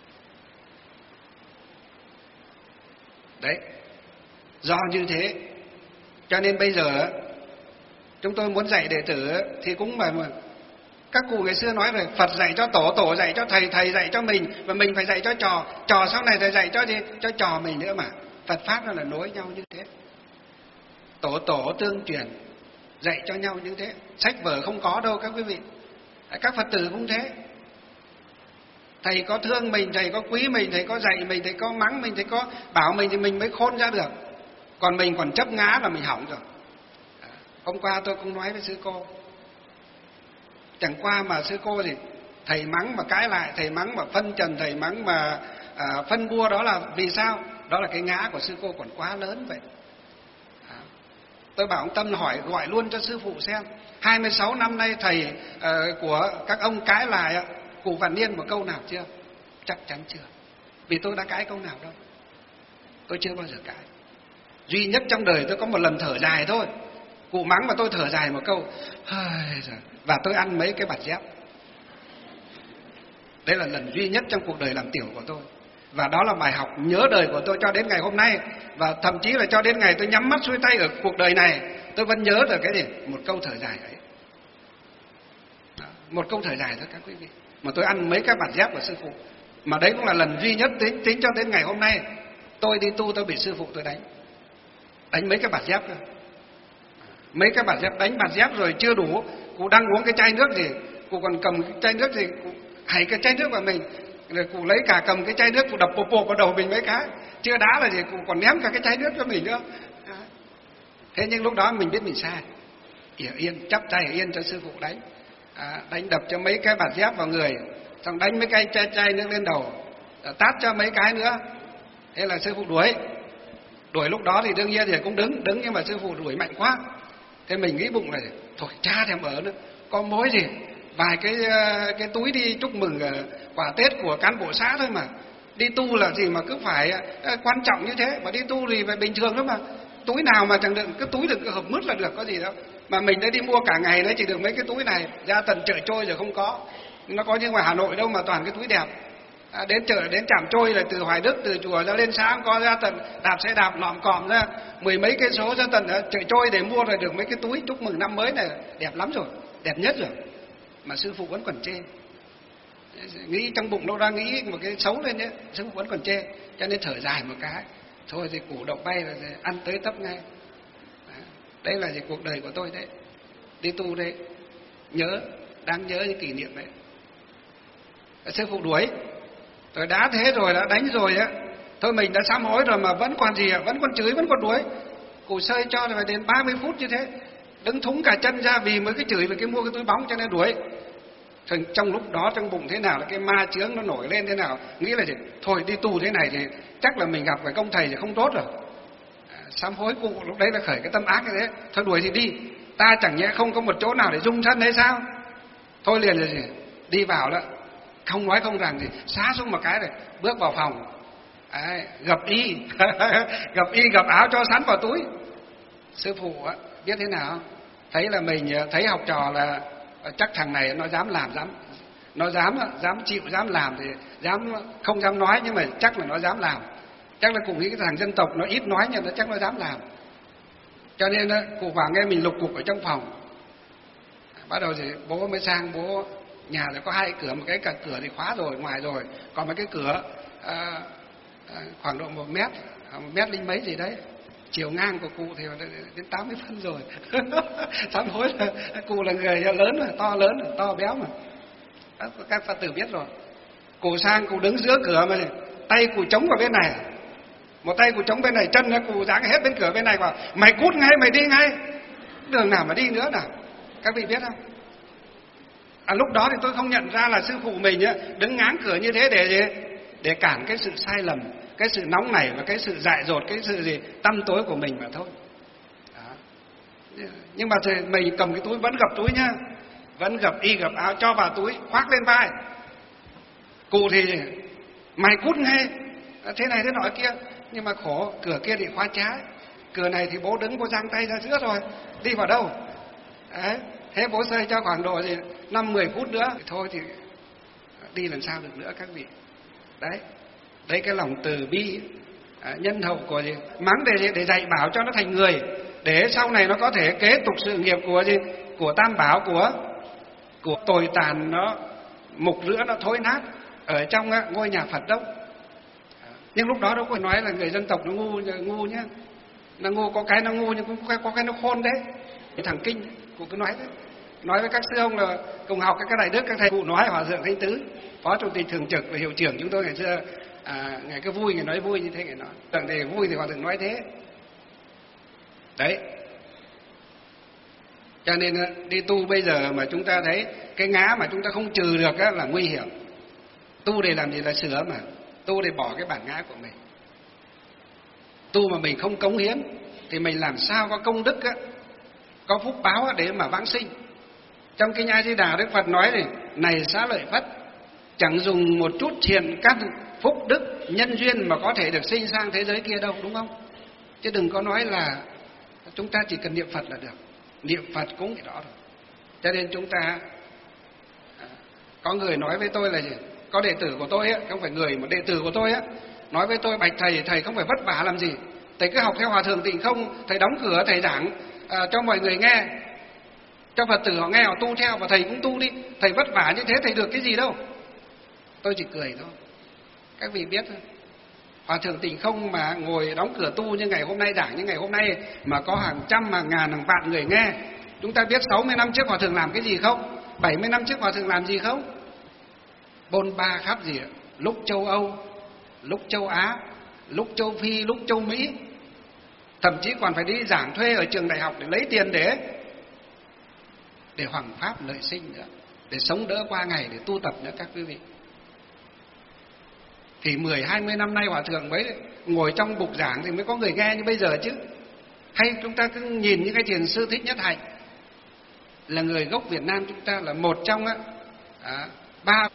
Đấy, do như thế cho nên bây giờ chúng tôi muốn dạy đệ tử thì cũng mà các cụ ngày xưa nói rồi, Phật dạy cho tổ, tổ dạy cho thầy, thầy dạy cho mình, và mình phải dạy cho trò, trò sau này thầy dạy cho gì? Cho trò mình nữa mà. Phật pháp nó là nối nhau như thế. Tổ tổ tương truyền, dạy cho nhau như thế. Sách vở không có đâu các quý vị. Các Phật tử cũng thế. Thầy có thương mình, thầy có quý mình, thầy có dạy mình, thầy có mắng mình, thầy có bảo mình thì mình mới khôn ra được. Còn mình còn chấp ngã là mình hỏng rồi. Hôm qua tôi cũng nói với sư cô, chẳng qua mà sư cô thì thầy mắng mà cãi lại, thầy mắng mà phân trần, thầy mắng mà phân bua, đó là vì sao? Đó là cái ngã của sư cô còn quá lớn vậy. Tôi bảo ông Tâm hỏi, gọi luôn cho sư phụ xem. 26 năm nay thầy của các ông cãi lại cụ Vạn Niên một câu nào chưa? Chắc chắn chưa. Vì tôi đã cãi câu nào đâu. Tôi chưa bao giờ cãi. Duy nhất trong đời tôi có một lần thở dài thôi. Cụ mắng mà tôi thở dài một câu, và tôi ăn mấy cái bạt dép. Đấy là lần duy nhất trong cuộc đời làm tiểu của tôi. Và đó là bài học nhớ đời của tôi cho đến ngày hôm nay. Và thậm chí là cho đến ngày tôi nhắm mắt xuôi tay ở cuộc đời này, tôi vẫn nhớ được cái gì? Một câu thở dài ấy. Một câu thở dài thôi các quý vị. Mà tôi ăn mấy cái bạt dép của sư phụ. Mà đấy cũng là lần duy nhất tính cho đến ngày hôm nay. Tôi đi tu tôi bị sư phụ tôi đánh. Đánh mấy cái bạt dép cơ. Mấy cái bạt dép, đánh bạt dép rồi chưa đủ, cụ đang uống cái chai nước thì cụ còn cầm cái chai nước thì cụ hãy cái chai nước vào mình, rồi cụ lấy cả cầm cái chai nước cụ đập bộp bộp vào đầu mình mấy cái, chưa đá là gì cụ còn ném cả cái chai nước cho mình nữa. Thế nhưng lúc đó mình biết mình sai, yên chắp tay yên cho sư phụ đánh, đánh đập cho mấy cái bạt dép vào người, xong đánh mấy cái chai nước lên đầu, tát cho mấy cái nữa. Thế là sư phụ đuổi lúc đó thì đương nhiên thì cũng đứng nhưng mà sư phụ đuổi mạnh quá. Thế mình nghĩ bụng là thôi cha thèm ở nữa, có mối gì, vài cái túi đi chúc mừng quả Tết của cán bộ xã thôi mà. Đi tu là gì mà cứ phải quan trọng như thế, mà đi tu thì phải bình thường lắm mà. Túi nào mà chẳng được, cái túi đừng hộp mứt là được, có gì đâu. Mà mình đã đi mua cả ngày đấy chỉ được mấy cái túi này, ra tận chợ Trôi rồi không có. Nó có như ngoài Hà Nội đâu mà toàn cái túi đẹp. Đến chợ, đến Trạm Trôi là từ Hoài Đức, từ chùa ra lên xã có ra tận đạp xe đạp lọm cọm ra mười mấy cây số ra tận chợ Trôi để mua rồi được mấy cái túi chúc mừng năm mới này, đẹp lắm rồi, đẹp nhất rồi. Mà sư phụ vẫn còn chê, nghĩ trong bụng đâu đang nghĩ một cái xấu lên nhé, sư phụ vẫn còn chê, cho nên thở dài một cái, thôi thì củ đậu bay là ăn tới tấp ngay. Đấy là gì cuộc đời của tôi đấy, đi tu đấy, đáng nhớ những kỷ niệm đấy. Sư phụ đuổi, rồi đã thế rồi, đã đánh rồi á, thôi mình đã sám hối rồi mà vẫn còn gì ạ, vẫn còn chửi, vẫn còn đuổi. Cụ sơi cho phải đến 30 phút như thế, đứng thúng cả chân ra vì mới cái chửi, vì cái mua cái túi bóng cho nên đuổi. Trong lúc đó trong bụng thế nào là cái ma chướng nó nổi lên thế nào, nghĩ là gì, thôi đi tu thế này thì chắc là mình gặp phải công thầy thì không tốt rồi. Sám hối cụ lúc đấy là khởi cái tâm ác như thế, thôi đuổi thì đi, ta chẳng nhẽ không có một chỗ nào để dung thân hay sao? Thôi liền là gì, đi vào đó, không nói không rằng thì xá xuống một cái rồi bước vào phòng. Gập y gập áo cho sẵn vào túi. Sư phụ biết thế nào, thấy là mình thấy học trò là chắc thằng này nó dám làm, nó dám chịu, dám làm thì không dám nói, nhưng mà chắc là nó dám làm. Chắc là cũng nghĩ cái thằng dân tộc nó ít nói nhưng nó chắc nó dám làm. Cho nên cụ vào nghe mình lục cục ở trong phòng. Bắt đầu thì bố mới sang, bố nhà thì có hai cửa, một cái cả cửa thì khóa rồi, ngoài rồi, còn một cái cửa khoảng độ 1 mét linh mấy gì đấy, chiều ngang của cụ thì đến 80 phân rồi. Sám hối là cụ là người lớn rồi, to béo mà, các Phật tử biết rồi. Cụ sang, cụ đứng giữa cửa mà tay cụ chống vào bên này, một tay cụ chống bên này, chân cụ giáng hết bên cửa bên này vào, mày cút ngay, mày đi ngay, đường nào mà đi nữa nào, các vị biết không? Lúc đó thì tôi không nhận ra là sư phụ mình đứng ngáng cửa như thế để gì? Để cản cái sự sai lầm, cái sự nóng nảy và cái sự dại dột, cái sự gì tăm tối của mình mà thôi. Đó. Nhưng mà thì mình cầm cái túi vẫn gập túi nhá, vẫn gập y gập áo cho vào túi, khoác lên vai. Cụ thì mày cút ngay, thế này thế nọ kia, nhưng mà khổ, cửa kia thì khóa trái, cửa này thì bố đứng, bố giang tay ra giữa rồi, đi vào đâu? Đấy. Thế bố xây cho khoảng độ 5-10 phút nữa thôi thì đi làm sao được nữa các vị. Đấy cái lòng từ bi nhân hậu của gì? Mắng để gì? Để dạy bảo cho nó thành người, để sau này nó có thể kế tục sự nghiệp của gì? Của Tam Bảo, của tồi tàn nó mục rữa, nó thối nát ở trong ngôi nhà Phật đâu. Nhưng lúc đó đâu có nói là người dân tộc nó ngu nhá. Nó ngu, có cái nó ngu nhưng cũng có cái nó khôn đấy. Cái thằng Kinh cũng cứ nói đấy. Nói với các sư ông là cùng học các đại đức, các thầy cụ nói, Hòa Thượng Thanh Tứ, Phó Chủ tịch Thường trực và Hiệu trưởng chúng tôi ngày xưa, ngày cứ vui, ngày nói vui như thế, ngày nói. Tưởng thì vui thì Hòa Thượng nói thế. Đấy. Cho nên đi tu bây giờ mà chúng ta thấy cái ngã mà chúng ta không trừ được là nguy hiểm. Tu để làm gì? Là sửa mà. Tu để bỏ cái bản ngã của mình. Tu mà mình không cống hiến thì mình làm sao có công đức có phúc báo để mà vãng sinh. Trong Kinh A Di Đà, Đức Phật nói thì này xá lợi Phất, chẳng dùng một chút thiện căn phúc đức nhân duyên mà có thể được sinh sang thế giới kia đâu, đúng không? Chứ đừng có nói là chúng ta chỉ cần niệm Phật là được. Niệm Phật cũng đó rồi. Cho nên chúng ta, có người nói với tôi là gì? Có đệ tử của tôi không phải người, một đệ tử của tôi nói với tôi: bạch thầy, thầy không phải vất vả làm gì, thầy cứ học theo Hòa Thượng Tịnh Không, thầy đóng cửa, thầy giảng cho mọi người nghe, cho Phật tử họ nghe, họ tu theo, và thầy cũng tu đi, thầy vất vả như thế thầy được cái gì đâu. Tôi chỉ cười thôi. Các vị biết thôi, Hòa Thượng Tịnh Không mà ngồi đóng cửa tu như ngày hôm nay, giảng như ngày hôm nay, mà có hàng trăm, hàng ngàn, hàng vạn người nghe. Chúng ta biết 60 năm trước Hòa Thượng làm cái gì không? 70 năm trước Hòa Thượng làm gì không? Bôn ba khắp gì ạ? Lúc châu Âu, lúc châu Á, lúc châu Phi, lúc châu Mỹ. Thậm chí còn phải đi giảng thuê ở trường đại học để lấy tiền để hoằng pháp lợi sinh nữa, để sống đỡ qua ngày, để tu tập nữa các quý vị. Thì 10-20 năm nay Hòa Thượng mới ngồi trong bục giảng thì mới có người nghe như bây giờ chứ. Hay chúng ta cứ nhìn những cái thiền sư Thích Nhất Hạnh, là người gốc Việt Nam chúng ta, là một trong ba.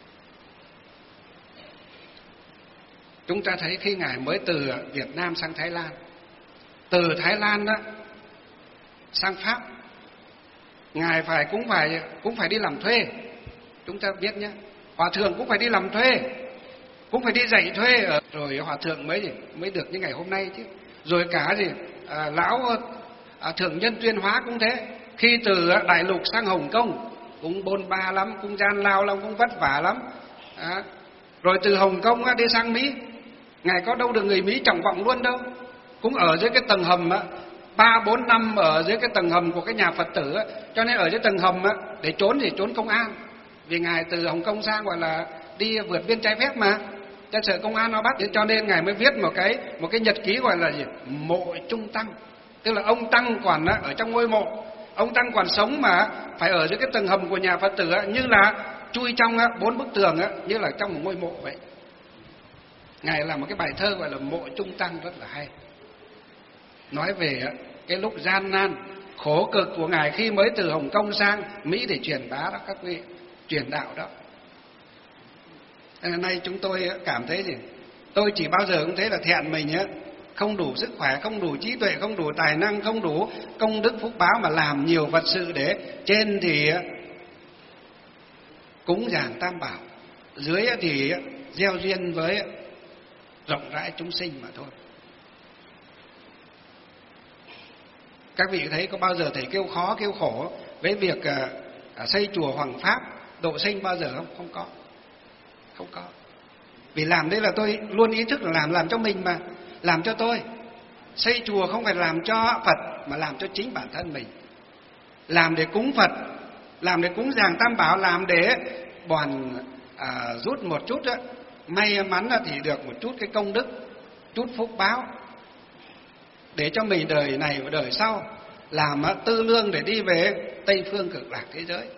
Chúng ta thấy khi Ngài mới từ Việt Nam sang Thái Lan, từ Thái Lan sang Pháp, Ngài cũng phải đi làm thuê. Chúng ta biết nhé, Hòa Thượng cũng phải đi làm thuê, cũng phải đi dạy thuê, rồi Hòa Thượng mới được như ngày hôm nay chứ. Rồi cả lão Thượng Nhân Tuyên Hóa cũng thế, khi từ Đại Lục sang Hồng Kông cũng bôn ba lắm, cũng gian lao lắm, cũng vất vả lắm. Rồi từ Hồng Kông đi sang Mỹ, Ngài có đâu được người Mỹ trọng vọng luôn đâu, cũng ở dưới cái tầng hầm 3-4 năm ở dưới cái tầng hầm của cái nhà Phật tử. Cho nên ở dưới tầng hầm để trốn thì trốn công an, vì Ngài từ Hồng Kông sang gọi là đi vượt biên trái phép mà, cho sợ công an nó bắt. Cho nên Ngài mới viết một cái nhật ký gọi là gì? Mộ Trung Tăng. Tức là ông Tăng còn ở trong ngôi mộ, ông Tăng còn sống mà phải ở dưới cái tầng hầm của nhà Phật tử, như là chui trong 4 bức tường, như là trong một ngôi mộ vậy. Ngài làm một cái bài thơ gọi là Mộ Trung Tăng rất là hay, nói về cái lúc gian nan khổ cực của Ngài khi mới từ Hồng Kông sang Mỹ để truyền bá đó các vị, truyền đạo đó. Nay chúng tôi cảm thấy gì? Tôi chỉ bao giờ cũng thấy là thẹn mình không đủ sức khỏe, không đủ trí tuệ, không đủ tài năng, không đủ công đức phúc báo mà làm nhiều vật sự để trên thì cúng dường Tam Bảo, dưới thì gieo duyên với rộng rãi chúng sinh mà thôi. Các vị thấy có bao giờ thầy kêu khó kêu khổ với việc xây chùa hoằng pháp độ sinh bao giờ không? Không có. Vì làm đây là tôi luôn ý thức là làm cho mình mà, làm cho tôi. Xây chùa không phải làm cho Phật mà làm cho chính bản thân mình. Làm để cúng Phật, làm để cúng dường Tam Bảo, làm để bòn rút một chút may mắn thì được một chút cái công đức, chút phúc báo, để cho mình đời này và đời sau làm tư lương để đi về Tây Phương Cực Lạc thế giới.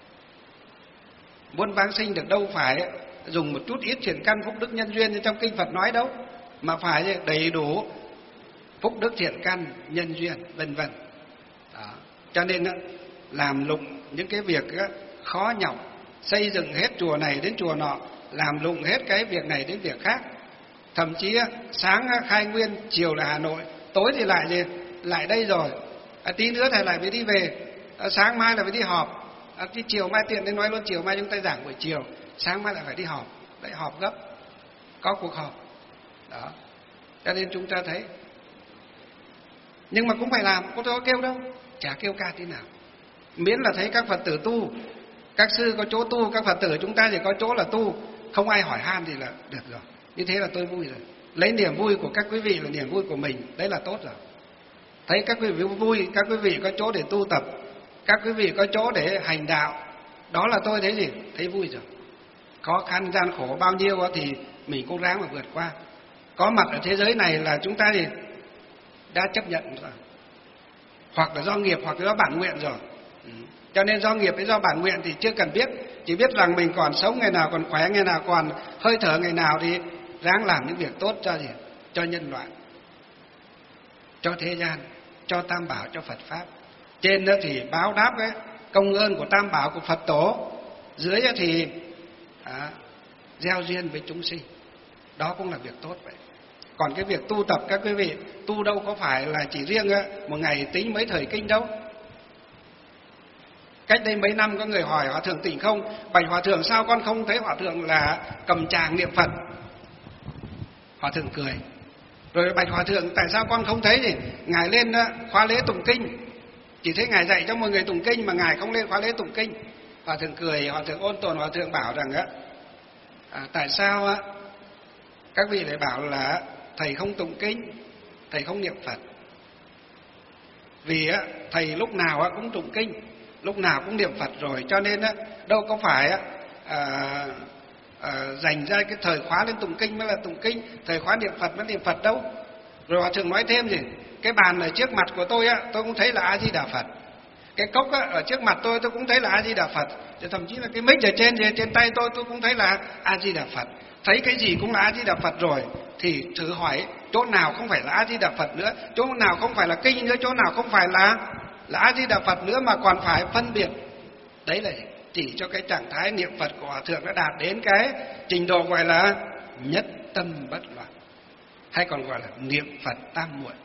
Muốn vãng sinh được đâu phải dùng một chút ít thiện căn phúc đức nhân duyên như trong kinh Phật nói đâu, mà phải đầy đủ phúc đức thiện căn nhân duyên vân vân. Cho nên làm lụng những cái việc khó nhọc, xây dựng hết chùa này đến chùa nọ, làm lụng hết cái việc này đến việc khác. Thậm chí sáng khai nguyên, chiều là Hà Nội, tối thì lại đây rồi, tí nữa thầy lại phải đi về, sáng mai là phải đi họp, chiều mai tiện đến nói luôn, chiều mai chúng ta giảng buổi chiều, sáng mai lại phải đi họp, lại họp gấp, có cuộc họp đó. Cho nên chúng ta thấy. Nhưng mà cũng phải làm, có tôi có kêu đâu, chả kêu ca tí nào. Miễn là thấy các Phật tử tu, các sư có chỗ tu, các Phật tử chúng ta chỉ có chỗ là tu, không ai hỏi han thì là được rồi. Như thế là tôi vui rồi. Lấy niềm vui của các quý vị là niềm vui của mình, đấy là tốt rồi. Thấy các quý vị vui, các quý vị có chỗ để tu tập, các quý vị có chỗ để hành đạo, đó là tôi thấy gì? Thấy vui rồi. Khó khăn gian khổ bao nhiêu thì mình cố gắng mà vượt qua. Có mặt ở thế giới này là chúng ta thì đã chấp nhận rồi. Hoặc là do nghiệp, hoặc là do bản nguyện rồi. Cho nên do nghiệp với do bản nguyện thì chưa cần biết, chỉ biết rằng mình còn sống, ngày nào còn khỏe, ngày nào còn hơi thở, ngày nào thì ráng làm những việc tốt cho gì? Cho nhân loại, cho thế gian, cho Tam Bảo, cho Phật Pháp. Trên đó thì báo đáp cái công ơn của Tam Bảo, của Phật Tổ. Dưới thì gieo duyên với chúng sinh. Đó cũng là việc tốt vậy. Còn cái việc tu tập các quý vị, tu đâu có phải là chỉ riêng một ngày tính mấy thời kinh đâu. Cách đây mấy năm có người hỏi Hòa Thượng Tịnh Không: bạch Hòa Thượng, sao con không thấy Hòa Thượng là cầm tràng niệm Phật? Hòa Thượng cười. Rồi bạch Hòa Thượng, tại sao con không thấy thì Ngài lên khóa lễ tụng kinh? Chỉ thấy Ngài dạy cho mọi người tụng kinh mà Ngài không lên khóa lễ tụng kinh. Hòa Thượng cười, Hòa Thượng ôn tồn, Hòa Thượng bảo rằng tại sao các vị lại bảo là thầy không tụng kinh, thầy không niệm Phật? Vì thầy lúc nào cũng tụng kinh, lúc nào cũng niệm Phật rồi, cho nên đâu có phải dành ra cái thời khóa lên tụng kinh mới là tụng kinh, thời khóa niệm Phật mới niệm Phật đâu. Rồi Hòa Thượng nói thêm gì: cái bàn ở trước mặt của tôi cũng thấy là A Di Đà Phật. Cái cốc ở trước mặt tôi cũng thấy là A Di Đà Phật. Thậm chí là cái mic ở trên tay tôi cũng thấy là A Di Đà Phật. Thấy cái gì cũng là A Di Đà Phật rồi, thì thử hỏi chỗ nào không phải là A Di Đà Phật nữa, chỗ nào không phải là kinh nữa, chỗ nào không phải là A Di Đà Phật nữa mà còn phải phân biệt. Đấy là chỉ cho cái trạng thái niệm Phật của Hòa Thượng đã đạt đến cái trình độ gọi là nhất tâm bất loạn, hay còn gọi là niệm Phật tam muội.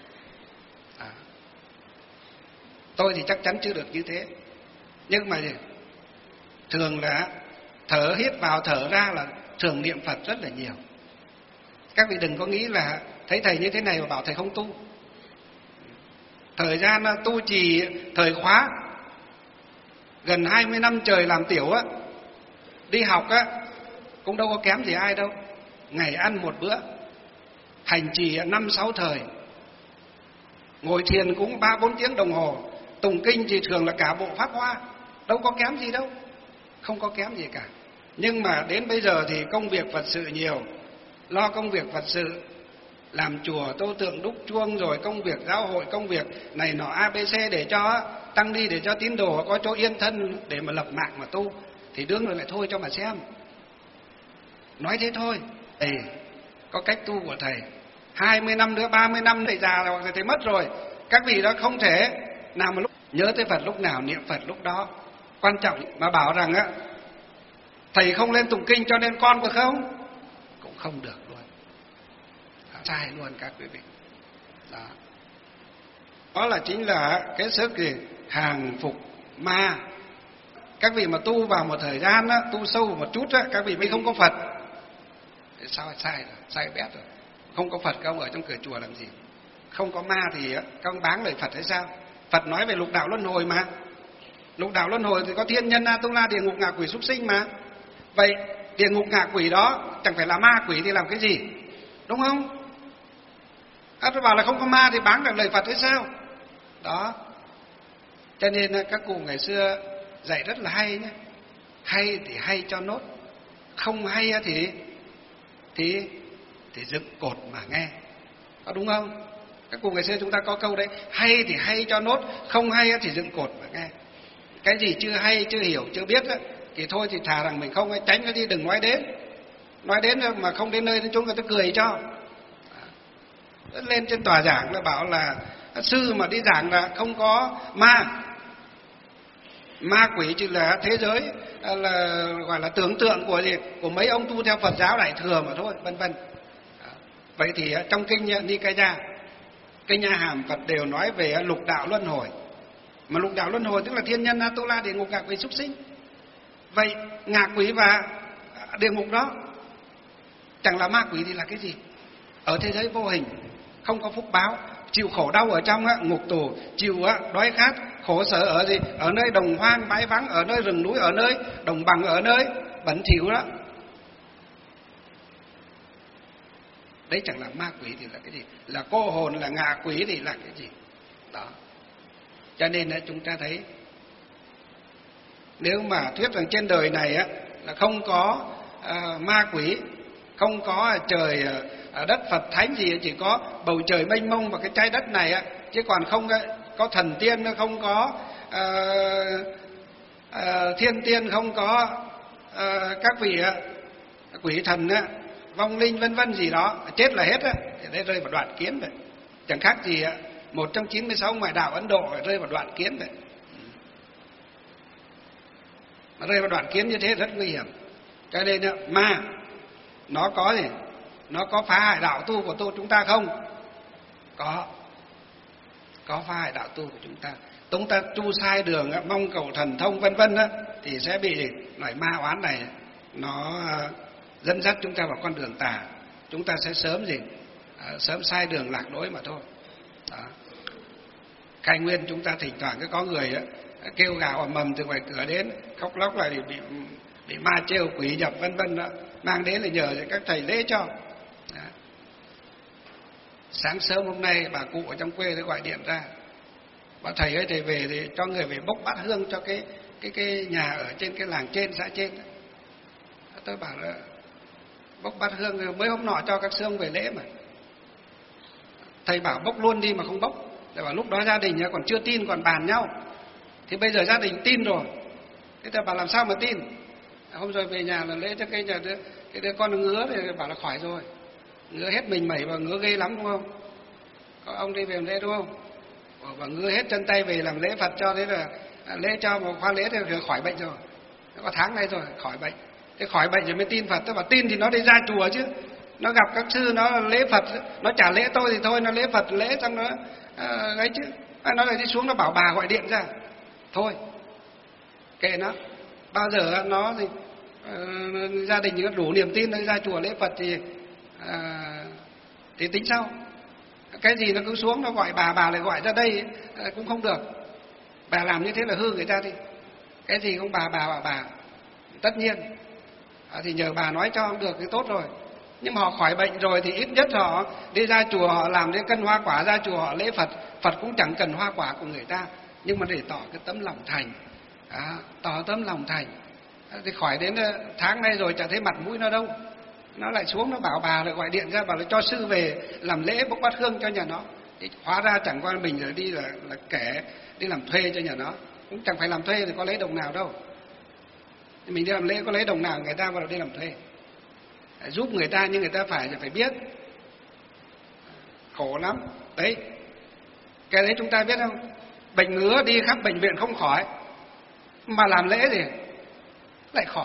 Tôi thì chắc chắn chưa được như thế, nhưng mà thường là thở hít vào thở ra là thường niệm Phật rất là nhiều. Các vị đừng có nghĩ là thấy thầy như thế này mà bảo thầy không tu. Thời gian tu trì thời khóa gần 20 năm trời làm tiểu đi học cũng đâu có kém gì ai đâu. Ngày ăn một bữa, hành trì 5-6 thời, ngồi thiền cũng 3-4 tiếng đồng hồ, tụng kinh thì thường là cả bộ pháp hoa, đâu có kém gì đâu, không có kém gì cả. Nhưng mà đến bây giờ thì công việc Phật sự nhiều, lo công việc Phật sự, làm chùa, tô tượng, đúc chuông, rồi công việc giáo hội, công việc này nọ ABC để cho tăng ni, để cho tín đồ có chỗ yên thân để mà lập mạng mà tu, thì đương rồi lại thôi cho mà xem. Nói thế thôi. Thầy có cách tu của thầy, 20 năm nữa, 30 năm thầy già rồi, thầy mất rồi. Các vị đó không thể nào mà lúc nhớ tới Phật lúc nào niệm Phật lúc đó. Quan trọng mà bảo rằng thầy không lên tụng kinh cho nên con có không? Cũng không được luôn. Sai luôn các quý vị. Đó là chính là cái sức hàng phục ma. Các vị mà tu vào một thời gian tu sâu một chút các vị mới không có Phật. Thế sao sai rồi, sai bét rồi. Không có Phật các ông ở trong cửa chùa làm gì? Không có ma thì các ông báng lời Phật hay sao? Phật nói về lục đạo luân hồi mà. Lục đạo luân hồi thì có thiên nhân, A-tu-la, địa ngục, ngạ quỷ, súc sinh mà. Vậy địa ngục, ngạ quỷ đó chẳng phải là ma quỷ thì làm cái gì? Đúng không? Tôi bảo là không có ma thì báng được lời Phật hay sao? Đó. Cho nên các cụ ngày xưa dạy rất là hay nhé. Hay thì hay cho nốt, không hay thì dựng cột mà nghe. Có đúng không? Các cụ ngày xưa chúng ta có câu đấy, hay thì hay cho nốt, không hay thì dựng cột mà nghe. Cái gì chưa hay, chưa hiểu, chưa biết thì thôi thì thà rằng mình không tránh cái đi, đừng nói đến. Nói đến mà không đến nơi thì chúng người ta cười cho. Lên trên tòa giảng là bảo là sư mà đi giảng là không có ma quỷ, chỉ là thế giới là gọi là tưởng tượng của mấy ông tu theo Phật giáo Đại thừa mà thôi, vân vân. Vậy thì trong kinh Nikaya, kinh Nha Hàm, Phật đều nói về lục đạo luân hồi. Mà lục đạo luân hồi tức là thiên nhân, A-tu-la, địa ngục, ngạ quỷ, súc sinh. Vậy ngạ quỷ và địa ngục đó chẳng là ma quỷ thì là cái gì? ở thế giới vô hình, không có phúc báo, chịu khổ đau ở trong ngục tù, chịu đói khát, khổ sở ở gì? Ở nơi đồng hoang bãi vắng, ở nơi rừng núi, ở nơi đồng bằng, ở nơi bẩn thỉu đó. Đấy chẳng là ma quỷ thì là cái gì? Là cô hồn, là ngạ quỷ thì là cái gì? Đó. Cho nên chúng ta thấy, nếu mà thuyết rằng trên đời này là không có ma quỷ, không có trời đất Phật thánh gì, chỉ có bầu trời mênh mông và cái trái đất này chứ còn không có thần tiên, không có thiên tiên, không có các vị quỷ thần vong linh vân vân gì đó, chết là hết thì đây rơi vào đoạn kiến vậy. Chẳng khác gì 1 trong 96 ngoại đạo Ấn Độ rơi vào đoạn kiến vậy. Mà rơi vào đoạn kiến như thế rất nguy hiểm. Cho nên ma nó có gì? Nó có phá hại đạo tu của chúng ta không? Có phá hại đạo tu của chúng ta. Chúng ta tu sai đường, mong cầu thần thông vân vân thì sẽ bị loại ma oán này nó dẫn dắt chúng ta vào con đường tà. Chúng ta sẽ sớm sai đường lạc lối mà thôi. Đó. Khai Nguyên chúng ta thỉnh thoảng có người kêu gào ầm ầm từ ngoài cửa đến, khóc lóc là bị ma trêu quỷ nhập vân vân đó, mang đến là nhờ các thầy lễ cho. Đó. Sáng sớm hôm nay bà cụ ở trong quê tôi gọi điện ra, bảo thầy ơi, thầy về thì cho người về bốc bát hương cho cái nhà ở trên cái làng trên, xã trên đó. Tôi bảo là bốc bát hương mới hôm nọ cho các sư ông về lễ mà. Thầy bảo bốc luôn đi mà không bốc. Thầy bảo lúc đó gia đình còn chưa tin, còn bàn nhau. Thì bây giờ gia đình tin rồi. Thế thầy bảo làm sao mà tin? Hôm rồi về nhà là lễ cho cái đứa con nó ngứa thì bảo là khỏi rồi. Ngứa hết mình mẩy và ngứa ghê lắm đúng không? Có ông đi về làm lễ đúng không? Và ngứa hết chân tay về làm lễ Phật cho, thế là lễ cho một khóa lễ thì khỏi bệnh rồi. Nó có tháng nay rồi khỏi bệnh. Thế khỏi bệnh rồi mới tin Phật. Tôi bảo tin thì nó đi ra chùa chứ. Nó gặp các sư nó lễ Phật, nó trả lễ tôi thì thôi, nó lễ Phật lễ xong nó ấy chứ. Nó lại đi xuống nó bảo bà gọi điện ra. Thôi kệ nó. Bao giờ nó thì gia đình nó đủ niềm tin nó ra chùa lễ Phật thì tính sau. Cái gì nó cứ xuống nó gọi bà lại gọi ra đây cũng không được. Bà làm như thế là hư người ta đi. Cái gì không bà bảo bà. Tất nhiên thì nhờ bà nói cho không được thì tốt rồi. Nhưng mà họ khỏi bệnh rồi thì ít nhất họ đi ra chùa, họ làm đến cân hoa quả, ra chùa họ lễ Phật. Phật cũng chẳng cần hoa quả của người ta, nhưng mà để tỏ cái tấm lòng thành. Tỏ tấm lòng thành thì khỏi đến tháng nay rồi chẳng thấy mặt mũi nó đâu. Nó lại xuống nó bảo bà, lại gọi điện ra bảo là cho sư về làm lễ bốc bát hương cho nhà nó. Thì hóa ra chẳng qua mình rồi đi là kẻ đi làm thuê cho nhà nó. Cũng chẳng phải làm thuê thì có lấy đồng nào đâu. Mình đi làm lễ có lấy đồng nào người ta vào đi làm thuê. Giúp người ta nhưng người ta phải biết. Khổ lắm. Đấy. Cái đấy chúng ta biết không? Bệnh ngứa đi khắp bệnh viện không khỏi, mà làm lễ gì lại khỏi.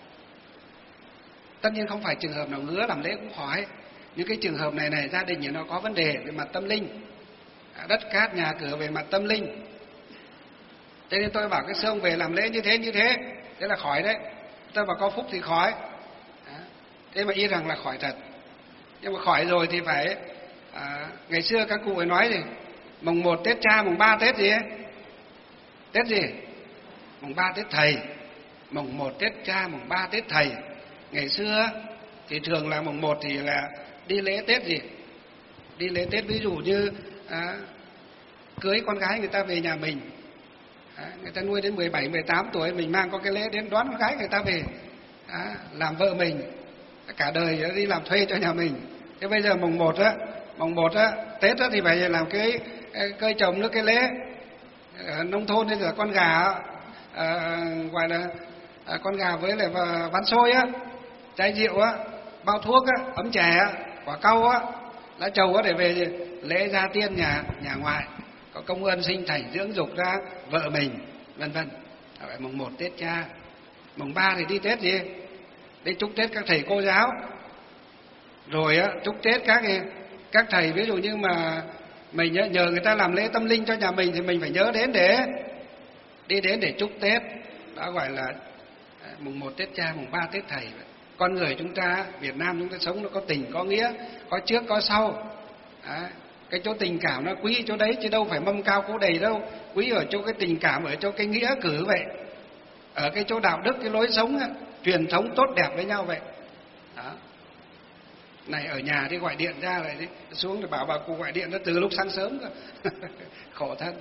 Tất nhiên không phải trường hợp nào ngứa làm lễ cũng khỏi. Những cái trường hợp này gia đình nó có vấn đề về mặt tâm linh, đất cát nhà cửa về mặt tâm linh. Thế nên tôi bảo cái sư ông về làm lễ như thế là khỏi đấy. Tôi bảo có phúc thì khỏi. Thế mà y rằng là khỏi thật. Nhưng mà khỏi rồi thì phải ngày xưa các cụ ấy nói gì? Mùng 1 Tết cha, mùng 3 Tết gì ấy? Tết gì? Mùng 3 Tết thầy. Mùng 1 Tết cha, mùng 3 Tết thầy. Ngày xưa thì thường là mùng 1 thì là đi lễ Tết gì? Đi lễ Tết ví dụ như cưới con gái người ta về nhà mình. Người ta nuôi đến 17, 18 tuổi, mình mang có cái lễ đến đón con gái người ta về. Làm vợ mình. Cả đời đi làm thuê cho nhà mình. Thế bây giờ mùng 1 Tết thì phải làm cái cây trồng nước cái lễ. Ở nông thôn thì là con gà gọi là con gà với lại ván xôi chai rượu bao thuốc ấm chè quả cau lá trầu để về lễ gia tiên nhà ngoại, có công ơn sinh thành dưỡng dục ra vợ mình vân vân. Mùng 1 Tết cha, mùng 3 thì đi Tết gì? Đi chúc Tết các thầy cô giáo. Rồi chúc Tết các thầy, ví dụ như mà mình nhờ người ta làm lễ tâm linh cho nhà mình thì mình phải nhớ đến để đi đến để chúc Tết. Đó gọi là mùng 1 Tết cha, mùng 3 Tết thầy. Con người chúng ta, Việt Nam chúng ta sống nó có tình có nghĩa, có trước có sau. Đấy. Cái chỗ tình cảm nó quý chỗ đấy, chứ đâu phải mâm cao cỗ đầy đâu. Quý ở chỗ cái tình cảm, ở chỗ cái nghĩa cử vậy. Ở cái chỗ đạo đức, cái lối sống, truyền thống tốt đẹp với nhau vậy. Đó. Này ở nhà thì gọi điện ra lại đi, xuống thì bảo bà cụ gọi điện nó từ lúc sáng sớm cơ. Khổ thân.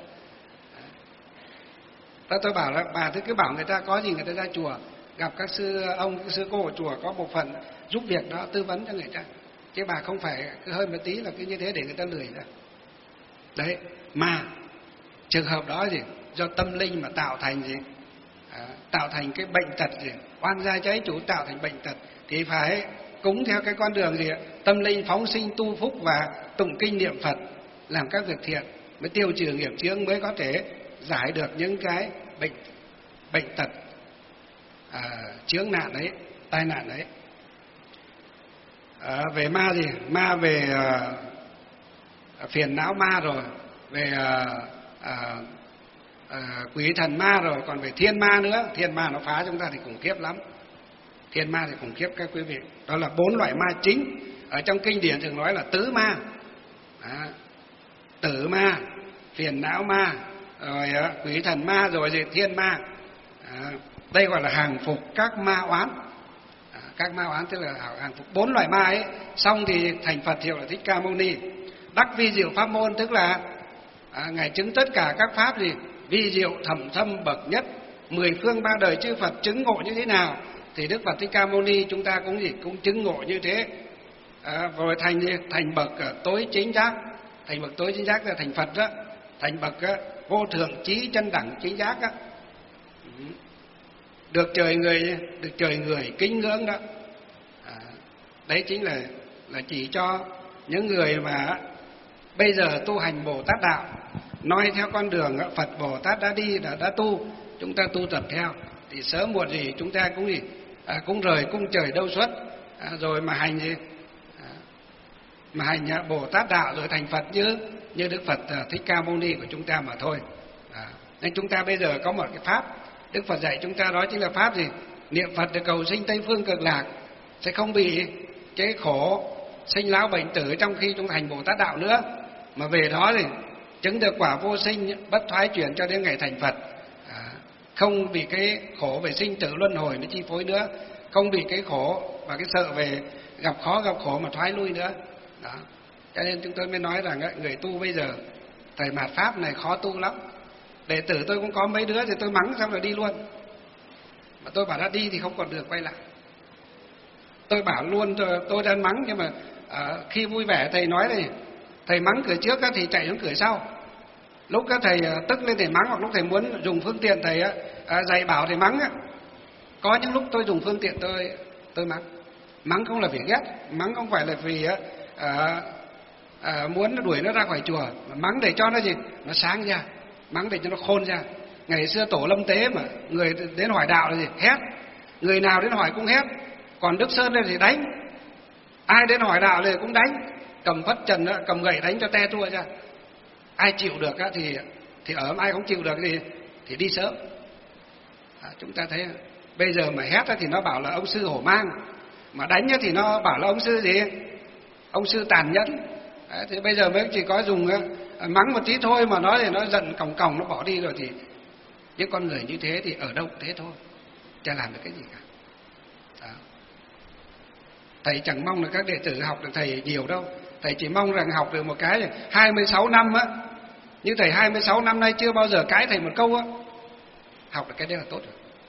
Tôi bảo là bà cứ bảo người ta có gì người ta ra chùa, gặp các sư ông, các sư cô ở chùa có một phần giúp việc đó, tư vấn cho người ta. Chứ bà không phải cứ hơi một tí là cứ như thế để người ta lười ra. Đấy, mà trường hợp đó gì do tâm linh mà tạo thành gì? Tạo thành cái bệnh tật gì? Oan gia trái chủ tạo thành bệnh tật thì phải cúng theo cái con đường gì? Tâm linh phóng sinh tu phúc và tụng kinh niệm Phật, làm các việc thiện mới tiêu trừ nghiệp chướng, mới có thể giải được những cái bệnh tật, chướng nạn đấy, tai nạn đấy. Về ma gì? Ma về phiền não ma rồi, về quỷ thần ma rồi, còn về thiên ma nữa. Thiên ma nó phá chúng ta thì khủng khiếp lắm. Thiên ma thì khủng khiếp các quý vị. Đó là 4 loại ma chính. Ở trong kinh điển thường nói là tứ ma. Tử ma, phiền não ma, rồi quỷ thần ma, rồi gì thiên ma. Đây gọi là hàng phục các ma oán. Các ma oán tức là hàng phục 4 loại ma ấy. Xong thì thành Phật hiệu là Thích Ca Mâu Ni. Đắc vi diệu pháp môn tức là ngài chứng tất cả các pháp gì vi diệu thầm thâm bậc nhất, 10 phương 3 đời chư Phật chứng ngộ như thế nào thì Đức Phật Thích Ca Mâu Ni chúng ta cũng chứng ngộ như thế. Rồi thành bậc tối chính giác. Thành bậc tối chính giác là thành Phật đó. Thành bậc vô thượng chí chân đẳng chính giác đó. Được trời người kính ngưỡng đó. Đấy chính là chỉ cho những người mà bây giờ tu hành Bồ Tát đạo, nói theo con đường Phật Bồ Tát đã đi, đã tu, chúng ta tu tập theo thì sớm muộn gì chúng ta cũng rời cung trời đâu xuất, rồi mà hành gì mà hành Bồ Tát đạo rồi thành Phật như Đức Phật Thích Ca Mâu Ni của chúng ta mà thôi. Nên chúng ta bây giờ có một cái pháp Đức Phật dạy chúng ta, đó chính là pháp gì? Niệm Phật để cầu sinh Tây phương cực lạc, sẽ không bị cái khổ sinh lão bệnh tử trong khi chúng hành Bồ Tát đạo nữa, mà về đó thì chứng được quả vô sinh bất thoái chuyển cho đến ngày thành Phật. Không bị cái khổ về sinh tử luân hồi nó chi phối nữa, không bị cái khổ và cái sợ về gặp khó gặp khổ mà thoái lui nữa. Đó. Cho nên chúng tôi mới nói rằng người tu bây giờ thời mạt pháp này khó tu lắm. Đệ tử tôi cũng có mấy đứa thì tôi mắng xong rồi đi luôn, mà tôi bảo đã đi thì không còn được quay lại. Tôi bảo luôn tôi đang mắng, nhưng mà khi vui vẻ thầy nói này, thầy mắng cửa trước thì chạy xuống cửa sau. Lúc thầy tức lên thầy mắng, hoặc lúc thầy muốn dùng phương tiện thầy dạy bảo thầy mắng. Có những lúc tôi dùng phương tiện tôi mắng. Mắng không là vì ghét, mắng không phải là vì muốn đuổi nó ra khỏi chùa, mà mắng để cho nó gì, nó sáng ra, mắng để cho nó khôn ra. Ngày xưa tổ Lâm Tế mà người đến hỏi đạo là gì, hét, người nào đến hỏi cũng hét. Còn Đức Sơn đây thì đánh, ai đến hỏi đạo thì cũng đánh, cầm phất trần cầm gậy đánh cho te tua ra. Ai chịu được thì ở, ai không chịu được thì đi sớm. Chúng ta thấy bây giờ mà hét thì nó bảo là ông sư hổ mang, mà đánh thì nó bảo là ông sư gì, ông sư tàn nhẫn. Thì bây giờ mới chỉ có dùng mắng một tí thôi mà nói thì nó giận còng nó bỏ đi rồi, thì những con người như thế thì ở đâu thế thôi, chả làm được cái gì cả. Đó. Thầy chẳng mong là các đệ tử học được thầy nhiều đâu, thầy chỉ mong rằng học được một cái 26 năm á, như thầy 26 năm nay chưa bao giờ cãi thầy một câu á, học được cái đấy là tốt rồi.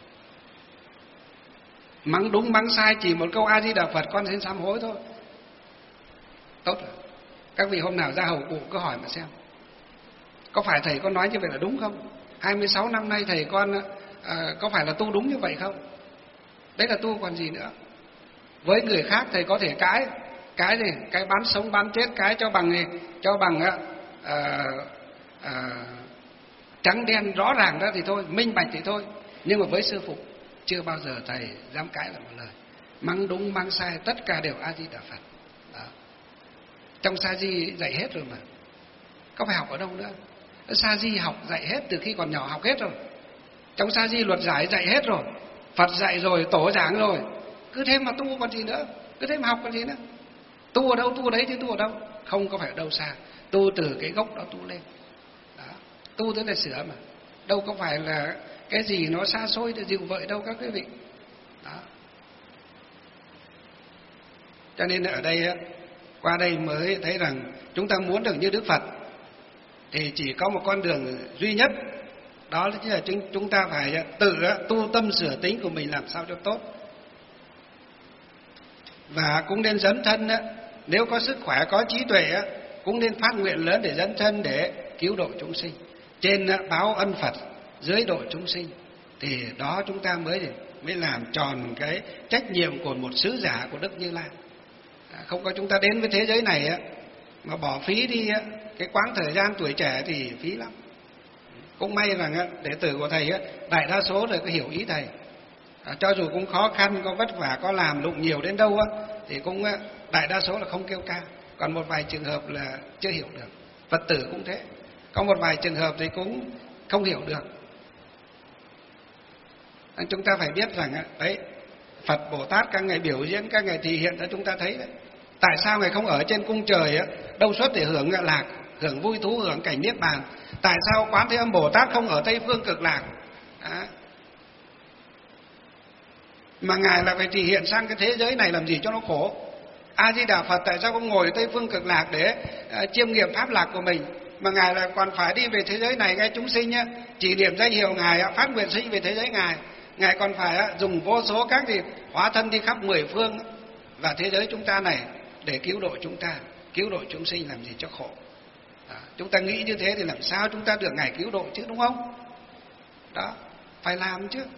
Mắng đúng mắng sai chỉ một câu A Di Đà Phật con xin sám hối thôi, tốt rồi. Các vị hôm nào ra hầu cụ cứ hỏi mà xem, có phải thầy con nói như vậy là đúng không? 26 năm nay thầy con có phải là tu đúng như vậy không? Đấy là tu còn gì nữa. Với người khác thầy có thể cái gì, cái bán sống bán chết, cái cho bằng trắng đen rõ ràng đó thì thôi, minh bạch thì thôi. Nhưng mà với sư phụ chưa bao giờ thầy dám cãi là một lời. Mắng đúng mắng sai tất cả đều A Di Đà Phật. Đó. Trong Sa Di dạy hết rồi mà, có phải học ở đâu nữa. Sa Di học dạy hết từ khi còn nhỏ, học hết rồi. Trong Sa Di luật giải dạy hết rồi, Phật dạy rồi, tổ giảng rồi, Cứ thế mà tu còn gì nữa, cứ thế mà học còn gì nữa. Tu ở đâu tu ở đấy chứ tu ở đâu, không có phải ở đâu xa. Tu từ cái gốc đó tu lên. Đó. Tu tức là sửa mà, đâu có phải là cái gì nó xa xôi để dịu vợi đâu các quý vị. Đó. Cho nên ở đây qua đây mới thấy rằng chúng ta muốn được như Đức Phật thì chỉ có một con đường duy nhất, đó chính là chúng ta phải tự tu tâm sửa tính của mình làm sao cho tốt. Và cũng nên dấn thân, nếu có sức khỏe, có trí tuệ, cũng nên phát nguyện lớn để dấn thân để cứu độ chúng sinh. Trên báo ân Phật, dưới độ chúng sinh, thì đó chúng ta mới làm tròn cái trách nhiệm của một sứ giả của Đức Như Lai. Không có chúng ta đến với thế giới này mà bỏ phí đi cái quãng thời gian tuổi trẻ thì phí lắm. Cũng may rằng đệ tử của thầy đại đa số đều có hiểu ý thầy. Cho dù cũng khó khăn, có vất vả, có làm lụng nhiều đến đâu thì cũng đại đa số là không kêu ca. Còn một vài trường hợp là chưa hiểu được. Phật tử cũng thế, có một vài trường hợp thì cũng không hiểu được. Chúng ta phải biết rằng đấy, Phật Bồ Tát các ngài biểu diễn, các ngài thể hiện ra chúng ta thấy đấy. Tại sao ngài không ở trên cung trời đâu suốt để hưởng lạc, hưởng vui thú, hưởng cảnh niết bàn? Tại sao Quán Thế Âm Bồ Tát không ở Tây Phương Cực Lạc? Mà ngài là phải thể hiện sang cái thế giới này làm gì cho nó khổ? A Di Đà Phật tại sao không ngồi ở Tây Phương Cực Lạc để chiêm nghiệm pháp lạc của mình, mà ngài là còn phải đi về thế giới này nghe chúng sinh chỉ niệm danh hiệu ngài, phát nguyện sinh về thế giới ngài còn phải dùng vô số các hóa thân đi khắp 10 phương và thế giới chúng ta này để cứu độ chúng ta, cứu độ chúng sinh làm gì cho khổ. Chúng ta nghĩ như thế thì làm sao chúng ta được ngài cứu độ chứ, đúng không? Đó, phải làm chứ.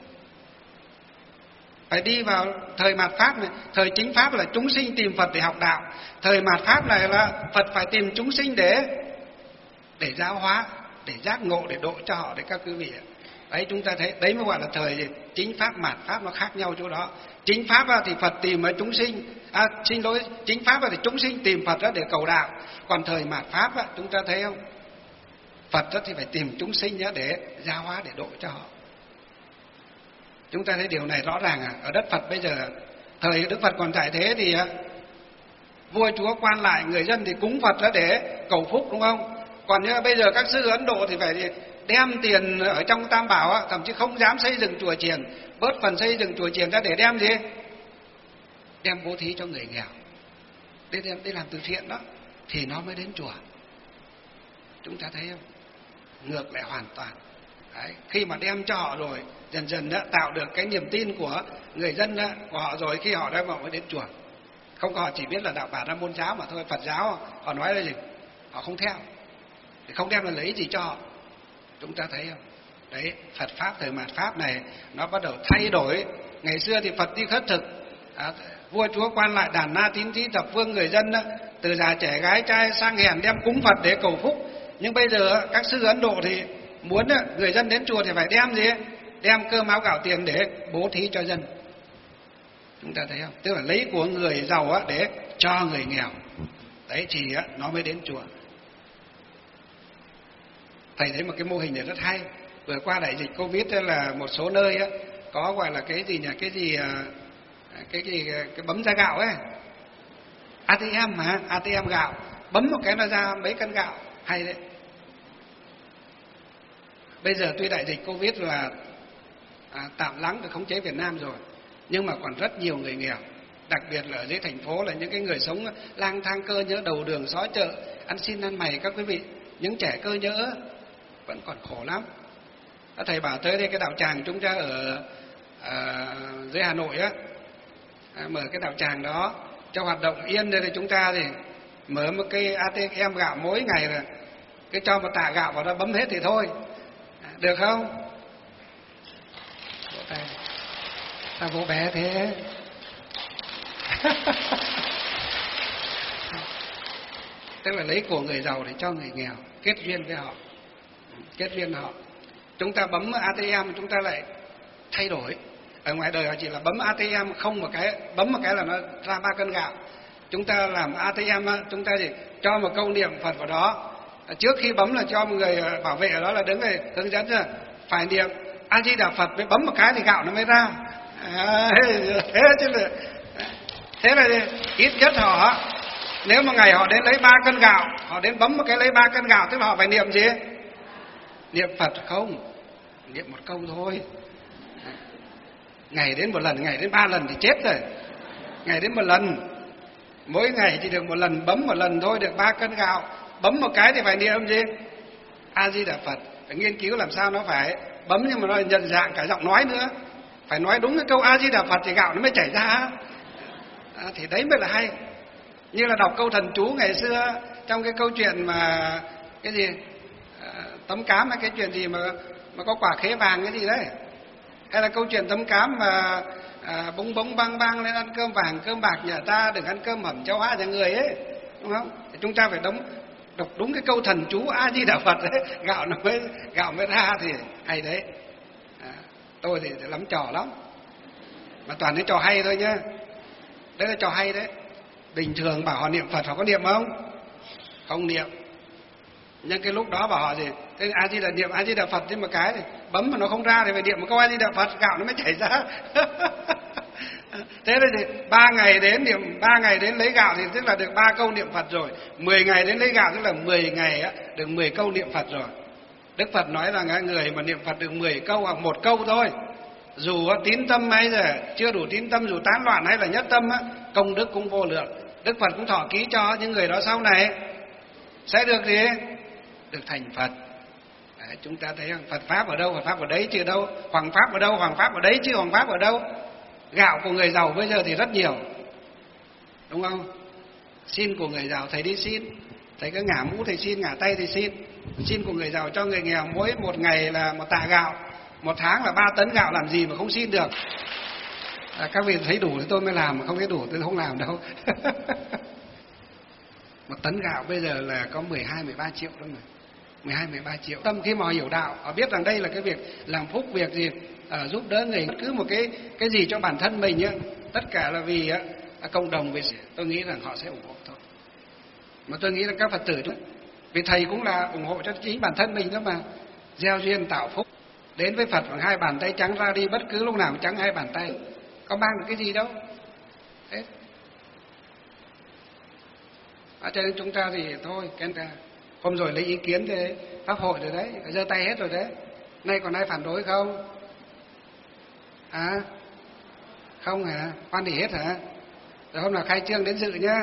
Phải đi vào thời mạt Pháp này. Thời chính Pháp là chúng sinh tìm Phật để học đạo. Thời mạt Pháp này là Phật phải tìm chúng sinh để giáo hóa, để giác ngộ, để độ cho họ. Đấy các quý vị ạ. Đấy chúng ta thấy, đấy mới gọi là thời chính Pháp, mạt Pháp nó khác nhau chỗ đó. Chính Pháp thì Phật tìm chúng sinh, chính Pháp thì chúng sinh tìm Phật để cầu đạo. Còn thời mạt Pháp chúng ta thấy không? Phật thì phải tìm chúng sinh để giáo hóa, để độ cho họ. Chúng ta thấy điều này rõ ràng ở đất Phật bây giờ. Thời Đức Phật còn tại thế thì vua chúa quan lại, người dân thì cúng Phật để cầu phúc, đúng không? Còn như bây giờ các sư Ấn Độ thì phải đem tiền ở trong Tam Bảo, thậm chí không dám xây dựng chùa chiền, bớt phần xây dựng chùa chiền ra để đem gì? Đem bố thí cho người nghèo, để làm từ thiện đó, thì nó mới đến chùa. Chúng ta thấy không? Ngược lại hoàn toàn. Đấy, khi mà đem cho họ rồi, dần dần tạo được cái niềm tin của người dân của họ rồi, khi họ đem họ mới đến chùa. Không có họ chỉ biết là đạo Bà La Môn giáo mà thôi. Phật giáo họ nói là gì? Họ không theo, thì không đem là lấy gì cho họ. Chúng ta thấy không? Đấy, Phật Pháp thời mạt Pháp này nó bắt đầu thay đổi. Ngày xưa thì Phật đi khất thực, vua chúa quan lại đàn na tín thí thập phương, người dân từ già trẻ gái trai sang hèn đem cúng Phật để cầu phúc. Nhưng bây giờ các sư Ấn Độ thì muốn người dân đến chùa thì phải đem gì? Đem cơm áo gạo tiền để bố thí cho dân. Chúng ta thấy không? Tức là lấy của người giàu để cho người nghèo. Đấy thì nó mới đến chùa. Thầy thấy một cái mô hình này rất hay. Vừa qua đại dịch Covid là một số nơi có gọi là cái gì nhỉ? Cái bấm ra gạo ấy. ATM mà, ATM gạo. Bấm một cái nó ra mấy cân gạo. Hay đấy. Bây giờ tuy đại dịch Covid là tạm lắng được khống chế Việt Nam rồi, nhưng mà còn rất nhiều người nghèo, đặc biệt là ở dưới thành phố, là những cái người sống lang thang cơ nhỡ đầu đường xó chợ, ăn xin ăn mày các quý vị. Những trẻ cơ nhỡ vẫn còn khổ lắm. Thầy bảo tới đây cái đạo tràng chúng ta ở dưới Hà Nội mở cái đạo tràng đó cho hoạt động yên đây, thì chúng ta thì mở một cái ATM gạo mỗi ngày là cái cho một tạ gạo vào đó bấm hết thì thôi. Được không? Vỗ tay. Sao vỗ bé thế? Tức là lấy của người giàu để cho người nghèo, kết duyên với họ. Kết duyên họ. Chúng ta bấm ATM chúng ta lại thay đổi. Ở ngoài đời họ chỉ là bấm ATM không một cái, bấm một cái là nó ra 3 cân gạo. Chúng ta làm ATM chúng ta thì cho một câu niệm Phật vào đó. Trước khi bấm là cho một người bảo vệ ở đó là đứng để hướng dẫn rồi, phải niệm A Di Đà Phật, mới bấm một cái thì gạo nó mới ra. Thế chứ là thế là ít nhất họ, nếu mà ngày họ đến lấy 3 cân gạo, họ đến bấm một cái lấy 3 cân gạo, tức là họ phải niệm gì? Niệm Phật không? Niệm một câu thôi. Ngày đến một lần, ngày đến 3 lần thì chết rồi. Ngày đến một lần, mỗi ngày chỉ được một lần, bấm một lần thôi, được 3 cân gạo. Bấm một cái thì phải niệm gì? A Di Đà Phật. Phải nghiên cứu làm sao nó phải bấm nhưng mà nó nhận dạng cả giọng nói nữa. Phải nói đúng cái câu A Di Đà Phật thì gạo nó mới chảy ra. Thì đấy mới là hay. Như là đọc câu thần chú ngày xưa trong cái câu chuyện mà cái gì tấm cám hay cái chuyện gì mà có quả khế vàng cái gì đấy, hay là câu chuyện tấm cám mà bống bống bang bang lên ăn cơm vàng cơm bạc nhà ta, đừng ăn cơm mẩm cháo hóa nhà người ấy, đúng không? Thì chúng ta phải đọc đúng cái câu thần chú A Di Đà Phật đấy, gạo mới ra thì hay đấy. Tôi thì lắm trò lắm, mà toàn cái trò hay thôi nhá. Đấy là trò hay đấy. Bình thường bảo họ niệm Phật họ có niệm không? Không niệm. Nhưng cái lúc đó bảo họ gì? Thế A Di Đà niệm A Di Đà Phật thêm một cái thì bấm mà nó không ra thì phải niệm một câu A Di Đà Phật, gạo nó mới chảy ra. Thế thì 3 ngày đến niệm, 3 ngày đến lấy gạo thì tức là được 3 câu niệm Phật rồi. 10 ngày đến lấy gạo tức là 10 ngày á, được 10 câu niệm Phật rồi. Đức Phật nói rằng người mà niệm Phật được 10 câu hoặc 1 câu thôi, dù tín tâm hay là chưa đủ tín tâm, dù tán loạn hay là nhất tâm á, công đức cũng vô lượng. Đức Phật cũng thọ ký cho những người đó sau này sẽ được gì? Được thành Phật. Đấy, chúng ta thấy Phật Pháp ở đâu? Phật Pháp ở đấy chứ đâu. Hoàng Pháp ở đâu? Hoàng Pháp ở đấy chứ Hoàng Pháp ở đâu. Gạo của người giàu bây giờ thì rất nhiều, đúng không? Xin của người giàu, thầy đi xin. Thầy cứ ngả mũ thầy xin, ngả tay thầy xin. Xin của người giàu cho người nghèo mỗi một ngày là 1 tạ gạo, 1 tháng là 3 tấn gạo, làm gì mà không xin được. Các vị thấy đủ thì tôi mới làm, mà không thấy đủ tôi không làm đâu. 1 tấn gạo bây giờ là có 12-13 triệu đó mà. 12-13 triệu. Tâm khi mà họ hiểu đạo, họ biết rằng đây là cái việc làm phúc, việc gì giúp đỡ người, cứ một cái gì cho bản thân mình nhá, tất cả là vì cộng đồng, vì tôi nghĩ rằng họ sẽ ủng hộ thôi. Mà tôi nghĩ là các Phật tử, vì thầy cũng là ủng hộ cho chính bản thân mình đó mà. Gieo duyên tạo phúc, đến với Phật bằng 2 bàn tay trắng, ra đi bất cứ lúc nào trắng 2 bàn tay, có mang được cái gì đâu. Thế cho nên chúng ta thì thôi, hôm rồi lấy ý kiến về pháp hội rồi đấy, giơ tay hết rồi đấy. Nay còn ai phản đối không? Không hả? Hoan hỉ hết hả? Rồi hôm nào khai trương đến dự nhá.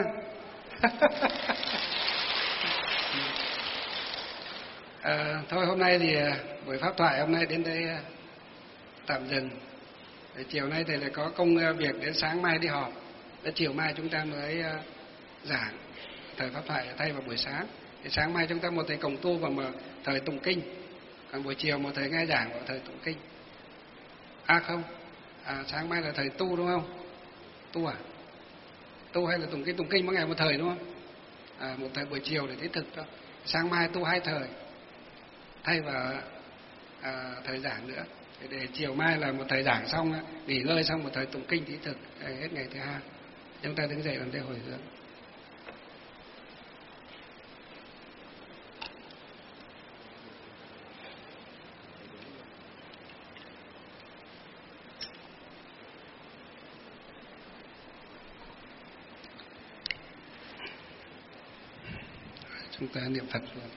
Thôi hôm nay thì buổi pháp thoại hôm nay đến đây tạm dừng. Để chiều nay thầy lại có công việc, đến sáng mai đi họp. Để chiều mai chúng ta mới giảng thời pháp thoại thay vào buổi sáng. Thì sáng mai chúng ta một thầy cộng tu và một thời tụng kinh. Còn buổi chiều một thầy nghe giảng và thời tụng kinh. Không. Sáng mai là thời tu đúng không? Tu à? Tu hay là tụng kinh mỗi ngày một thời đúng không? Một thời buổi chiều để thiết thực thôi. Sáng mai tu 2 thời thay vào thời giảng nữa. Để chiều mai là một thời giảng xong, nghỉ ngơi xong một thời tụng kinh thiết thực hết ngày thứ 2. Chúng ta đứng dậy làm lễ hồi hướng. Chúng ta niệm Phật luôn.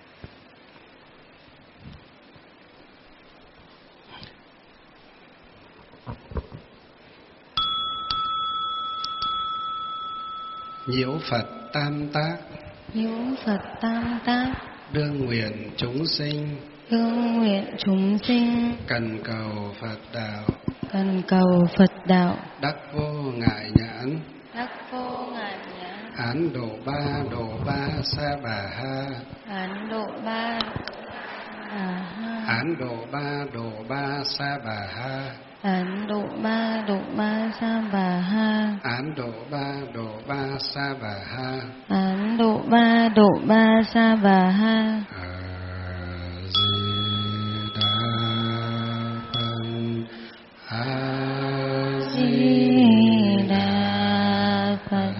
Nhiễu Phật tam tác, nhiễu Phật tam tác, đương nguyện chúng sinh, đương nguyện chúng sinh, cần cầu Phật đạo, cần cầu Phật đạo, đắc vô ngại nhãn, đắc vô ngại nhãn, án độ ba sa bà ha, án độ ba án độ ba sa bà ha, án độ ba sa bà ha, án độ ba sa bà ha, án độ ba sa bà ha. A Di Đà Phật,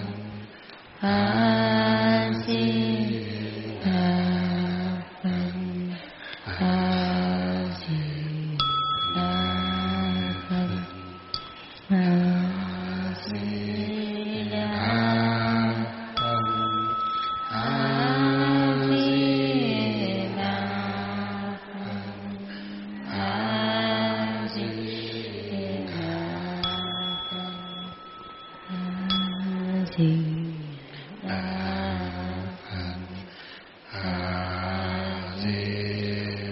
A Di Đà Phật, A Di Đà Phật, A Di Đà Phật, Di Đà Phật. A Di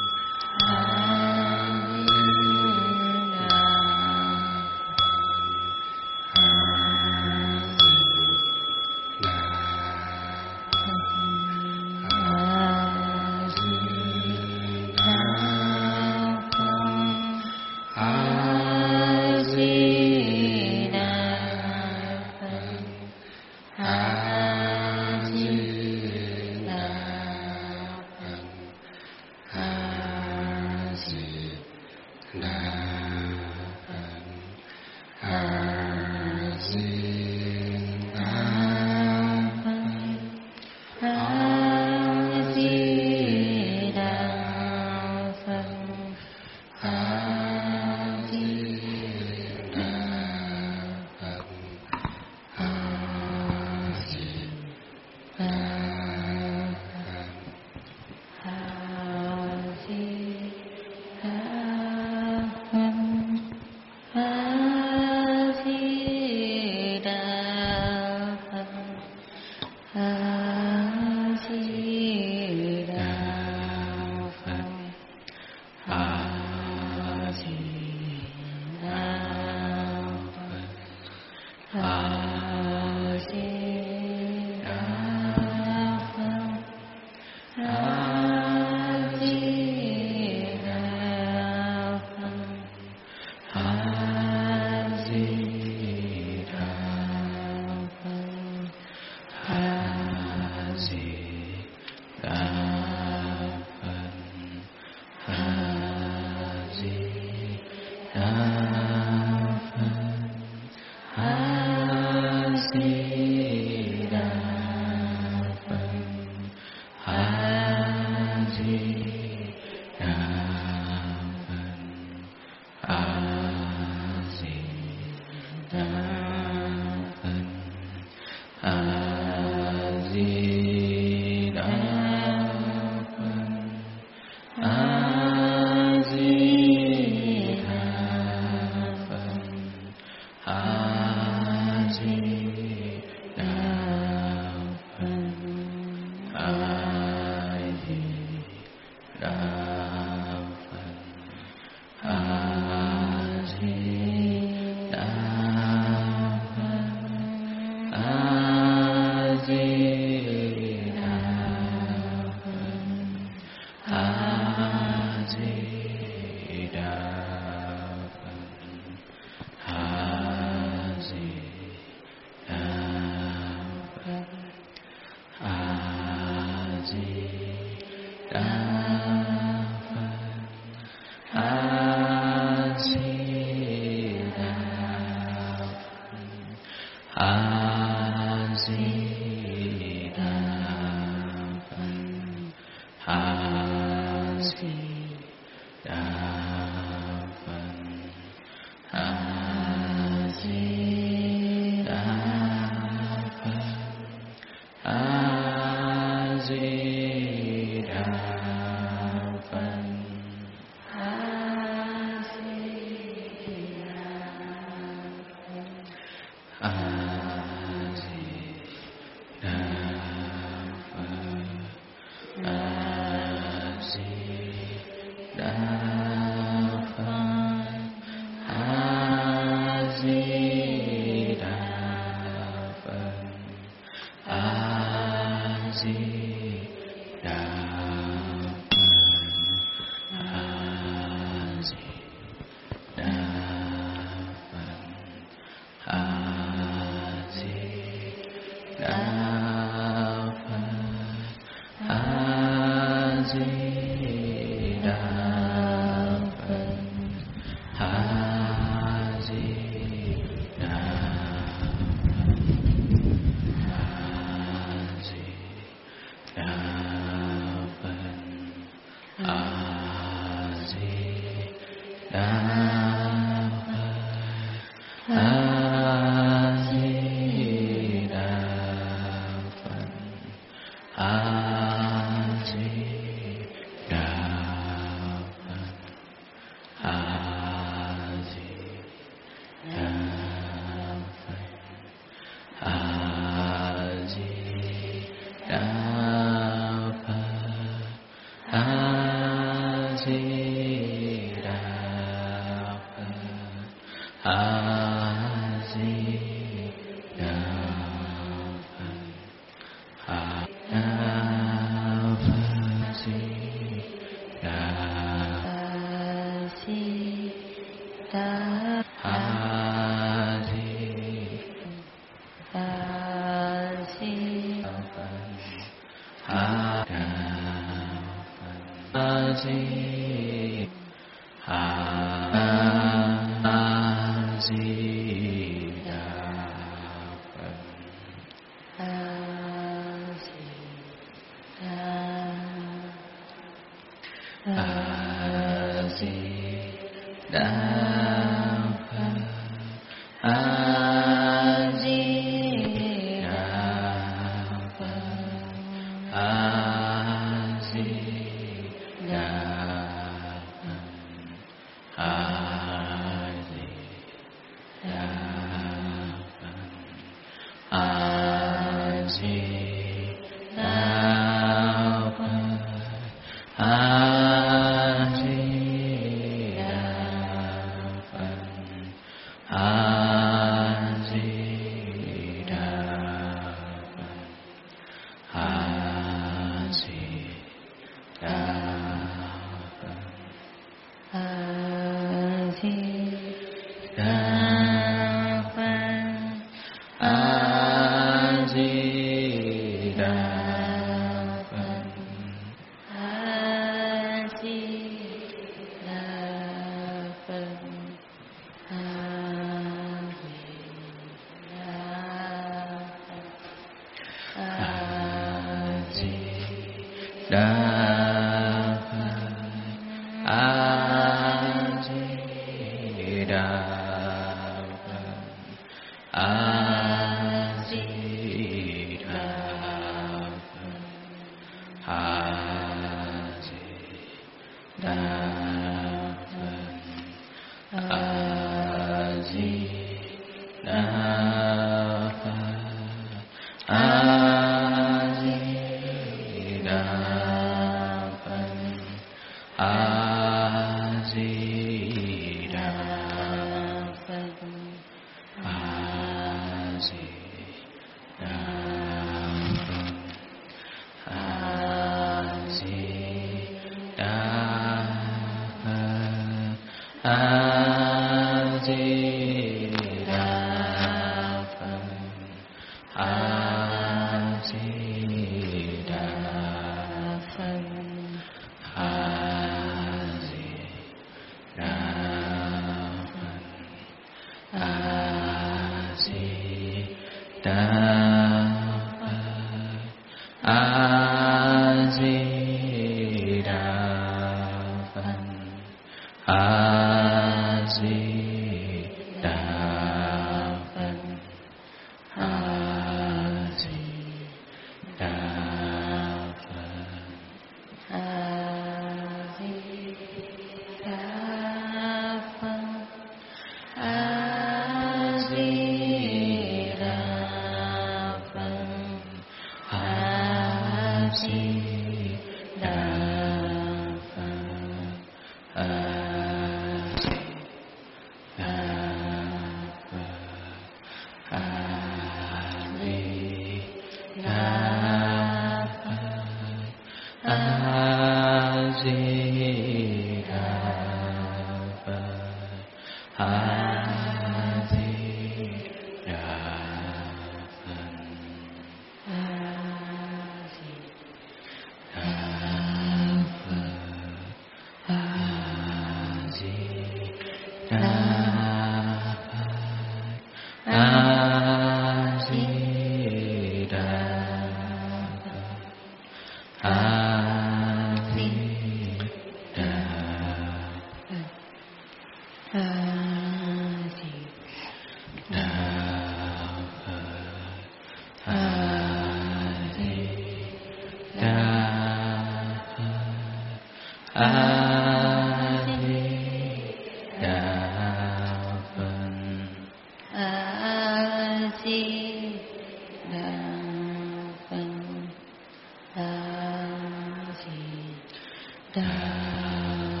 Đà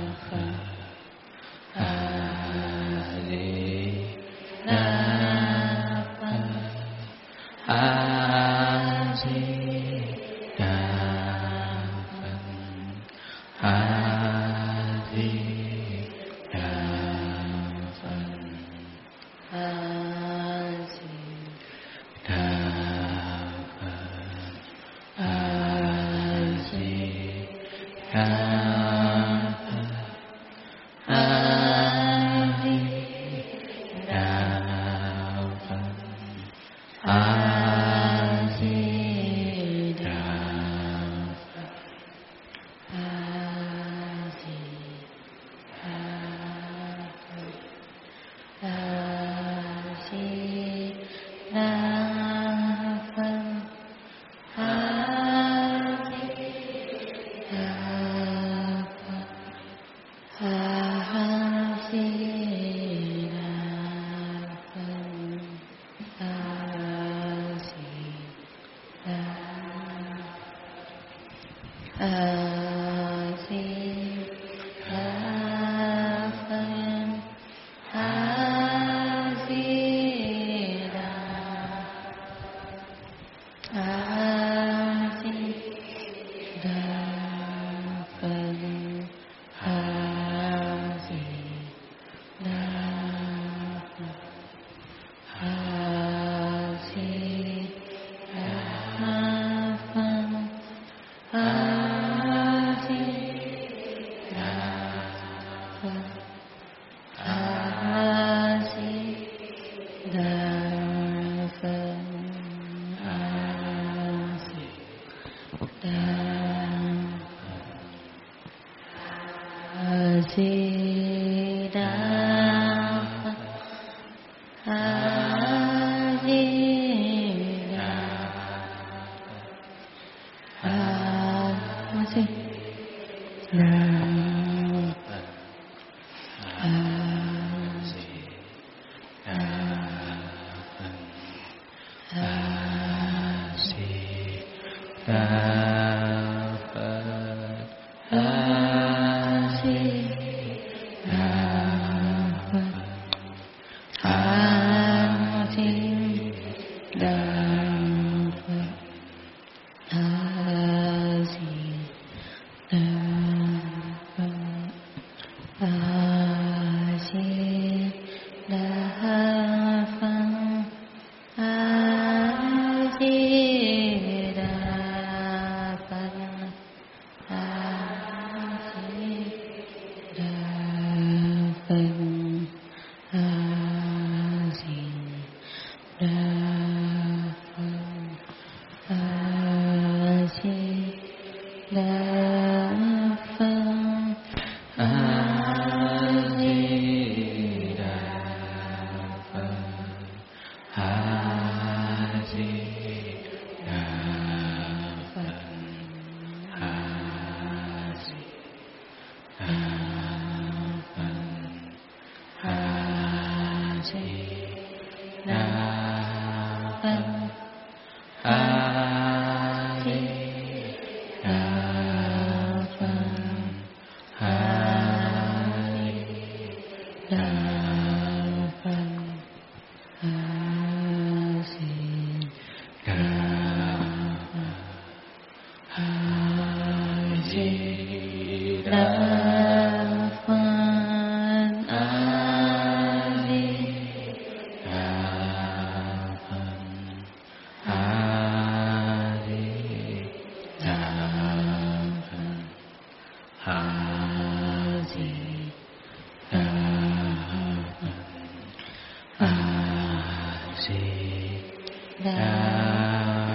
A Di Đà Phật. A Di Đà Phật. A Di Đà Phật. A Di Đà Phật. A Di Đà Phật. A Di Đà Phật. A Di Đà Phật. A Di Đà Phật. A Di Đà Phật. A Di Đà Phật. A Di Đà Phật. A Di Đà Phật. A Di Đà Phật. A Di Đà Phật. A Di Đà Phật. A Di Đà Phật. A Di Đà Phật. A Di Đà Phật. A Di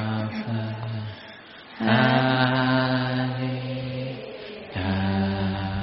Đà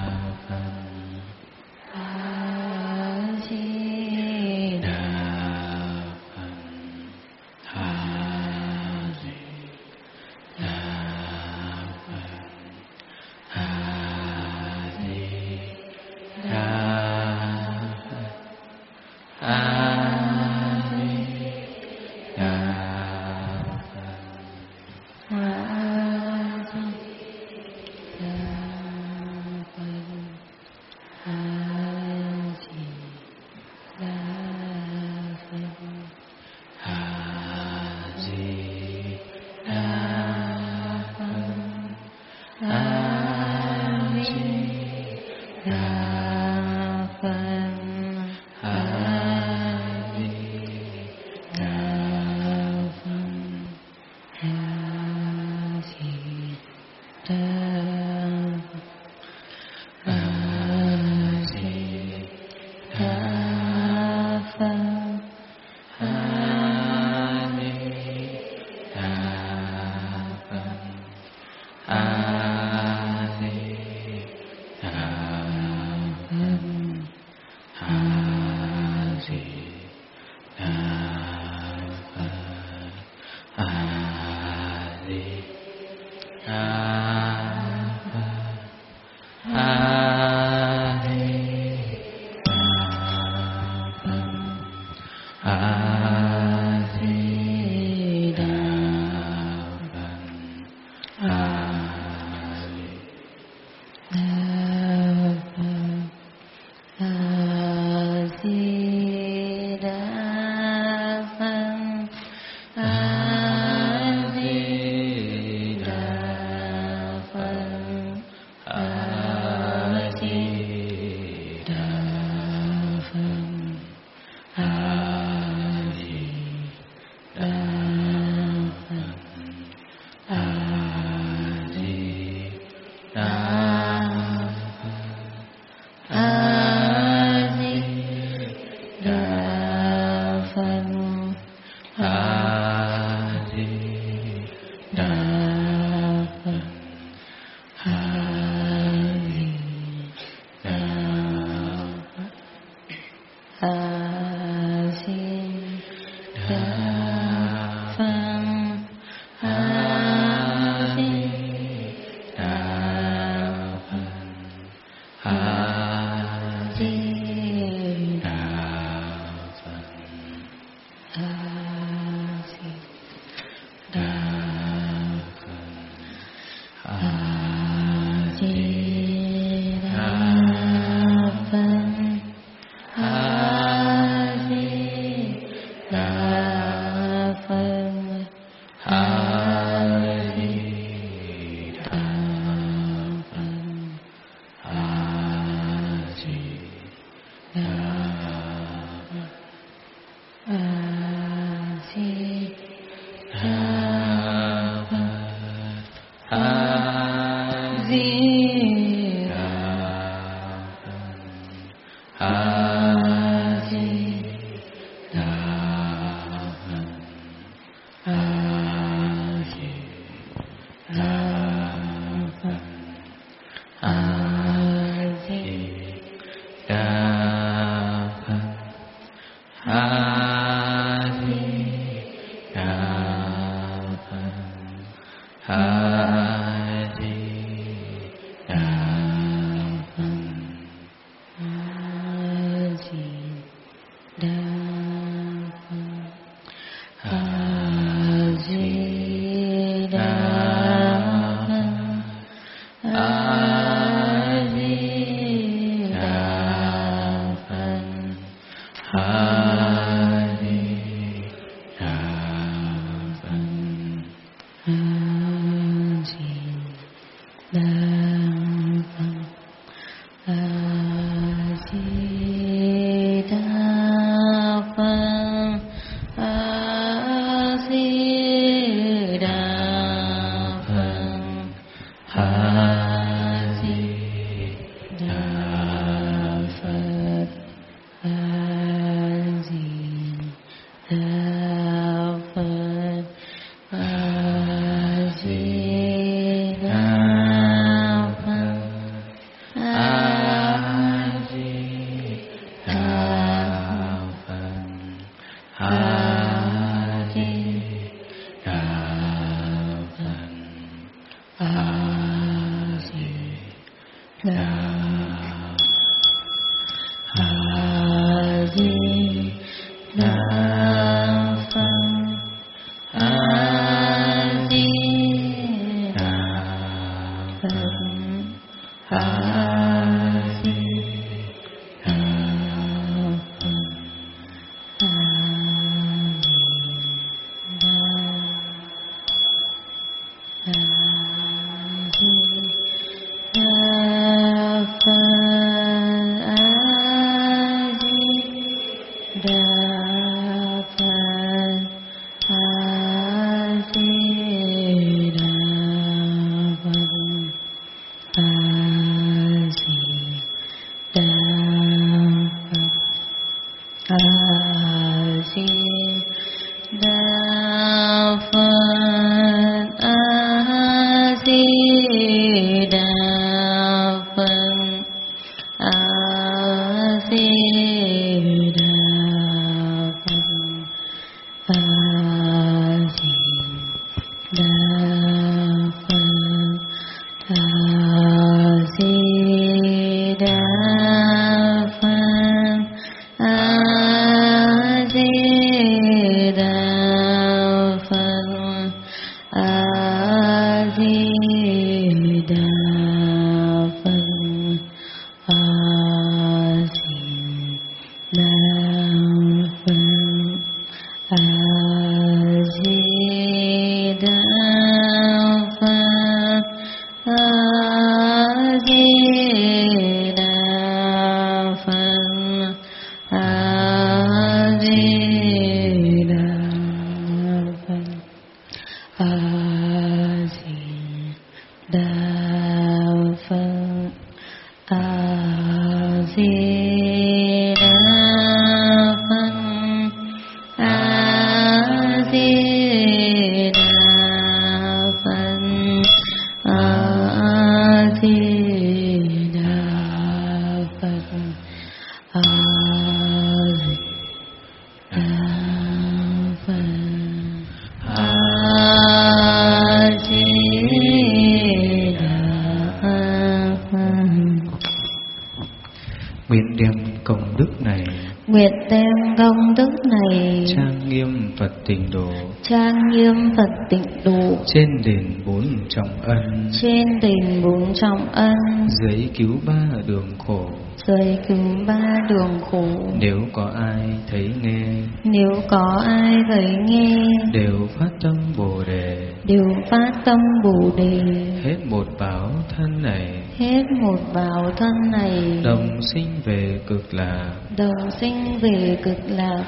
trên đền bốn trọng ân, trên đền bốn trọng ân, dưới cứu ba đường khổ, dưới cứu ba đường khổ. Nếu có ai thấy nghe, nếu có ai thấy nghe, đều phát tâm Bồ đề, đều phát tâm Bồ đề. Hết một báo thân này, hết một báo thân này, đồng sinh về cực lạc, đồng sinh về cực lạc.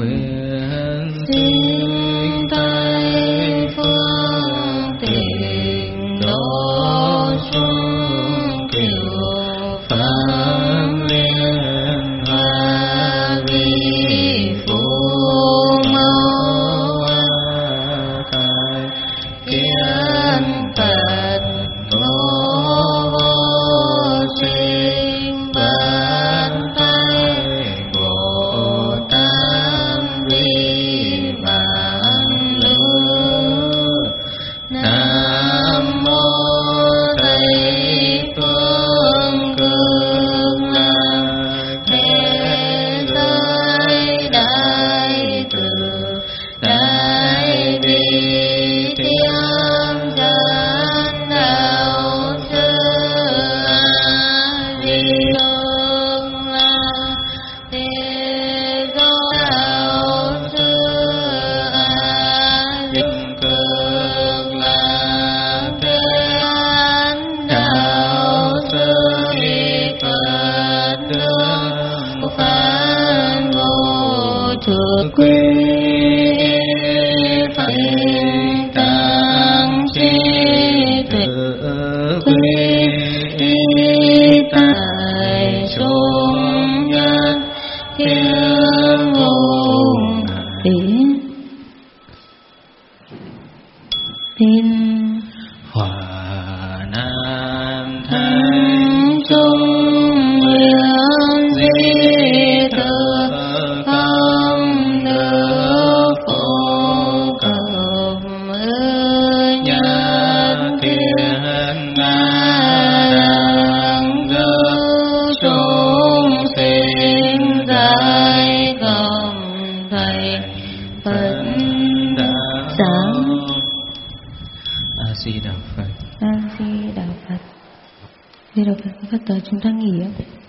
Nguyện sinh Tây phương tịnh độ chung cửu pháp liên hoa vi phù mẫu tại kiến tật ngô vô sinh bản tay Bồ Tát vi vạn lưu. Nam mô Tây phương cực lạc thế giới đại từ đại bi tiếng dân đạo sư A Di Đà thế giới đạo sư A Di cực lạc thế đạo sư Phật đường phán vô thượng quy phật tăng chi tự quy tại trung nhân thiên vùng tin Hòa Nam thánh trung nguyện di thực không được phổ cập nhất thiên đàng đức chúng sinh giải cộng thầy Phật sáng. A Di Đà Phật. A Di Đà Phật. Di Đà Phật, Phật tử chúng ta nghỉ ạ.